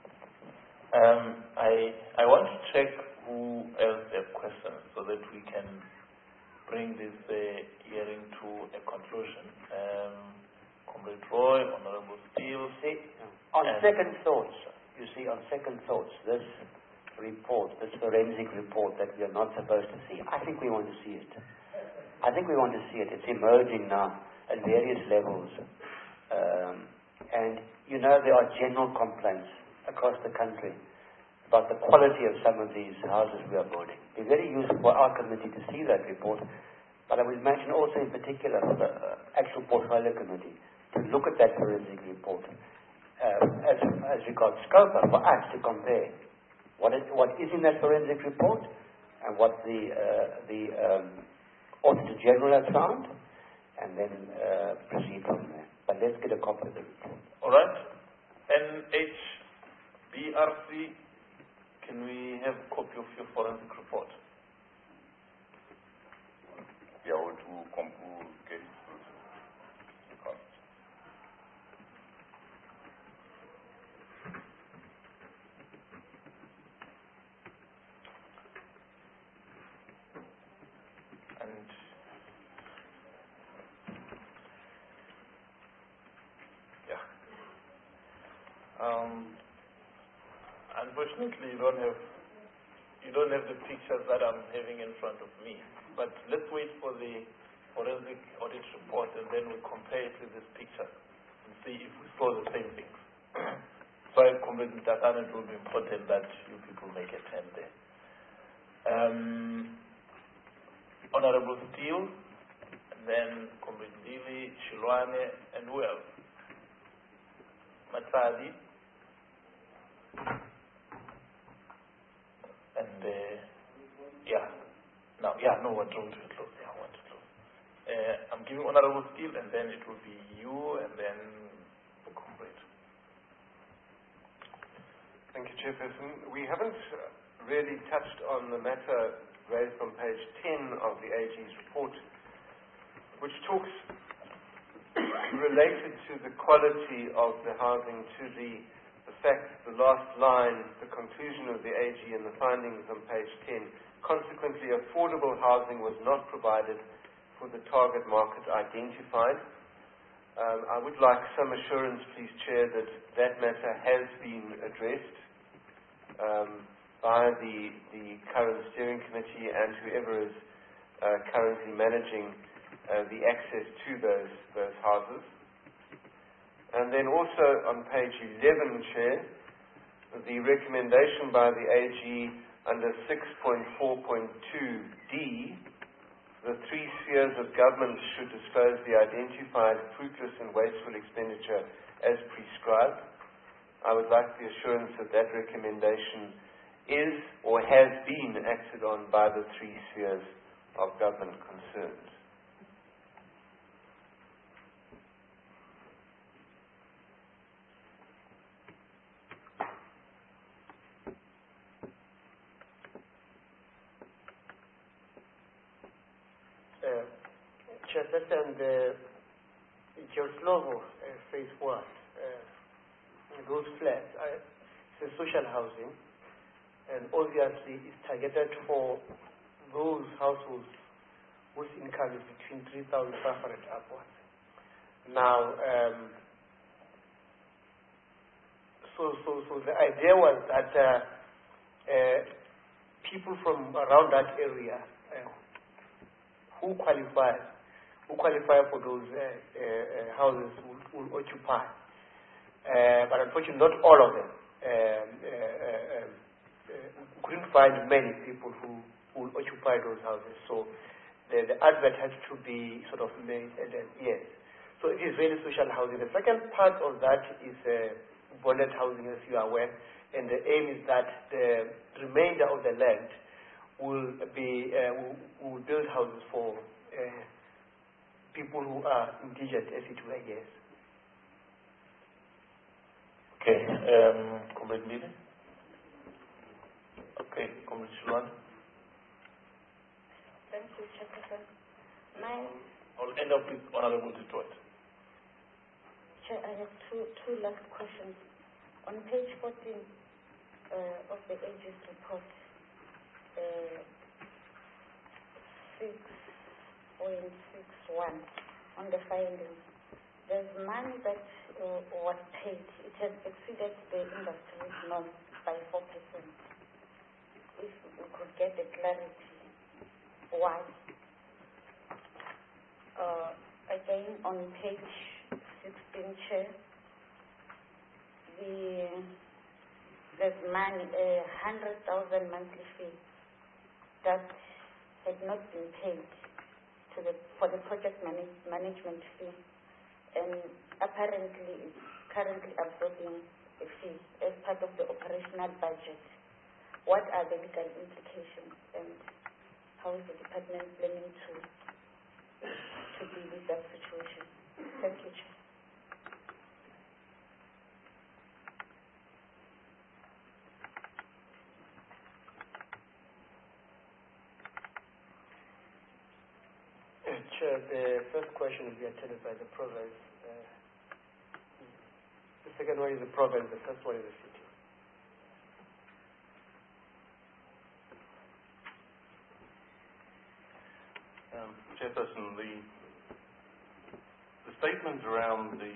I want to check who else have questions so that we can bring this hearing to a conclusion. Comrade Roy, Honorable Steele. On second thoughts, this report, this forensic report that we are not supposed to see, I think we want to see it. It's emerging now at various levels. And there are general complaints across the country about the quality of some of these houses we are building. It's very useful for our committee to see that report, but I would imagine also in particular for the actual portfolio committee to look at that forensic report as regards scope for us to compare what is in that forensic report and what the Auditor General has found, and then proceed from there. But let's get a copy of the report. All right. NHBRC, can we have a copy of your forensic report? Yeah, or to get it through the cost. And yeah. Unfortunately, you don't have the pictures that I'm having in front of me. But let's wait for the forensic audit report, and then we'll compare it with this picture and see if we saw the same things. Comrade Mtakane, it will be important that you people make a turn there. Honorable Steele, and then Comrade Dili, Shilwane, and who else? Matsadi. And no one told to close. Yeah, I want to close. I'm giving Honorable Steele, and then it will be you, and then the Comrade. Thank you, Chairperson. We haven't really touched on the matter raised on page 10 of the AG's report, which talks related to the quality of the housing, to the fact, the last line, the conclusion of the AG and the findings on page 10. Consequently, affordable housing was not provided for the target market identified. I would like some assurance, please, Chair, that that matter has been addressed by the current steering committee and whoever is currently managing the access to those houses. And then also on page 11, Chair, the recommendation by the AG under 6.4.2D, the 3 spheres of government should disclose the identified fruitless and wasteful expenditure as prescribed. I would like the assurance that that recommendation is or has been acted on by the 3 spheres of government concerned. Chairperson, Geoslovo, phase 1, those flats, it's social housing, and obviously it's targeted for those households whose income is between 3,500 upwards. Now, so the idea was that people from around that area who qualify for those houses will occupy. But unfortunately, not all of them. Couldn't find many people who will occupy those houses. So the advert has to be sort of made, and then, yes. So it is really social housing. The second part of that is bonded housing, as you are aware, and the aim is that the remainder of the land will build houses for people who are indigent, as it were, yes. Okay, Comrade Mile. Okay, Comrade Shilwane. Thank you, Chairperson. I'll end up with Honorable Detroit. Chair, I have two last questions. On page 14 of the AG's report, 6.61 on the findings, there's money that was paid. It has exceeded the industry norm by 4%. If we could get the clarity, why? Again, on page 16, Chair, there's money, 100,000 monthly fee that had not been paid for the project management fee, and apparently it's currently absorbing a fee as part of the operational budget. What are the legal implications, and how is the department planning to deal with that situation? Thank you, Chair. Chair, the first question will be attended by the province. The second one is the province, the first one is the city. Chairperson, the statement around the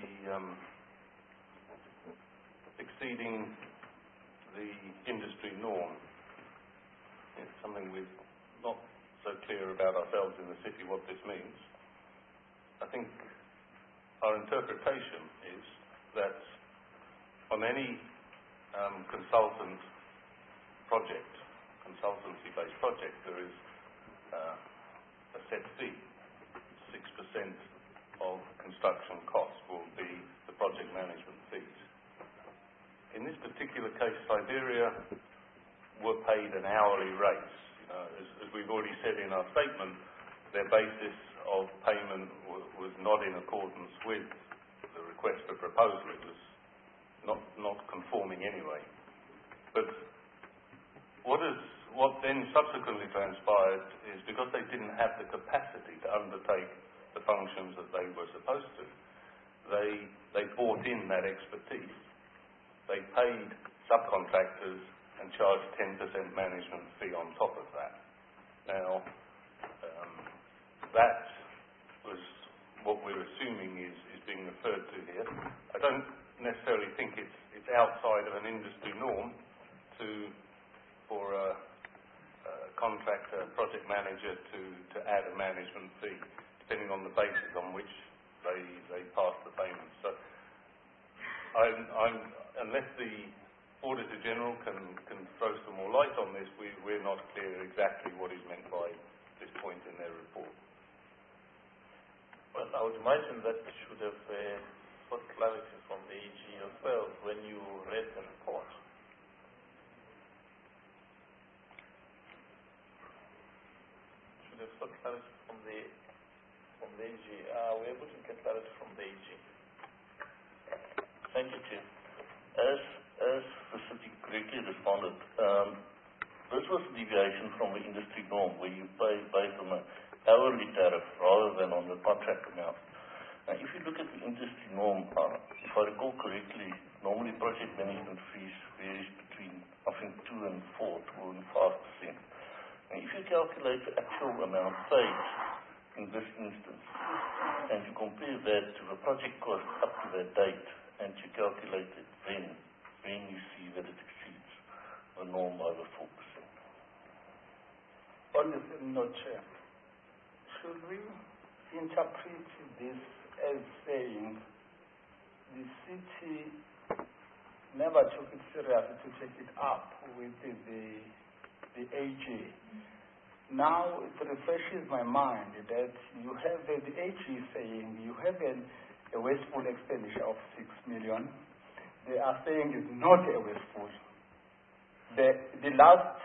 exceeding the industry norm is something we're not so clear about ourselves in the city what this means. I think our interpretation is that on any consultancy-based project, there is a set fee. 6% of construction costs will be the project management fees. In this particular case, Siberia were paid an hourly rate. As we've already said in our statement, their basis of payment was not in accordance with the request for proposal. It was not conforming anyway. But what then subsequently transpired is because they didn't have the capacity to undertake the functions that they were supposed to, they bought in that expertise. They paid subcontractors and charged 10% management fee on top of that. Now, that was what we're assuming is being referred to here. I don't necessarily think it's outside of an industry norm for a contractor, project manager to add a management fee, depending on the basis on which they pass the payment. So, unless the Auditor General can throw some more light on this, we're not clear exactly what is meant by this point in their report. Well, I would imagine that should have sought clarity from the AG yourself when you read the report. Should have sought clarity from the AG. Are we able to get clarity from the AG? Thank you, Chair. As the city correctly responded, this was a deviation from the industry norm where you pay based on an hourly tariff rather than on the contract amount. Now, if you look at the industry norm, if I recall correctly, normally project management fees varies between, I think, 2 and 4 to 5%. Now, if you calculate the actual amount paid in this instance, and you compare that to the project cost up to that date, and you calculate it, then you see that it exceeds the norm by the 4%. On this note, Chair, should we interpret this as saying the city never took it seriously to take it up with the AG? Now it refreshes my mind that you have the AG saying you have a wasteful expenditure of 6 million. They are saying it's not a wasteful. The last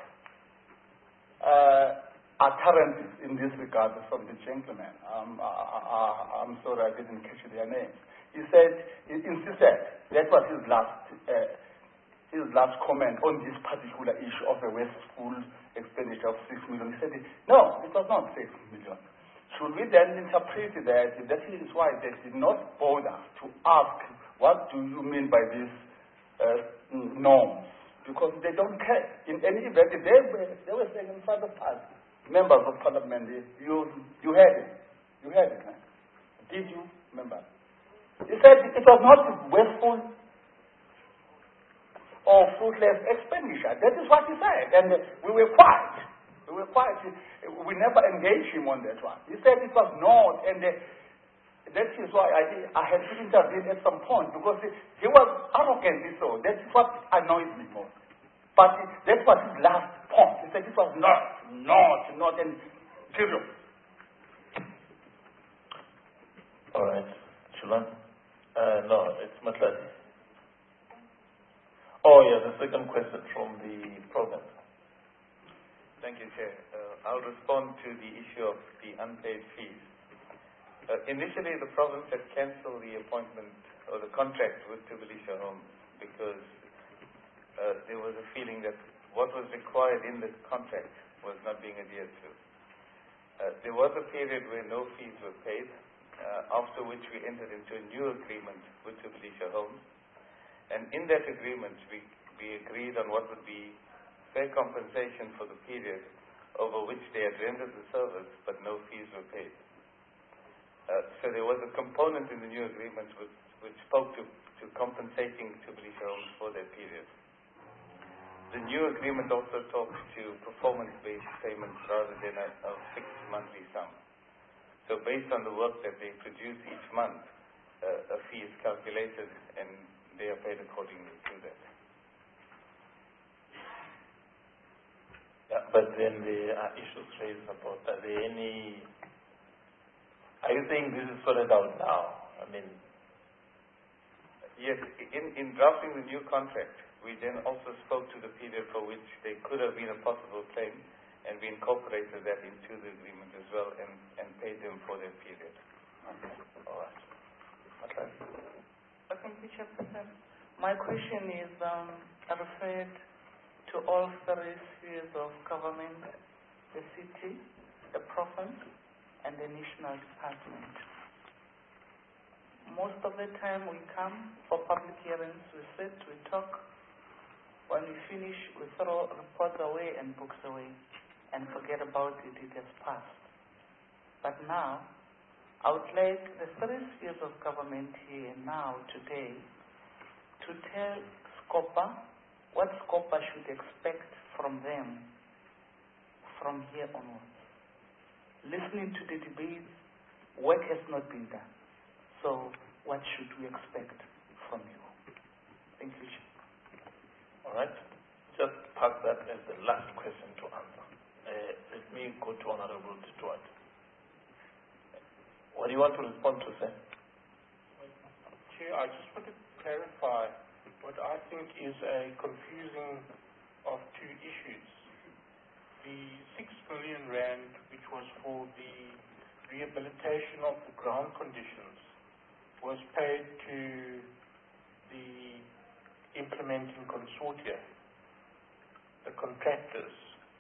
utterances in this regard from the gentleman, I'm sorry I didn't catch their names. He insisted that was his last comment on this particular issue of a wasteful expenditure of 6 million. He said, no, it was not 6 million. Should we then interpret that is why they did not bother to ask, what do you mean by these norms? Because they don't care. In any event, they were saying in front of us, members of parliament, you heard it. You heard it. Huh? Did you, members? He said it was not wasteful or fruitless expenditure. That is what he said. And we were quiet. We never engaged him on that one. He said it was not. And that is why I had to intervene at some point, because he was arrogantly so. That is what annoys me most. But that was his last point. He said it was not, and serious. All right. Shulan? No, it's Matladi. Oh, yeah, the second question from the province. Thank you, Chair. I'll respond to the issue of the unpaid fees. Initially, the province had cancelled the appointment or the contract with Thubelisha Homes because there was a feeling that what was required in the contract was not being adhered to. There was a period where no fees were paid, after which we entered into a new agreement with Thubelisha Homes. And in that agreement, we agreed on what would be fair compensation for the period over which they had rendered the service, but no fees were paid. So there was a component in the new agreement which spoke to compensating Thubelisha Homes for that period. The new agreement also talks to performance-based payments rather than a fixed monthly sum. So based on the work that they produce each month, a fee is calculated and they are paid accordingly to that. but then there are issues raised about, are you saying this is sorted out now? I mean, yes, in drafting the new contract, we then also spoke to the period for which there could have been a possible claim, and we incorporated that into the agreement as well and paid them for that period. Okay. All right. Okay. Thank you, Chairperson. My question is referred to all 3 spheres of government, the city, the province, and the national department. Most of the time we come for public hearings, we sit, we talk. When we finish, we throw reports away and books away and forget about it, it has passed. But now, I would like the 3 spheres of government here now, today, to tell SCOPA what SCOPA should expect from them from here onwards. Listening to the debates, work has not been done. So, what should we expect from you? Thank you. All right. Just park that as the last question to answer. Let me go to Honorable Stuart. What do you want to respond to, sir? Chair, I just want to clarify what I think is a confusing of 2 issues. The 6 million rand, which was for the rehabilitation of the ground conditions, was paid to the implementing consortia, the contractors.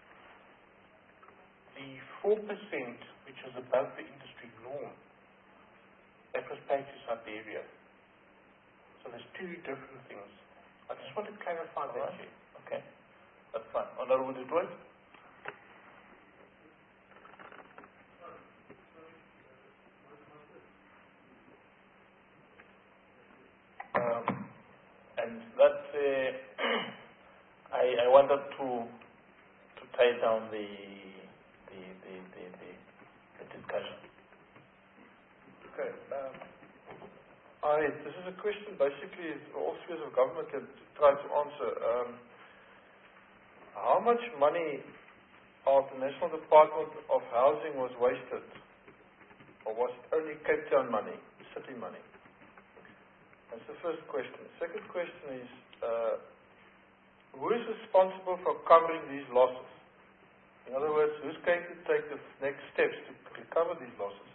The 4%, which was above the industry norm, that was paid to Siberia. So there's 2 different things. I just want to clarify that here. Okay. That's fine. Honorable Detroit? And that I wanted to tie down the discussion. Okay. This is a question basically all spheres of government can try to answer. How much money of the National Department of Housing was wasted? Or was it only Cape Town money, city money? That's the first question. The second question is, who is responsible for covering these losses? In other words, who's going to take the next steps to recover these losses?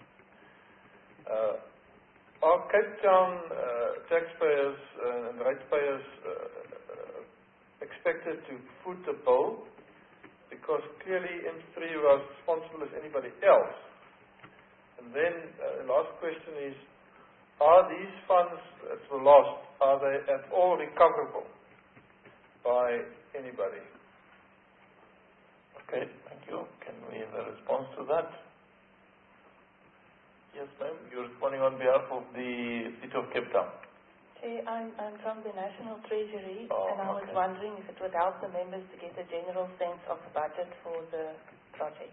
Are Cape Town taxpayers and ratepayers expected to foot the bill? Because clearly M3 was responsible as anybody else. And then the last question is, are these funds that were lost, are they at all recoverable by anybody? Okay, thank you. Can we have a response to that? Yes, ma'am. You're responding on behalf of the City of Cape Town. See, I'm from the National Treasury, Oh, and I was wondering if it would help the members to get a general sense of the budget for the project.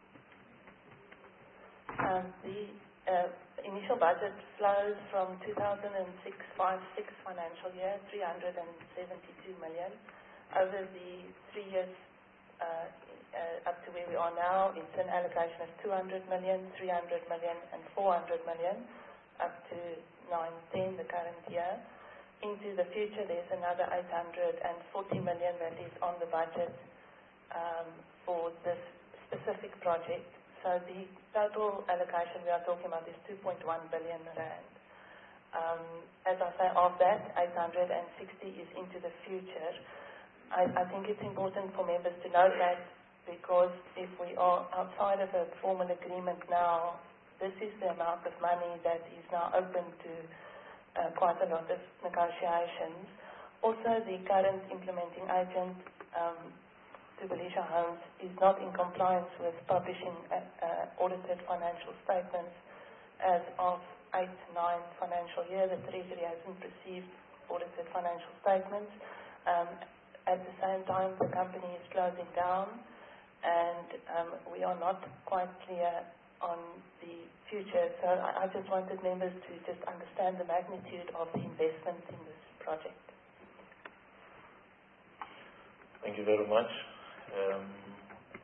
The initial budget flows from 2006-56 financial year, 372 million. Over the 3 years up to where we are now, it's an allocation of 200 million, 300 million, and 400 million, up to 910 the current year. Into the future, there's another 840 million that is on the budget for this specific project. So the total allocation we are talking about is 2.1 billion rand. As I say, of that, 860 is into the future. I think it's important for members to note that, because if we are outside of a formal agreement now, this is the amount of money that is now open to quite a lot of negotiations. Also, the current implementing agent, Tubelisha Homes, is not in compliance with publishing audited financial statements as of 8-9 financial year. The Treasury hasn't received audited financial statements. At the same time, the company is closing down, and we are not quite clear on the future. So I just wanted members to just understand the magnitude of the investment in this project. Thank you very much.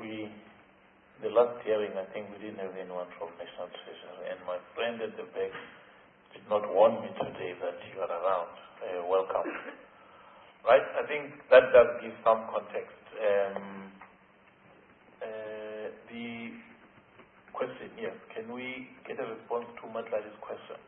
the last hearing, I think we didn't have anyone from National Treasury, and my friend at the back did not warn me today that you are around. Welcome. Right? I think that does give some context. The question, yes, can we get a response to Matladi's question?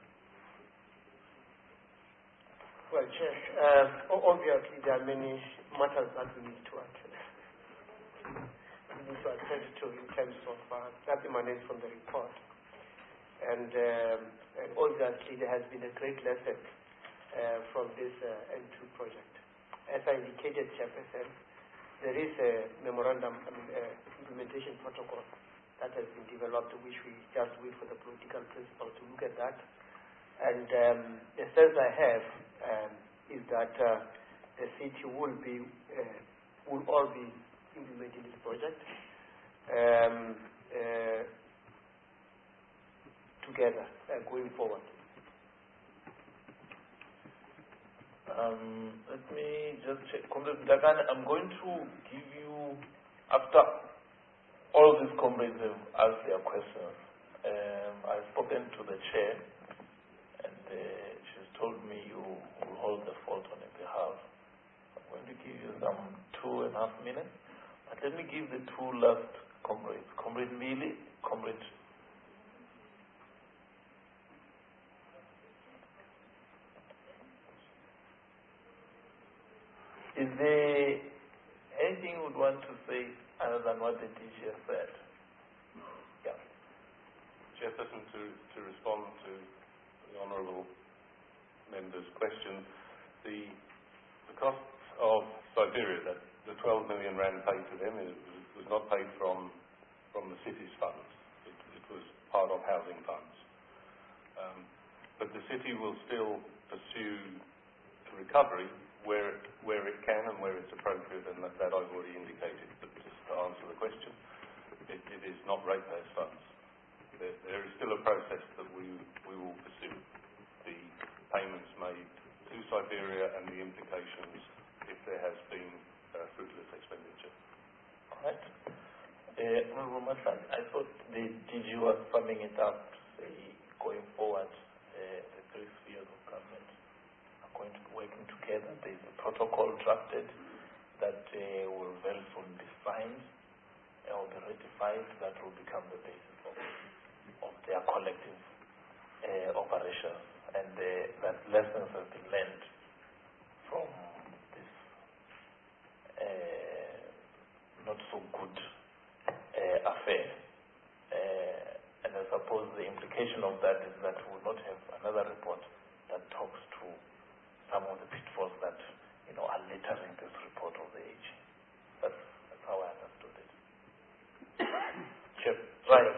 Well, Chair, obviously there are many matters that we need to address. We need to attend to in terms of that emanates from the report. And obviously there has been a great lesson from this N2 project. As I indicated, Chairperson, there is a memorandum, implementation protocol that has been developed, which we just wait for the political principal to look at that. And the sense I have is that the city will all be implementing this project together going forward. Let me just check. Comrade Dagane, I'm going to give you, after all these comrades have asked their questions, I've spoken to the chair, and she's told me you will hold the fort on her behalf. I'm going to give you some 2.5 minutes, but let me give the two last comrades. Comrade Mili, Comrade. Is there anything you would want to say other than what the DG has said? Yeah. Chairperson, to respond to the honourable member's question, the cost of Siberia, that the 12 million rand paid to them, was not paid from the city's funds. It was part of housing funds. But the city will still pursue recovery where it can and where it's appropriate, and that I've already indicated. But just to answer the question, it is not ratepayers' funds. There is still a process that we will pursue. The payments made to Siberia and the implications if there has been fruitless expenditure. All right. Honourable Matladi, I thought the DG was summing it up, going forward, the three spheres of government are going to be working together. There is a protocol drafted that will very soon be signed or be ratified, that will become the basis of their collective operations, and that lessons have been learned from this not so good affair. And I suppose the implication of that is that we will not have another report that talks to some of the pitfalls that are littering this report of the AG. That's how I understood it. Right.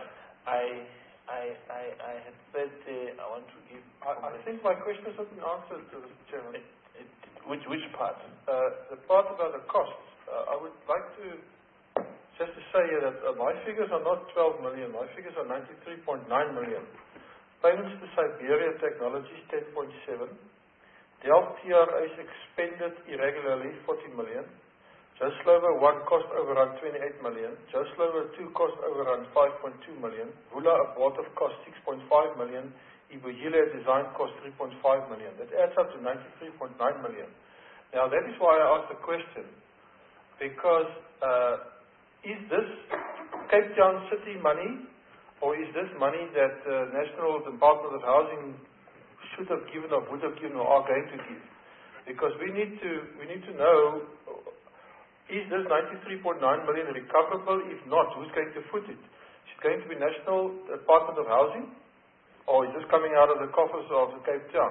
I had said I want to give. I think my questions have been answered, Mr. Chairman. Which part? The part about the costs. I would like to just to say here that my figures are not 12 million. My figures are 93.9 million. Payments to Siberia Technologies 10.7. Delft TRAs expended irregularly 40 million. Jaslover 1 cost overrun 28 million. Jaslover 2 cost overrun 5.2 million. Vula abortive cost 6.5 million. Ibohile design cost 3.5 million. That adds up to 93.9 million. Now that is why I asked the question, because is this Cape Town City money, or is this money that National Department of Housing should have given or would have given or are going to give? Because we need to know, is this 93.9 million recoverable? If not, who's going to foot it? Is it going to be National Department of Housing, or is this coming out of the coffers of Cape Town?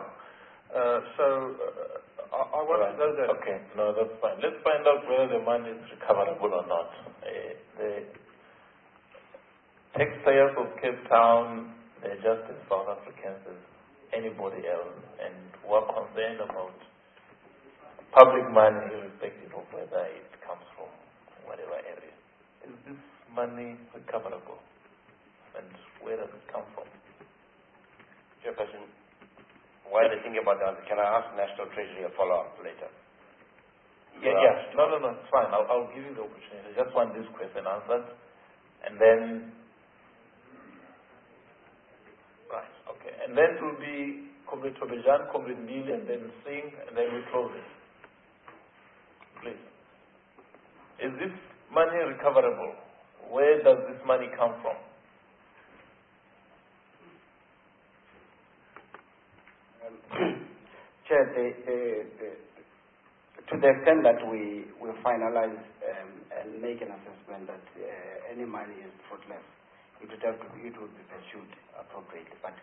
I want to know that. Okay, no, that's fine. Let's find out whether the money is recoverable or not. The taxpayers of Cape Town, they're just as South Africans as anybody else, and we're concerned about public money, irrespective of whether it comes from whatever area. Is this money recoverable? And where does it come from? Chairperson, while I think about that, can I ask National Treasury a follow-up later? Yes. No, it's fine. I'll give you the opportunity. I just want this question answered. And then, right, okay. And then it will be Comrade Tobejan, Comrade Neil, and then Singh, and then we close it. Please. Is this money recoverable? Where does this money come from? Chair, to the extent that we finalize and make an assessment that any money is fruitless, it would be pursued appropriately. But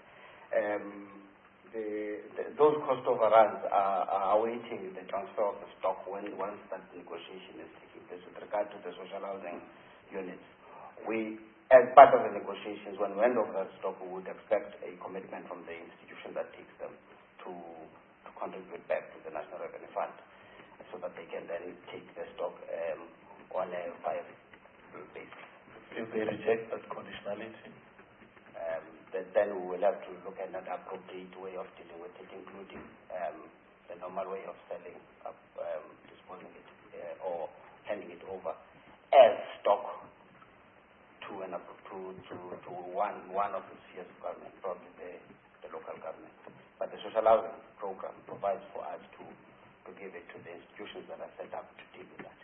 those cost overruns are awaiting the transfer of the stock once that negotiation is taking place with regard to the social housing units. We, as part of the negotiations, when we hand over that stock, we would expect a commitment from the institution that takes them to contribute back to the National Revenue Fund, so that they can then take the stock on a 5-year basis. If they reject that conditionality? Then we will have to look at an appropriate way of dealing with it, including the normal way of selling, disposing it, or handing it over as stock to one of the CS government, probably the local government. But the social housing program provides for us to give it to the institutions that are set up to deal with that.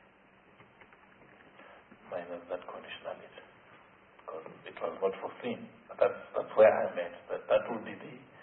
Minus that conditionality, because it was not foreseen. That's where I'm at. That will be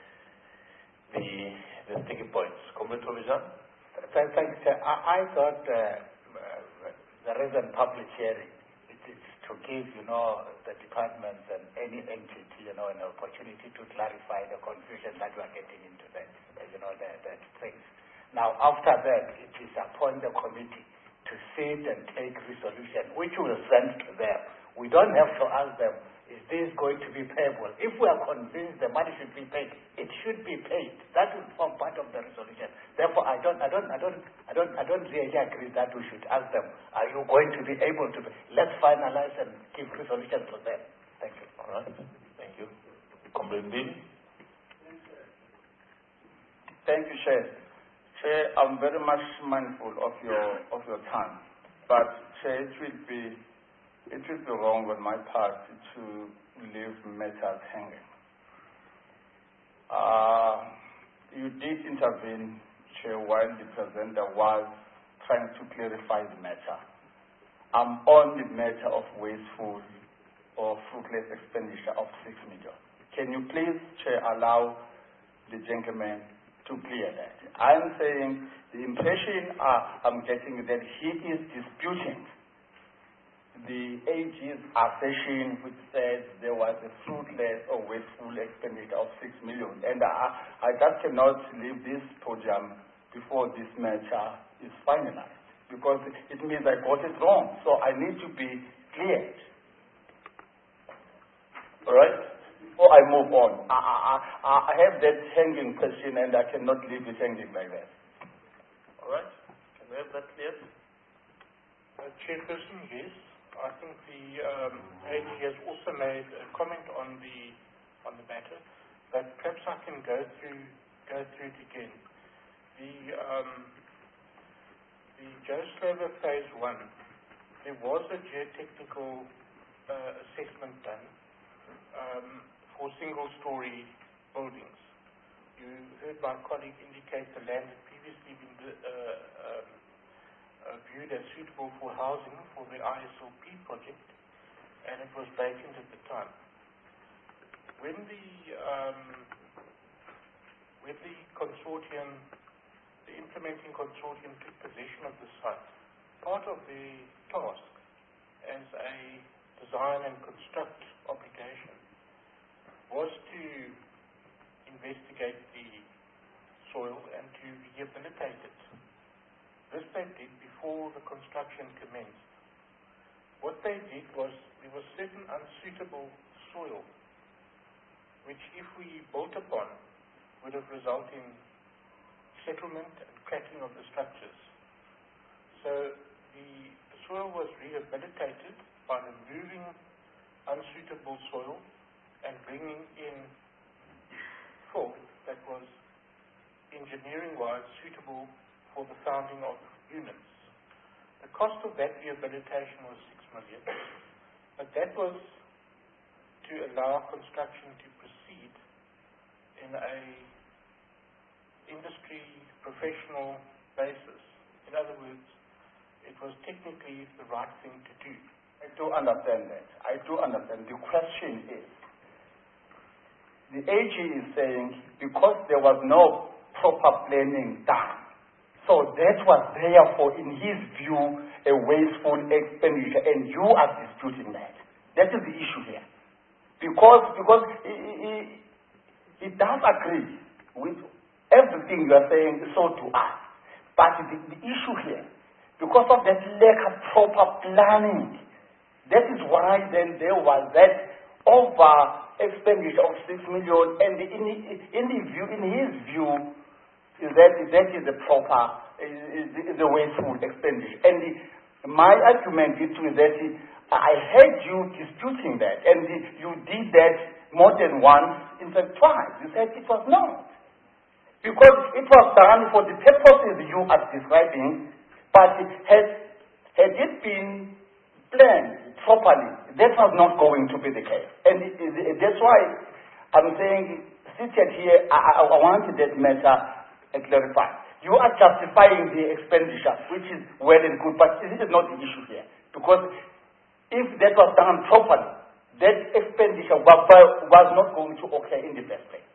the sticky points. Comrade Tobejan? Thank you, sir. I thought the reason public hearing is to give, the departments and any entity, an opportunity to clarify the confusion that we are getting into that things. Now, after that, it is upon the committee to sit and take resolution, which we will send to them. We don't have to ask them, is this going to be payable? If we are convinced the money should be paid, it should be paid. That will form part of the resolution. Therefore, I don't really agree that we should ask them, are you going to be able to pay? Let's finalize and give resolution to them. Thank you. All right. Thank you. Comrade Neil? Thank you, Chair. Chair, I'm very much mindful of your time, but Chair, it will be wrong on my part to leave matters hanging. You did intervene, Chair, while the presenter was trying to clarify the matter. I'm on the matter of wasteful or fruitless expenditure of 6 million. Can you please, Chair, allow the gentleman to clear that? I'm saying the impression I'm getting is that he is disputing the AG's assertion which says there was a fruitless or wasteful expenditure of 6 million. And I just cannot leave this podium before this matter is finalized, because it means I got it wrong. So I need to be cleared. All right? Before I move on, I have that hanging question, and I cannot leave it hanging like that. All right? Can we have that cleared? Chairperson, yes. I think the AG has also made a comment on the matter, but perhaps I can go through it again. The Joe Slovo Phase 1, there was a geotechnical assessment done for single-story buildings. You heard my colleague indicate the land had previously been viewed as suitable for housing for the ISLP project, and it was vacant at the time. When the consortium, the implementing consortium, took possession of the site, part of the task as a design and construct obligation was to investigate the soil and to rehabilitate it. This they did before the construction commenced. What they did was, there was certain unsuitable soil, which if we built upon, would have resulted in settlement and cracking of the structures. So the soil was rehabilitated by removing unsuitable soil and bringing in fill that was engineering-wise suitable for the founding of units. The cost of that rehabilitation was 6 million, but that was to allow construction to proceed in a industry professional basis. In other words, it was technically the right thing to do. I do understand that. I do understand. The question is, the AG is saying because there was no proper planning done, so that was therefore, in his view, a wasteful expenditure, and you are disputing that. That is the issue here. Because he does agree with everything you are saying, so do I. But the issue here, because of that lack of proper planning, that is why then there was that over expenditure of 6 million, and in his view, is that is the proper, is the wasteful expenditure. And my argument is that I heard you disputing that, and you did that more than once, in fact twice. You said it was not. Because it was done for the purposes you are describing, but had it been planned properly, that was not going to be the case. And that's why I'm saying, seated here, I wanted that matter clarified. You are justifying the expenditure, which is well and good, but this is not the issue here. Because if that was done properly, that expenditure was not going to occur in the first place.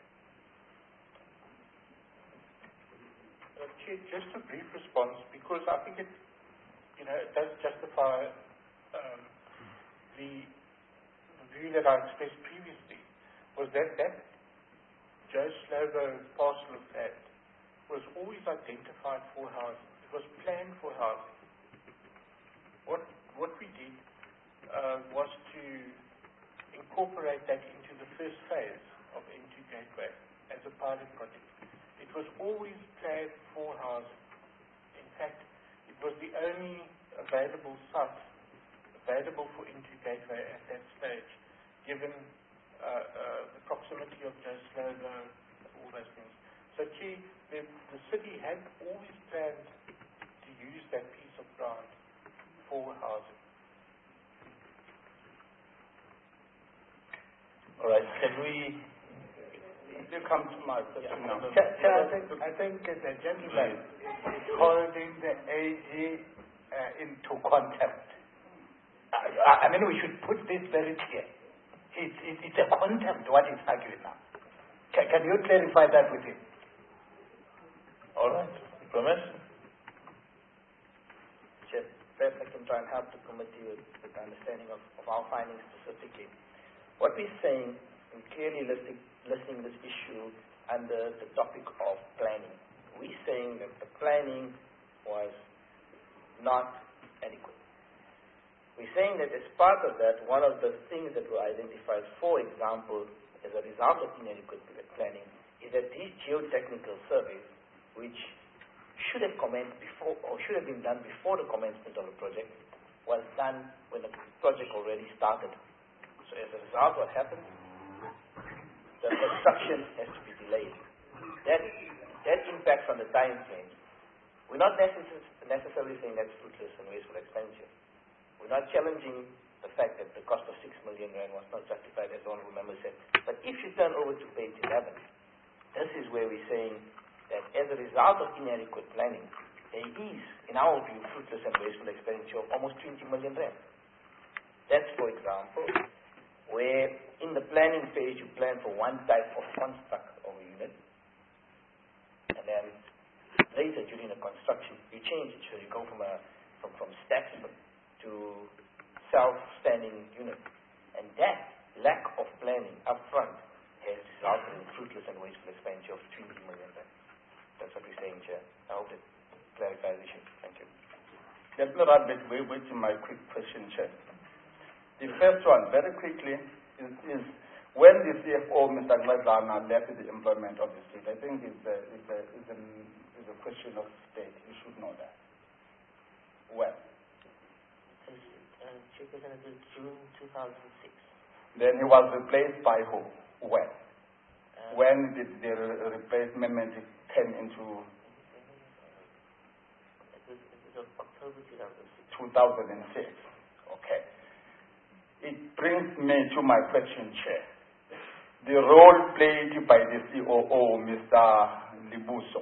Just a brief response, because I think it does justify the view that I expressed previously, was that Joe Slovo parcel of land was always identified for housing. It was planned for housing. What we did was to incorporate that into the first phase of N2 Gateway as a pilot project. It was always planned for housing. In fact, it was the only available site available for N2 Gateway at that stage, given the proximity of Joe Slovo, all those things. So, the city had always planned to use that piece of ground for housing. All right, can we... You come to my question now. I think the gentleman is holding the AG into contempt. I mean, we should put this very clear. It's a contempt what he's arguing now. Can you clarify that with him? All right. Promise? Chair, perhaps I can try and help the committee with the understanding of our findings specifically. What we're saying, and clearly listing this issue under the topic of planning, we're saying that the planning was not adequate. We're saying that as part of that, one of the things that were identified, for example, as a result of inadequate planning, is that these geotechnical surveys, which should have commenced before, or should have been done before the commencement of the project, was done when the project already started. So as a result, what happened? The construction has to be delayed. That impacts on the time frame. We're not necessarily saying that's fruitless and wasteful expenditure. We're not challenging the fact that the cost of 6 million rand was not justified, as the honourable member said. But if you turn over to page 11, this is where we're saying that as a result of inadequate planning, there is, in our view, fruitless and wasteful expenditure of almost 20 million rand. That's, for example, where in the planning phase you plan for one type of construct of a unit, and then later during the construction you change it, so you go from stacks to self-standing unit, and that lack of planning up front has resulted in fruitless and wasteful expenditure of 20 million rand. That's what we're saying, Chair. I hope that clarifies the issue. Thank you. Let me run back with my quick question, Chair. The first one, very quickly, is when the CFO, Mr. Glazana, left the employment of the state. I think it's a question of state. You should know that. When? Chairperson, it was June 2006. Then he was replaced by who? When? When did the replacement turn into? It was October 2006. 2006. Okay. It brings me to my question, Chair. The role played by the COO, Mr. Libuso.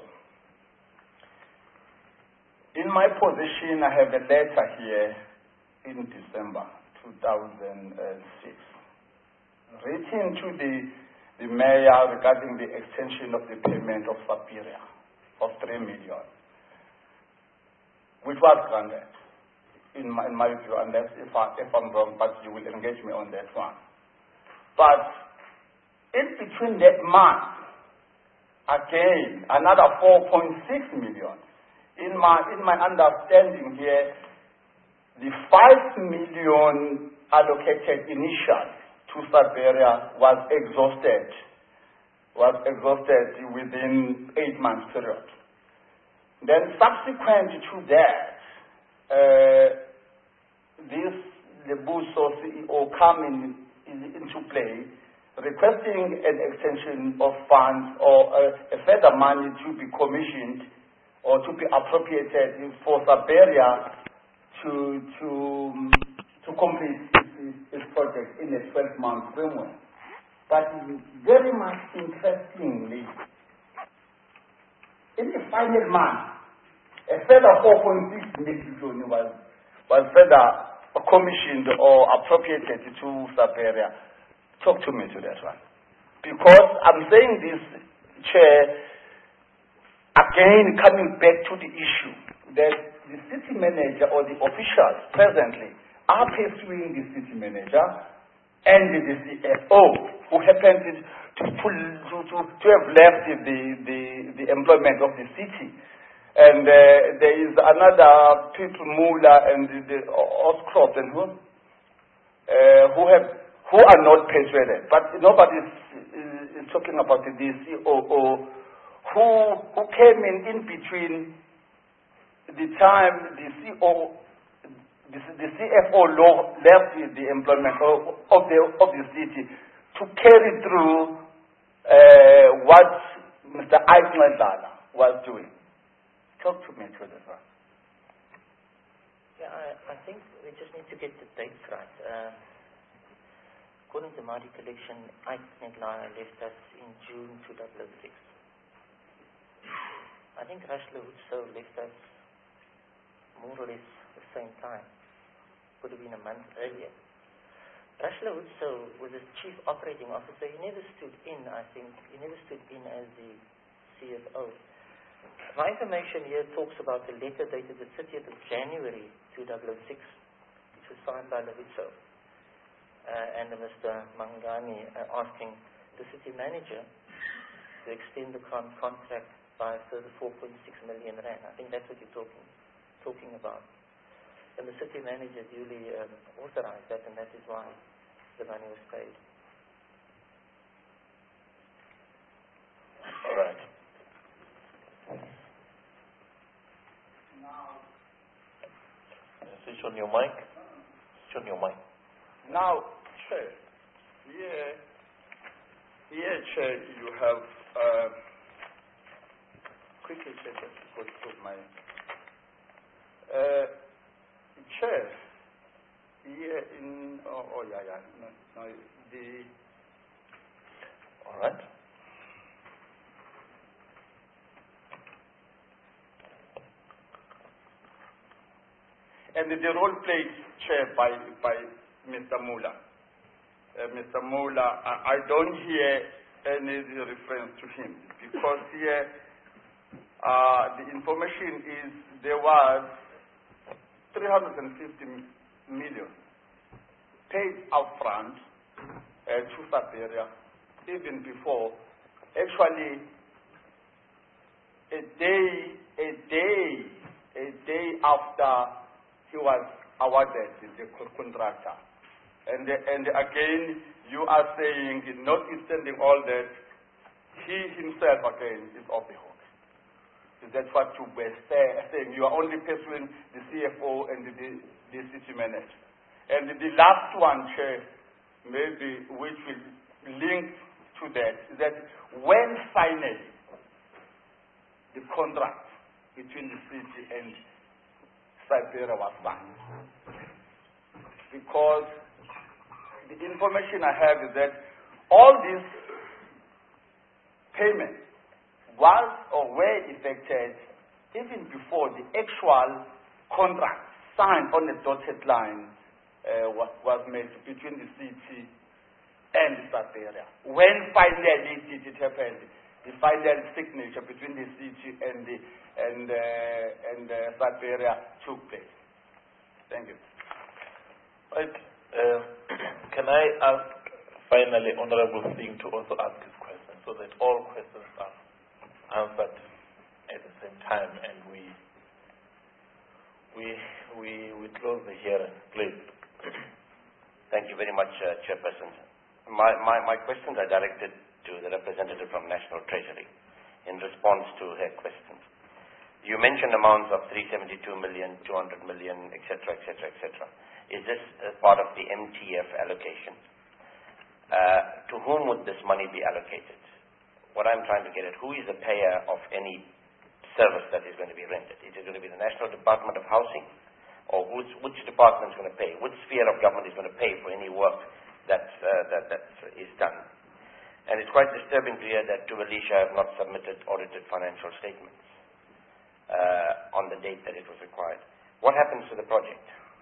In my position, I have a letter here in December 2006, written to the mayor regarding the extension of the payment of Sapiria of 3 million, which was granted, in my view, unless if I'm wrong, but you will engage me on that one. But in between that month, again, another 4.6 million. In my understanding here, the 5 million allocated initially to Sapiria was exhausted within 8 months period. Then subsequent to that, this Libuso CEO coming into play, requesting an extension of funds or a further money to be commissioned or to be appropriated for Sapiria to complete its project in a 12-month framework. But very much interestingly, in the final month, a further 4.6 million was further commissioned or appropriated to Sapiria. Talk to me to that one. Because I'm saying this, Chair, again coming back to the issue that the city manager or the officials presently are pursuing the city manager and the CFO who happens to have left the employment of the city. And there is another Peter Muller and the Oscroft and who are not persuaded. But nobody is talking about the COO who came in between the time the CFO left the employment of the city to carry through what Mr. Eichmann was doing. Talk to me to this one. Yeah, I think we just need to get the dates right. According to my recollection, Eichmann left us in June 2006. I think Rashla Hutso left us more or less the same time. Could have been a month earlier. Rashla Hutso was the chief operating officer. He never stood in, I think. He never stood in as the CFO. My information here talks about the letter dated the 30th of January 2006, which was signed by Hutso and Mr. Mangani asking the city manager to extend the contract by a further 4.6 million rand. I think that's what you're talking about. And the city manager duly authorized that, and that is why the money was paid. All right. Switch on your mic. Switch on your mic. Now, Chair, here, Chair, you have quickly, Chair, just go through my Chair. Here in no, the all right. And the role played, Chair, by Mr. Muller. Mr. Muller, I don't hear any reference to him because here the information is there was 350 million paid upfront to Sapiria even before. Actually, a day after he was awarded the contractor. And again, you are saying, notwithstanding all that, he himself again is off the hook. That's what you were saying. You are only pursuing the CFO and the city manager. And the last one, Chair, maybe which will link to that, is that when finally the contract between the city and Siberia was banned. Because the information I have is that all these payments was or were effected even before the actual contract signed on the dotted line was made between the city and the Siberia. When finally did it happen? The final signature between the city and the Siberia took place. Thank you. Right. Can I ask finally Honorable Singh to also ask his question so that all questions are answered at the same time and we close the hearing, please. Thank you very much, Chairperson. My questions are directed to the representative from National Treasury in response to her questions. You mentioned amounts of 372 million, 200 million, etc., etc., etc. Is this part of the MTF allocation? To whom would this money be allocated? What I'm trying to get at, who is the payer of any service that is going to be rendered? Is it going to be the National Department of Housing? Or which department is going to pay? Which sphere of government is going to pay for any work that is done? And it's quite disturbing to hear that Tuvelisha have not submitted audited financial statements on the date that it was required. What happens to the project?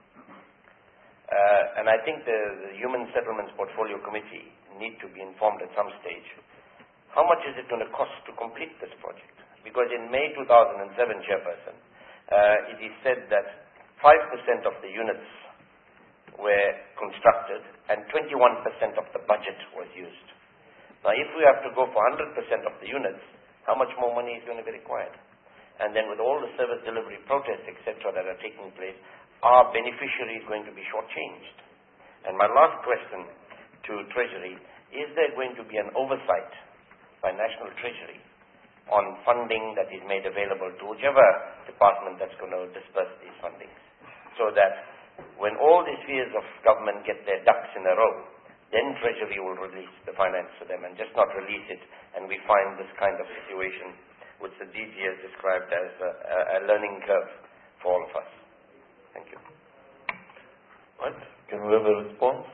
And I think the Human Settlements Portfolio Committee need to be informed at some stage. How much is it going to cost to complete this project? Because in May 2007, Chairperson, it is said that 5% of the units were constructed and 21% of the budget was used. Now, if we have to go for 100% of the units, how much more money is going to be required? And then with all the service delivery protests, etc., that are taking place, are beneficiaries going to be shortchanged? And my last question to Treasury, is there going to be an oversight by National Treasury on funding that is made available to whichever department that's going to disperse these fundings, so that when all the spheres of government get their ducks in a row, then Treasury will release the finance to them and just not release it, and we find this kind of situation which the DG has described as a learning curve for all of us. Thank you. Right. Can we have a response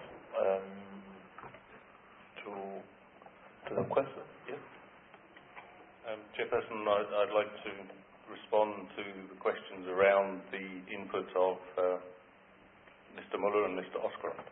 to the question? Yes. Chairperson, I'd like to respond to the questions around the input of Mr. Muller and Mr. Oscroft.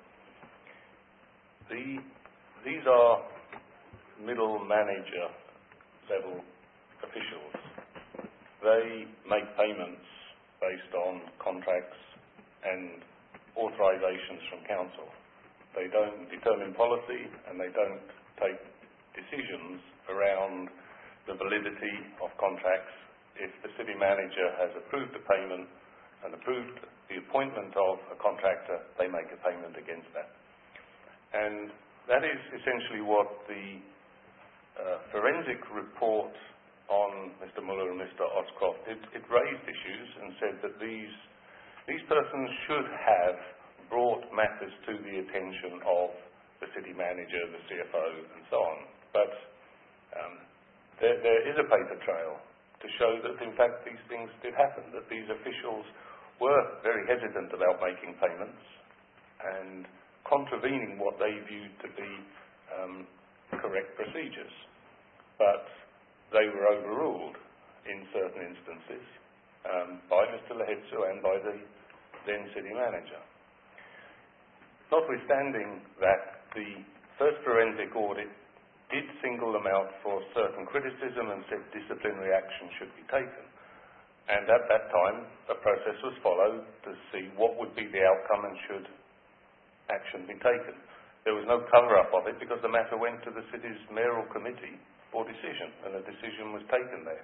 These are middle manager level officials. They make payments based on contracts and authorizations from council. They don't determine policy and they don't take decisions around the validity of contracts. If the city manager has approved the payment and approved the appointment of a contractor, they make a payment against that. And that is essentially what the forensic report on Mr. Muller and Mr. Oscroft, it raised issues and said that these persons should have brought matters to the attention of the city manager, the CFO, and so on. But there is a paper trail to show that, in fact, these things did happen, that these officials were very hesitant about making payments and contravening what they viewed to be correct procedures. But they were overruled in certain instances by Mr. Lehetsu and by the then city manager. Notwithstanding that, the first forensic audit did single them out for certain criticism and said disciplinary action should be taken. And at that time, a process was followed to see what would be the outcome and should action be taken. There was no cover-up of it because the matter went to the city's mayoral committee for decision, and a decision was taken there.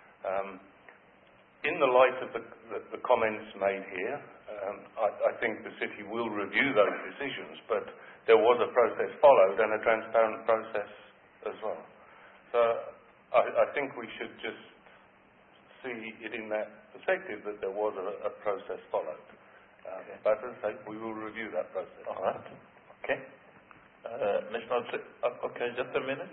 In the light of the comments made here, I think the city will review those decisions, but there was a process followed and a transparent process as well. So I think we should just see it in that perspective, that there was a process followed. But as I say, we will review that process. All right. Okay. Okay, just a minute.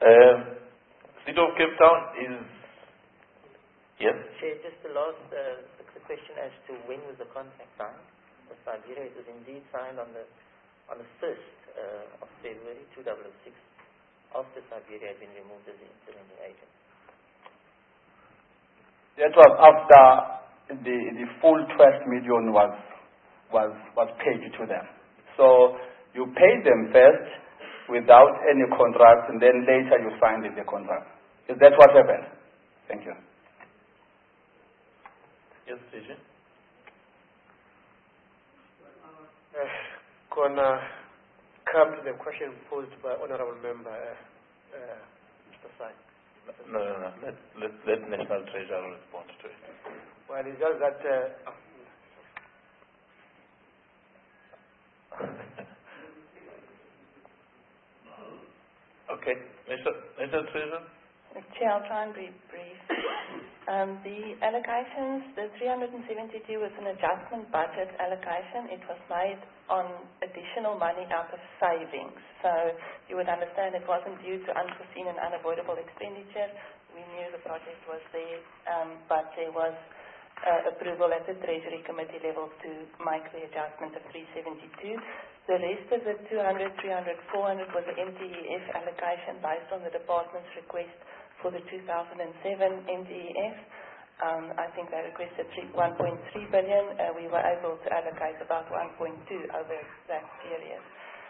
City of Cape Town is... Yes? Chair, just the last the question as to when was the contract signed with Siberia. It was indeed signed on the 1st of February 2006, after Siberia had been removed as the implementing agent. That was after the full 12 million was paid to them. So you pay them first without any contract, and then later you sign the contract. Is that what happened? Thank you. Yes, Station. Gonna come to the question posed by Honorable Member Mr. Sai. No. Let National Treasurer respond to it. Well, it's just that okay, National Treasurer. Chair, I'll try and be brief. The allocations, the 372 was an adjustment budget allocation. It was made on additional money out of savings. So you would understand it wasn't due to unforeseen and unavoidable expenditure. We knew the project was there, but there was approval at the Treasury Committee level to make the adjustment of 372. The rest of the 200, 300, 400 was the MTEF allocation based on the department's request for the 2007 MTEF. I think they requested 1.3 billion. We were able to allocate about 1.2 over that period.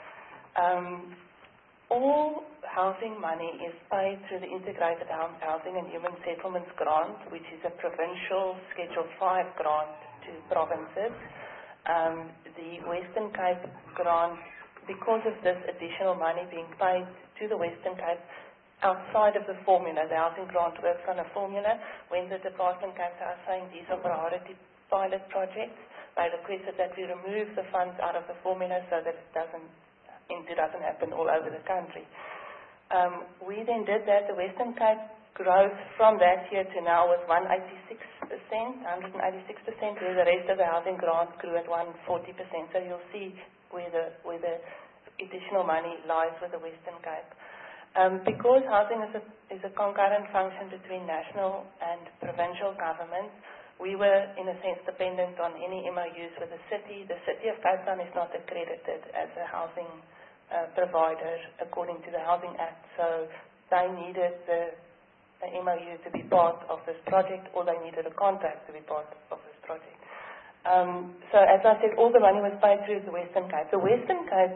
All housing money is paid through the Integrated Housing and Human Settlements Grant, which is a provincial Schedule 5 grant to provinces. The Western Cape grant, because of this additional money being paid to the Western Cape, outside of the formula, the housing grant works on a formula. When the department came to us saying these are priority pilot projects, they requested that we remove the funds out of the formula so that it doesn't happen all over the country. We then did that. The Western Cape growth from that year to now was 186%, where the rest of the housing grant grew at 140%. So you'll see where the additional money lies with the Western Cape. Because housing is a concurrent function between national and provincial governments, we were in a sense dependent on any MOUs with the city. The City of Cape Town is not accredited as a housing provider according to the Housing Act, so they needed the MOU to be part of this project, or they needed a contract to be part of this project. So as I said, all the money was paid through the Western Cape. The Western Cape,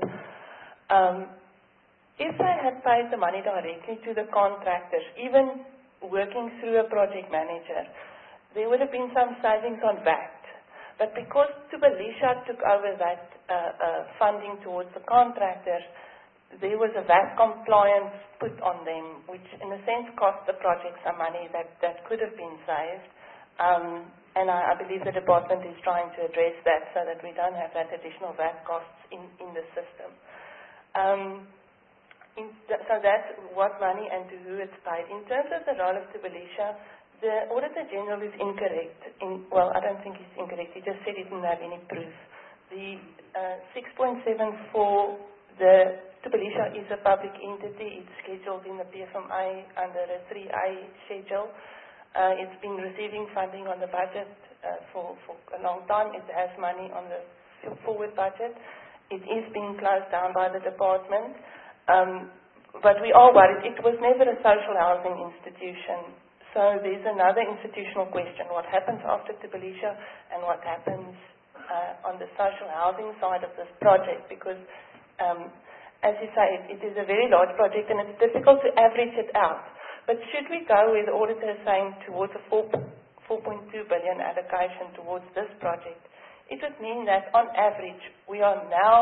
if they had paid the money directly to the contractors, even working through a project manager, there would have been some savings on VAT. But because Tubelisha took over that funding towards the contractors, there was a VAT compliance put on them, which in a sense cost the project some money that could have been saved. And I believe the department is trying to address that so that we don't have that additional VAT costs in the system. So that's what money and to who it's paid. In terms of the role of Tubelisha, the Auditor General is incorrect. Well, I don't think he's incorrect. He just said he didn't have any proof. The 6.74, the Tubelisha is a public entity. It's scheduled in the PFMA under a 3A schedule. It's been receiving funding on the budget for a long time. It has money on the forward budget. It is being closed down by the department. But we are worried. It was never a social housing institution. So there's another institutional question. What happens after Tubelisha and what happens on the social housing side of this project? Because, as you say, it is a very large project and it's difficult to average it out. But should we go with the auditor saying towards a 4.2 billion allocation towards this project, it would mean that on average we have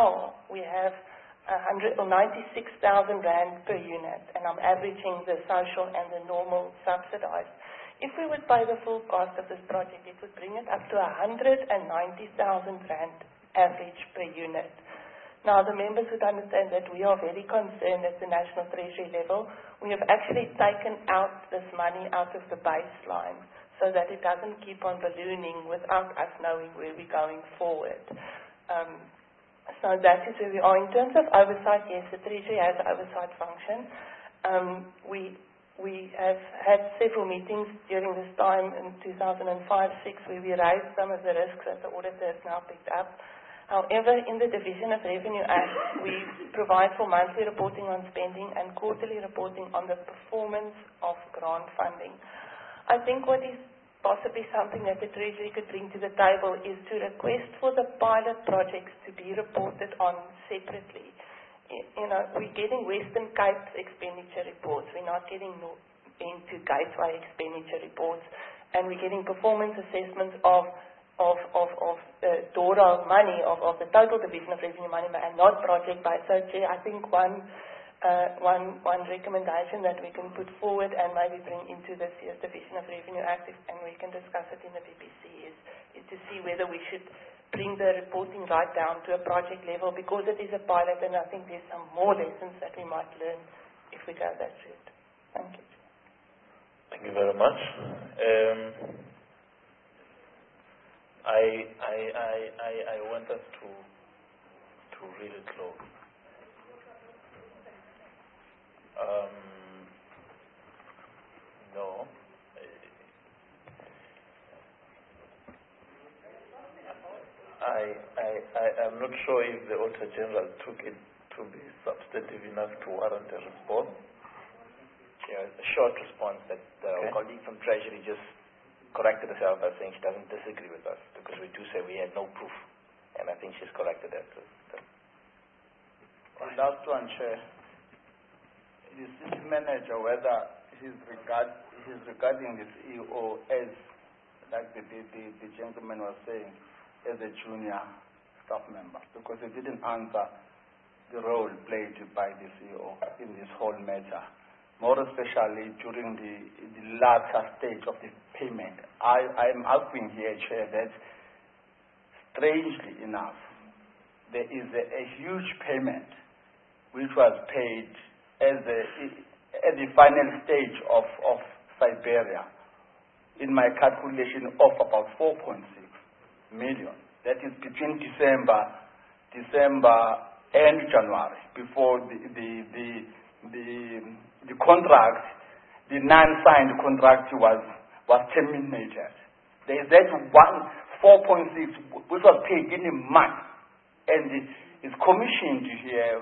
96,000 Rand per unit, and I'm averaging the social and the normal subsidized. If we would pay the full cost of this project, it would bring it up to 190,000 Rand average per unit. Now, the members would understand that we are very concerned at the National Treasury level. We have actually taken out this money out of the baseline so that it doesn't keep on ballooning without us knowing where we're going forward. So that is where we are. In terms of oversight, yes, the Treasury has an oversight function. We have had several meetings during this time in 2005-06 where we raised some of the risks that the auditor has now picked up. However, in the Division of Revenue Act, we provide for monthly reporting on spending and quarterly reporting on the performance of grant funding. I think what is possibly something that the Treasury could bring to the table is to request for the pilot projects to be reported on separately. We're getting Western Cape expenditure reports. We're not getting into Gateway expenditure reports, and we're getting performance assessments of the DORA money, of the total Division of Revenue money, and not project-based. So, Chair, I think one recommendation that we can put forward and maybe bring into this year's Division of Revenue Act, and we can discuss it in the BPC, is to see whether we should bring the reporting right down to a project level, because it is a pilot, and I think there's some more lessons that we might learn if we go that route. Thank you. Thank you very much. I want us to really close. No. I'm not sure if the Auditor General took it to be substantive enough to warrant a response. Yeah, a short response that our colleague from Treasury just corrected herself by saying she doesn't disagree with us, because we do say we had no proof, and I think she's corrected that. The last one, Chair. The city manager, whether he's regarding the CEO as, like the gentleman was saying, as a junior staff member, because he didn't answer the role played by the CEO in this whole matter, more especially during the latter stage of the payment. I am arguing here, Chair, that strangely enough, there is a huge payment which was paid at the final stage of Siberia, in my calculation of about 4.6 million. That is between December and January, before the contract, the non-signed contract was terminated. There is that 4.6 which was paid in a month, and it's commissioned here.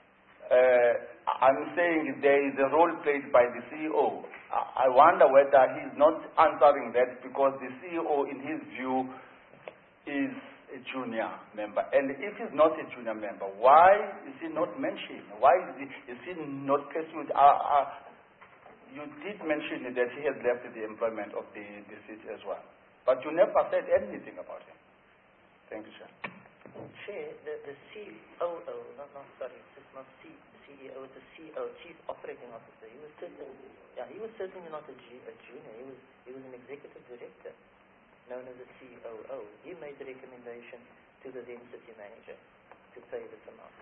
I'm saying there is a role played by the CEO. I wonder whether he's not answering that because the CEO, in his view, is a junior member. And if he's not a junior member, why is he not mentioned? Why is he not pursued? You did mention that he has left the employment of the city as well. But you never said anything about him. Thank you, sir. Chair, the COO, it's not CEO, it's the CO, Chief Operating Officer. He was certainly not a junior. He was an executive director, known as a COO. He made the recommendation to the then city manager to pay this amount.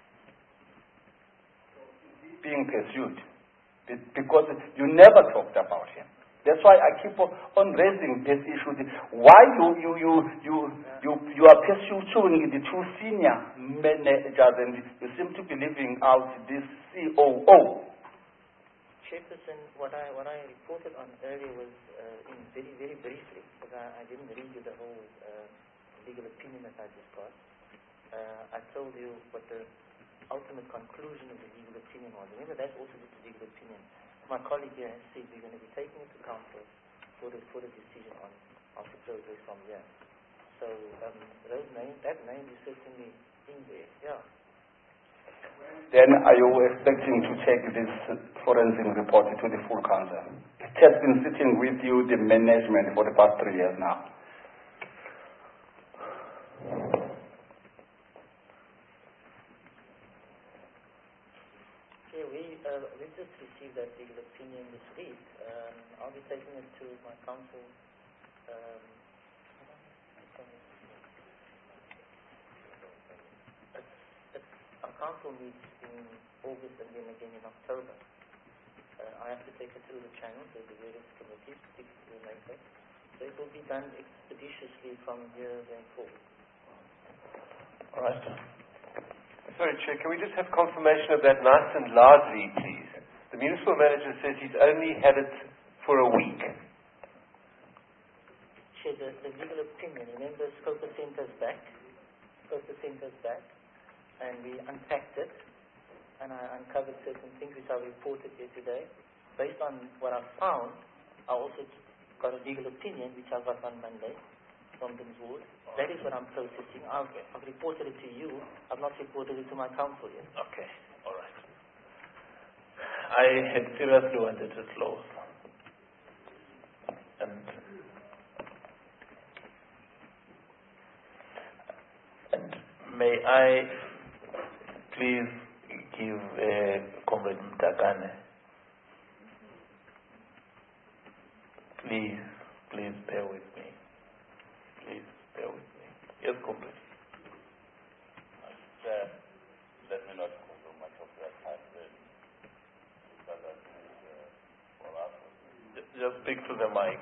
Being pursued, because you never talked about him. That's why I keep on raising this issue. Why you are pursuing the two senior managers, and you seem to be leaving out this COO. Chairperson, what I reported on earlier was very, very briefly, because I didn't read you the whole legal opinion that I just got. I told you what the ultimate conclusion of the legal opinion was. Remember, that's also just a legal opinion. My colleague here has said we're going to be taking it to council for the decision on the progress from here. So that name is certainly in there, yeah. Then are you expecting to take this forensic report to the full council? It has been sitting with you, the management, for the past 3 years now. Yeah, we just received that legal opinion this week. I'll be taking it to my council. Our council meets in August and then again in October. I have to take it through the channels of the various committees, particularly the NACO. So it will be done expeditiously from here going forward. All right. Sorry, Chair, can we just have confirmation of that nice and loudly, please? The municipal manager says he's only had it for a week. Chair, the legal opinion, remember Scopa sent us back, and we unpacked it, and I uncovered certain things which I reported yesterday. Based on what I found, I also got a legal opinion which I got on Monday from the board. That is what I'm processing. I've reported it to you. I've not reported it to my council yet. Okay, all right. I had seriously wanted to close. And may I please give Comrade Mtakane, please bear with me. Please bear with me. Yes, Comrade. Let me not consume much of your time then. Just speak to the mic.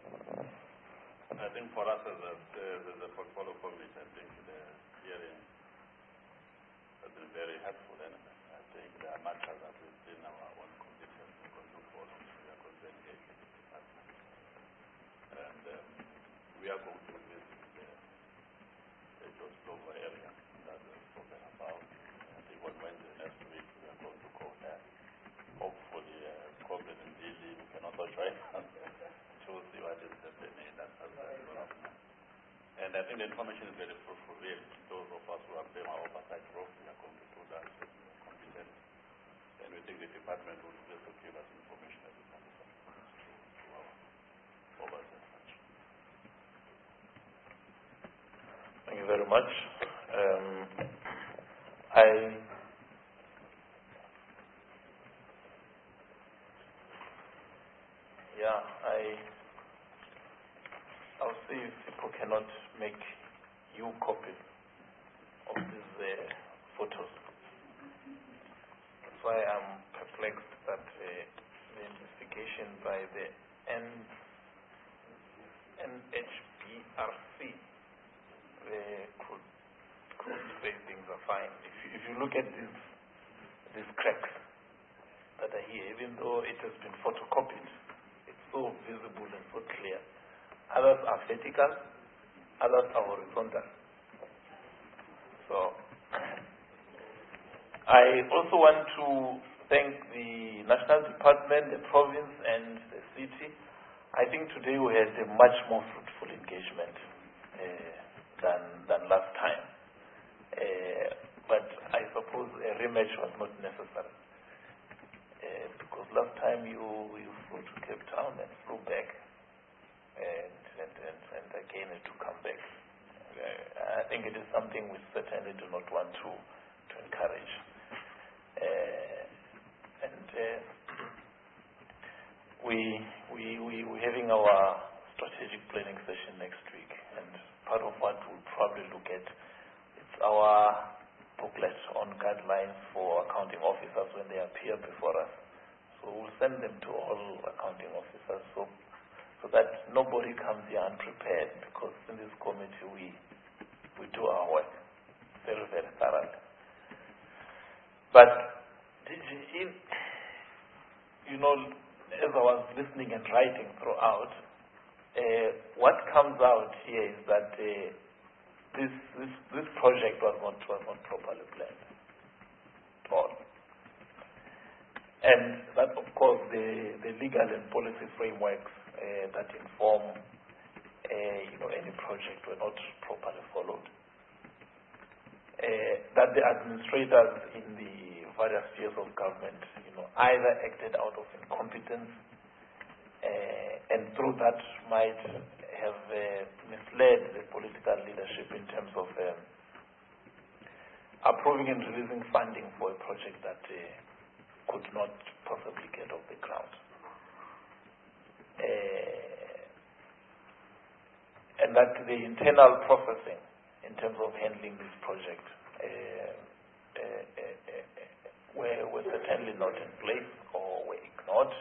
I think for us as a portfolio committee, I think the hearing has been very helpful. And I think there are matters that within our own conditions we can look for. We are going to engage with the department. And we are going to visit the George Slovo area that we've spoken about. I think on Wednesday next week we are going to go there. Hopefully, COVID and Dili can also join us to see what is happening. And I think the information is very fruitful. Really, those of us who are playing our oversight role, we are going to do that with competence. And we think the department will also give us information as it comes to our oversight function. Thank you very much. I'll see if people cannot make you copies of these photos. That's why I'm perplexed that the investigation by the NHBRC could say things are fine. If you look at these cracks that are here, even though it has been photocopied, it's so visible and so clear. Others are vertical, others are horizontal. So, I also want to thank the National Department, the province, and the city. I think today we had a much more fruitful engagement than last time. But I suppose a rematch was not necessary. Because last time you flew to Cape Town and flew back. And again to come back. I think it is something we certainly do not want to encourage. We're having our strategic planning session next week, and part of what we'll probably look at is our booklet on guidelines for accounting officers when they appear before us. So we'll send them to all accounting officers so that nobody comes here unprepared, because in this committee we do our work very, very thoroughly. But, as I was listening and writing throughout, what comes out here is that this project was not properly planned at all. And that, of course, the legal and policy frameworks that inform any project were not properly followed. That the administrators in the various spheres of government either acted out of incompetence and through that might have misled the political leadership in terms of approving and releasing funding for a project that could not possibly get off the ground. And that the internal processing in terms of handling this project were certainly not in place or were ignored,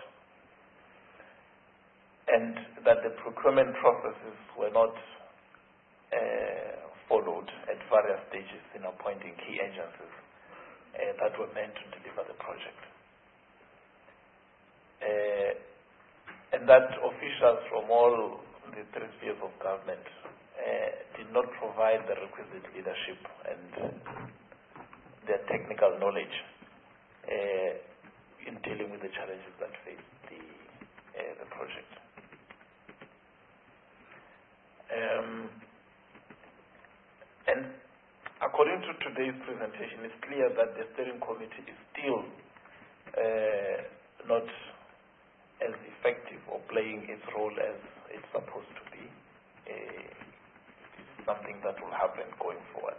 and that the procurement processes were not followed at various stages in appointing key agencies that were meant to deliver the project. and that officials from all the three spheres of government did not provide the requisite leadership and their technical knowledge in dealing with the challenges that face the project. And according to today's presentation, it's clear that the steering committee is still not as effective or playing its role as it's supposed to be. It's something that will happen going forward.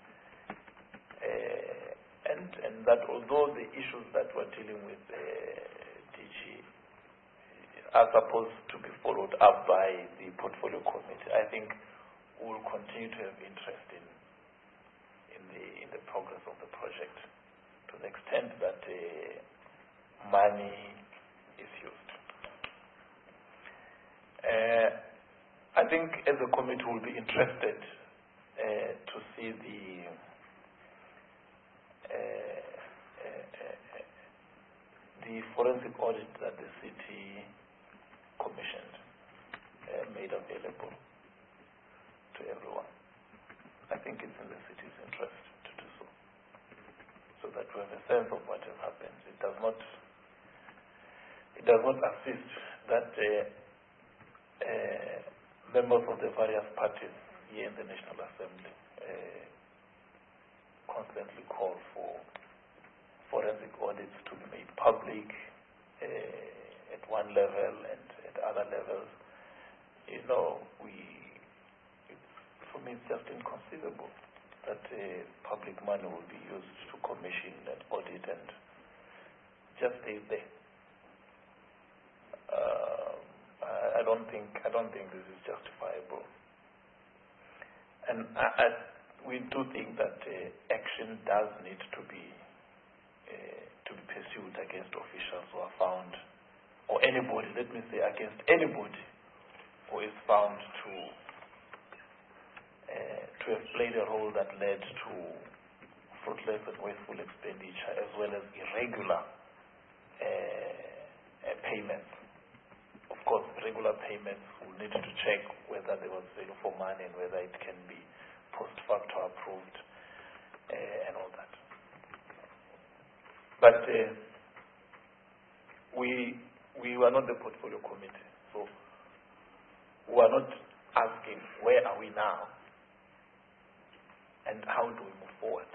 And that although the issues that we're dealing with DG are supposed to be followed up by the portfolio committee, I think we will continue to have interest in the progress of the project to the extent that money is used. I think as a committee we'll be interested to see the forensic audit that the city commissioned made available to everyone. I think it's in the city's interest to do so that we have a sense of what has happened. It does not assist that members of the various parties here in the National Assembly constantly call for forensic audits to be made public at one level and at other levels. For me it's just inconceivable that public money will be used to commission and audit and just stay there. I don't think this is justifiable. And we do think that action does need to be pursued against officials who are found, or anybody, let me say, against anybody who is found to have played a role that led to fruitless and wasteful expenditure as well as irregular payments. Of course, regular payments will need to check whether there was value for money and whether it can be post facto approved and all that. But we were not the portfolio committee, so we are not asking where are we now and how do we move forward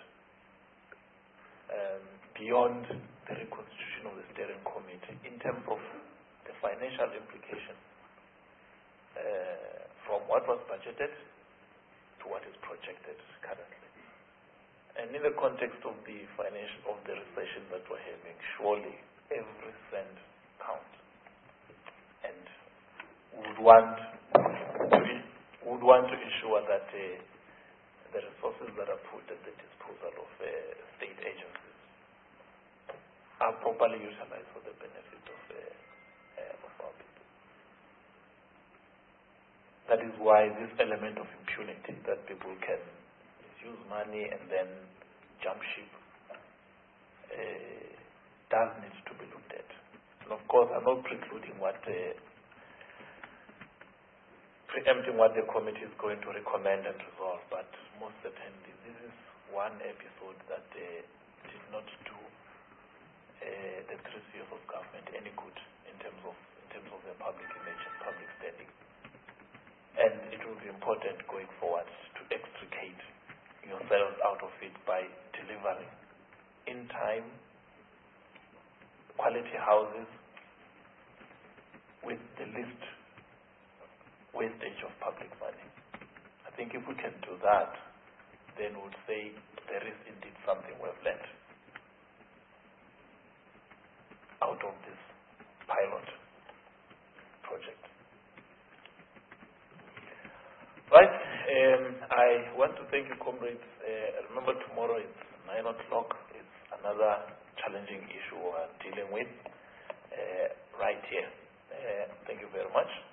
beyond the reconstitution of the steering committee in terms of the financial implications from what was budgeted to what is projected currently. And in the context of the recession that we're having, surely every cent counts. And we would want to ensure that the resources that are put at the disposal of state agencies are properly utilized for the benefit of our people. That is why this element of impunity, that people can misuse money and then jump ship, does need to be looked at. And of course, I'm not preempting what the committee is going to recommend and resolve, but most certainly this is one episode that did not do the three spheres of government any good in terms of their public image and public standing. And it will be important going forward to extricate yourselves out of it by delivering in time quality houses with the least wastage of public money. I think if we can do that, then we would say there is indeed something we have learned out of this pilot project. Right, I want to thank you, comrades. Remember, tomorrow it's 9 o'clock. It's another challenging issue we're dealing with right here. Thank you very much.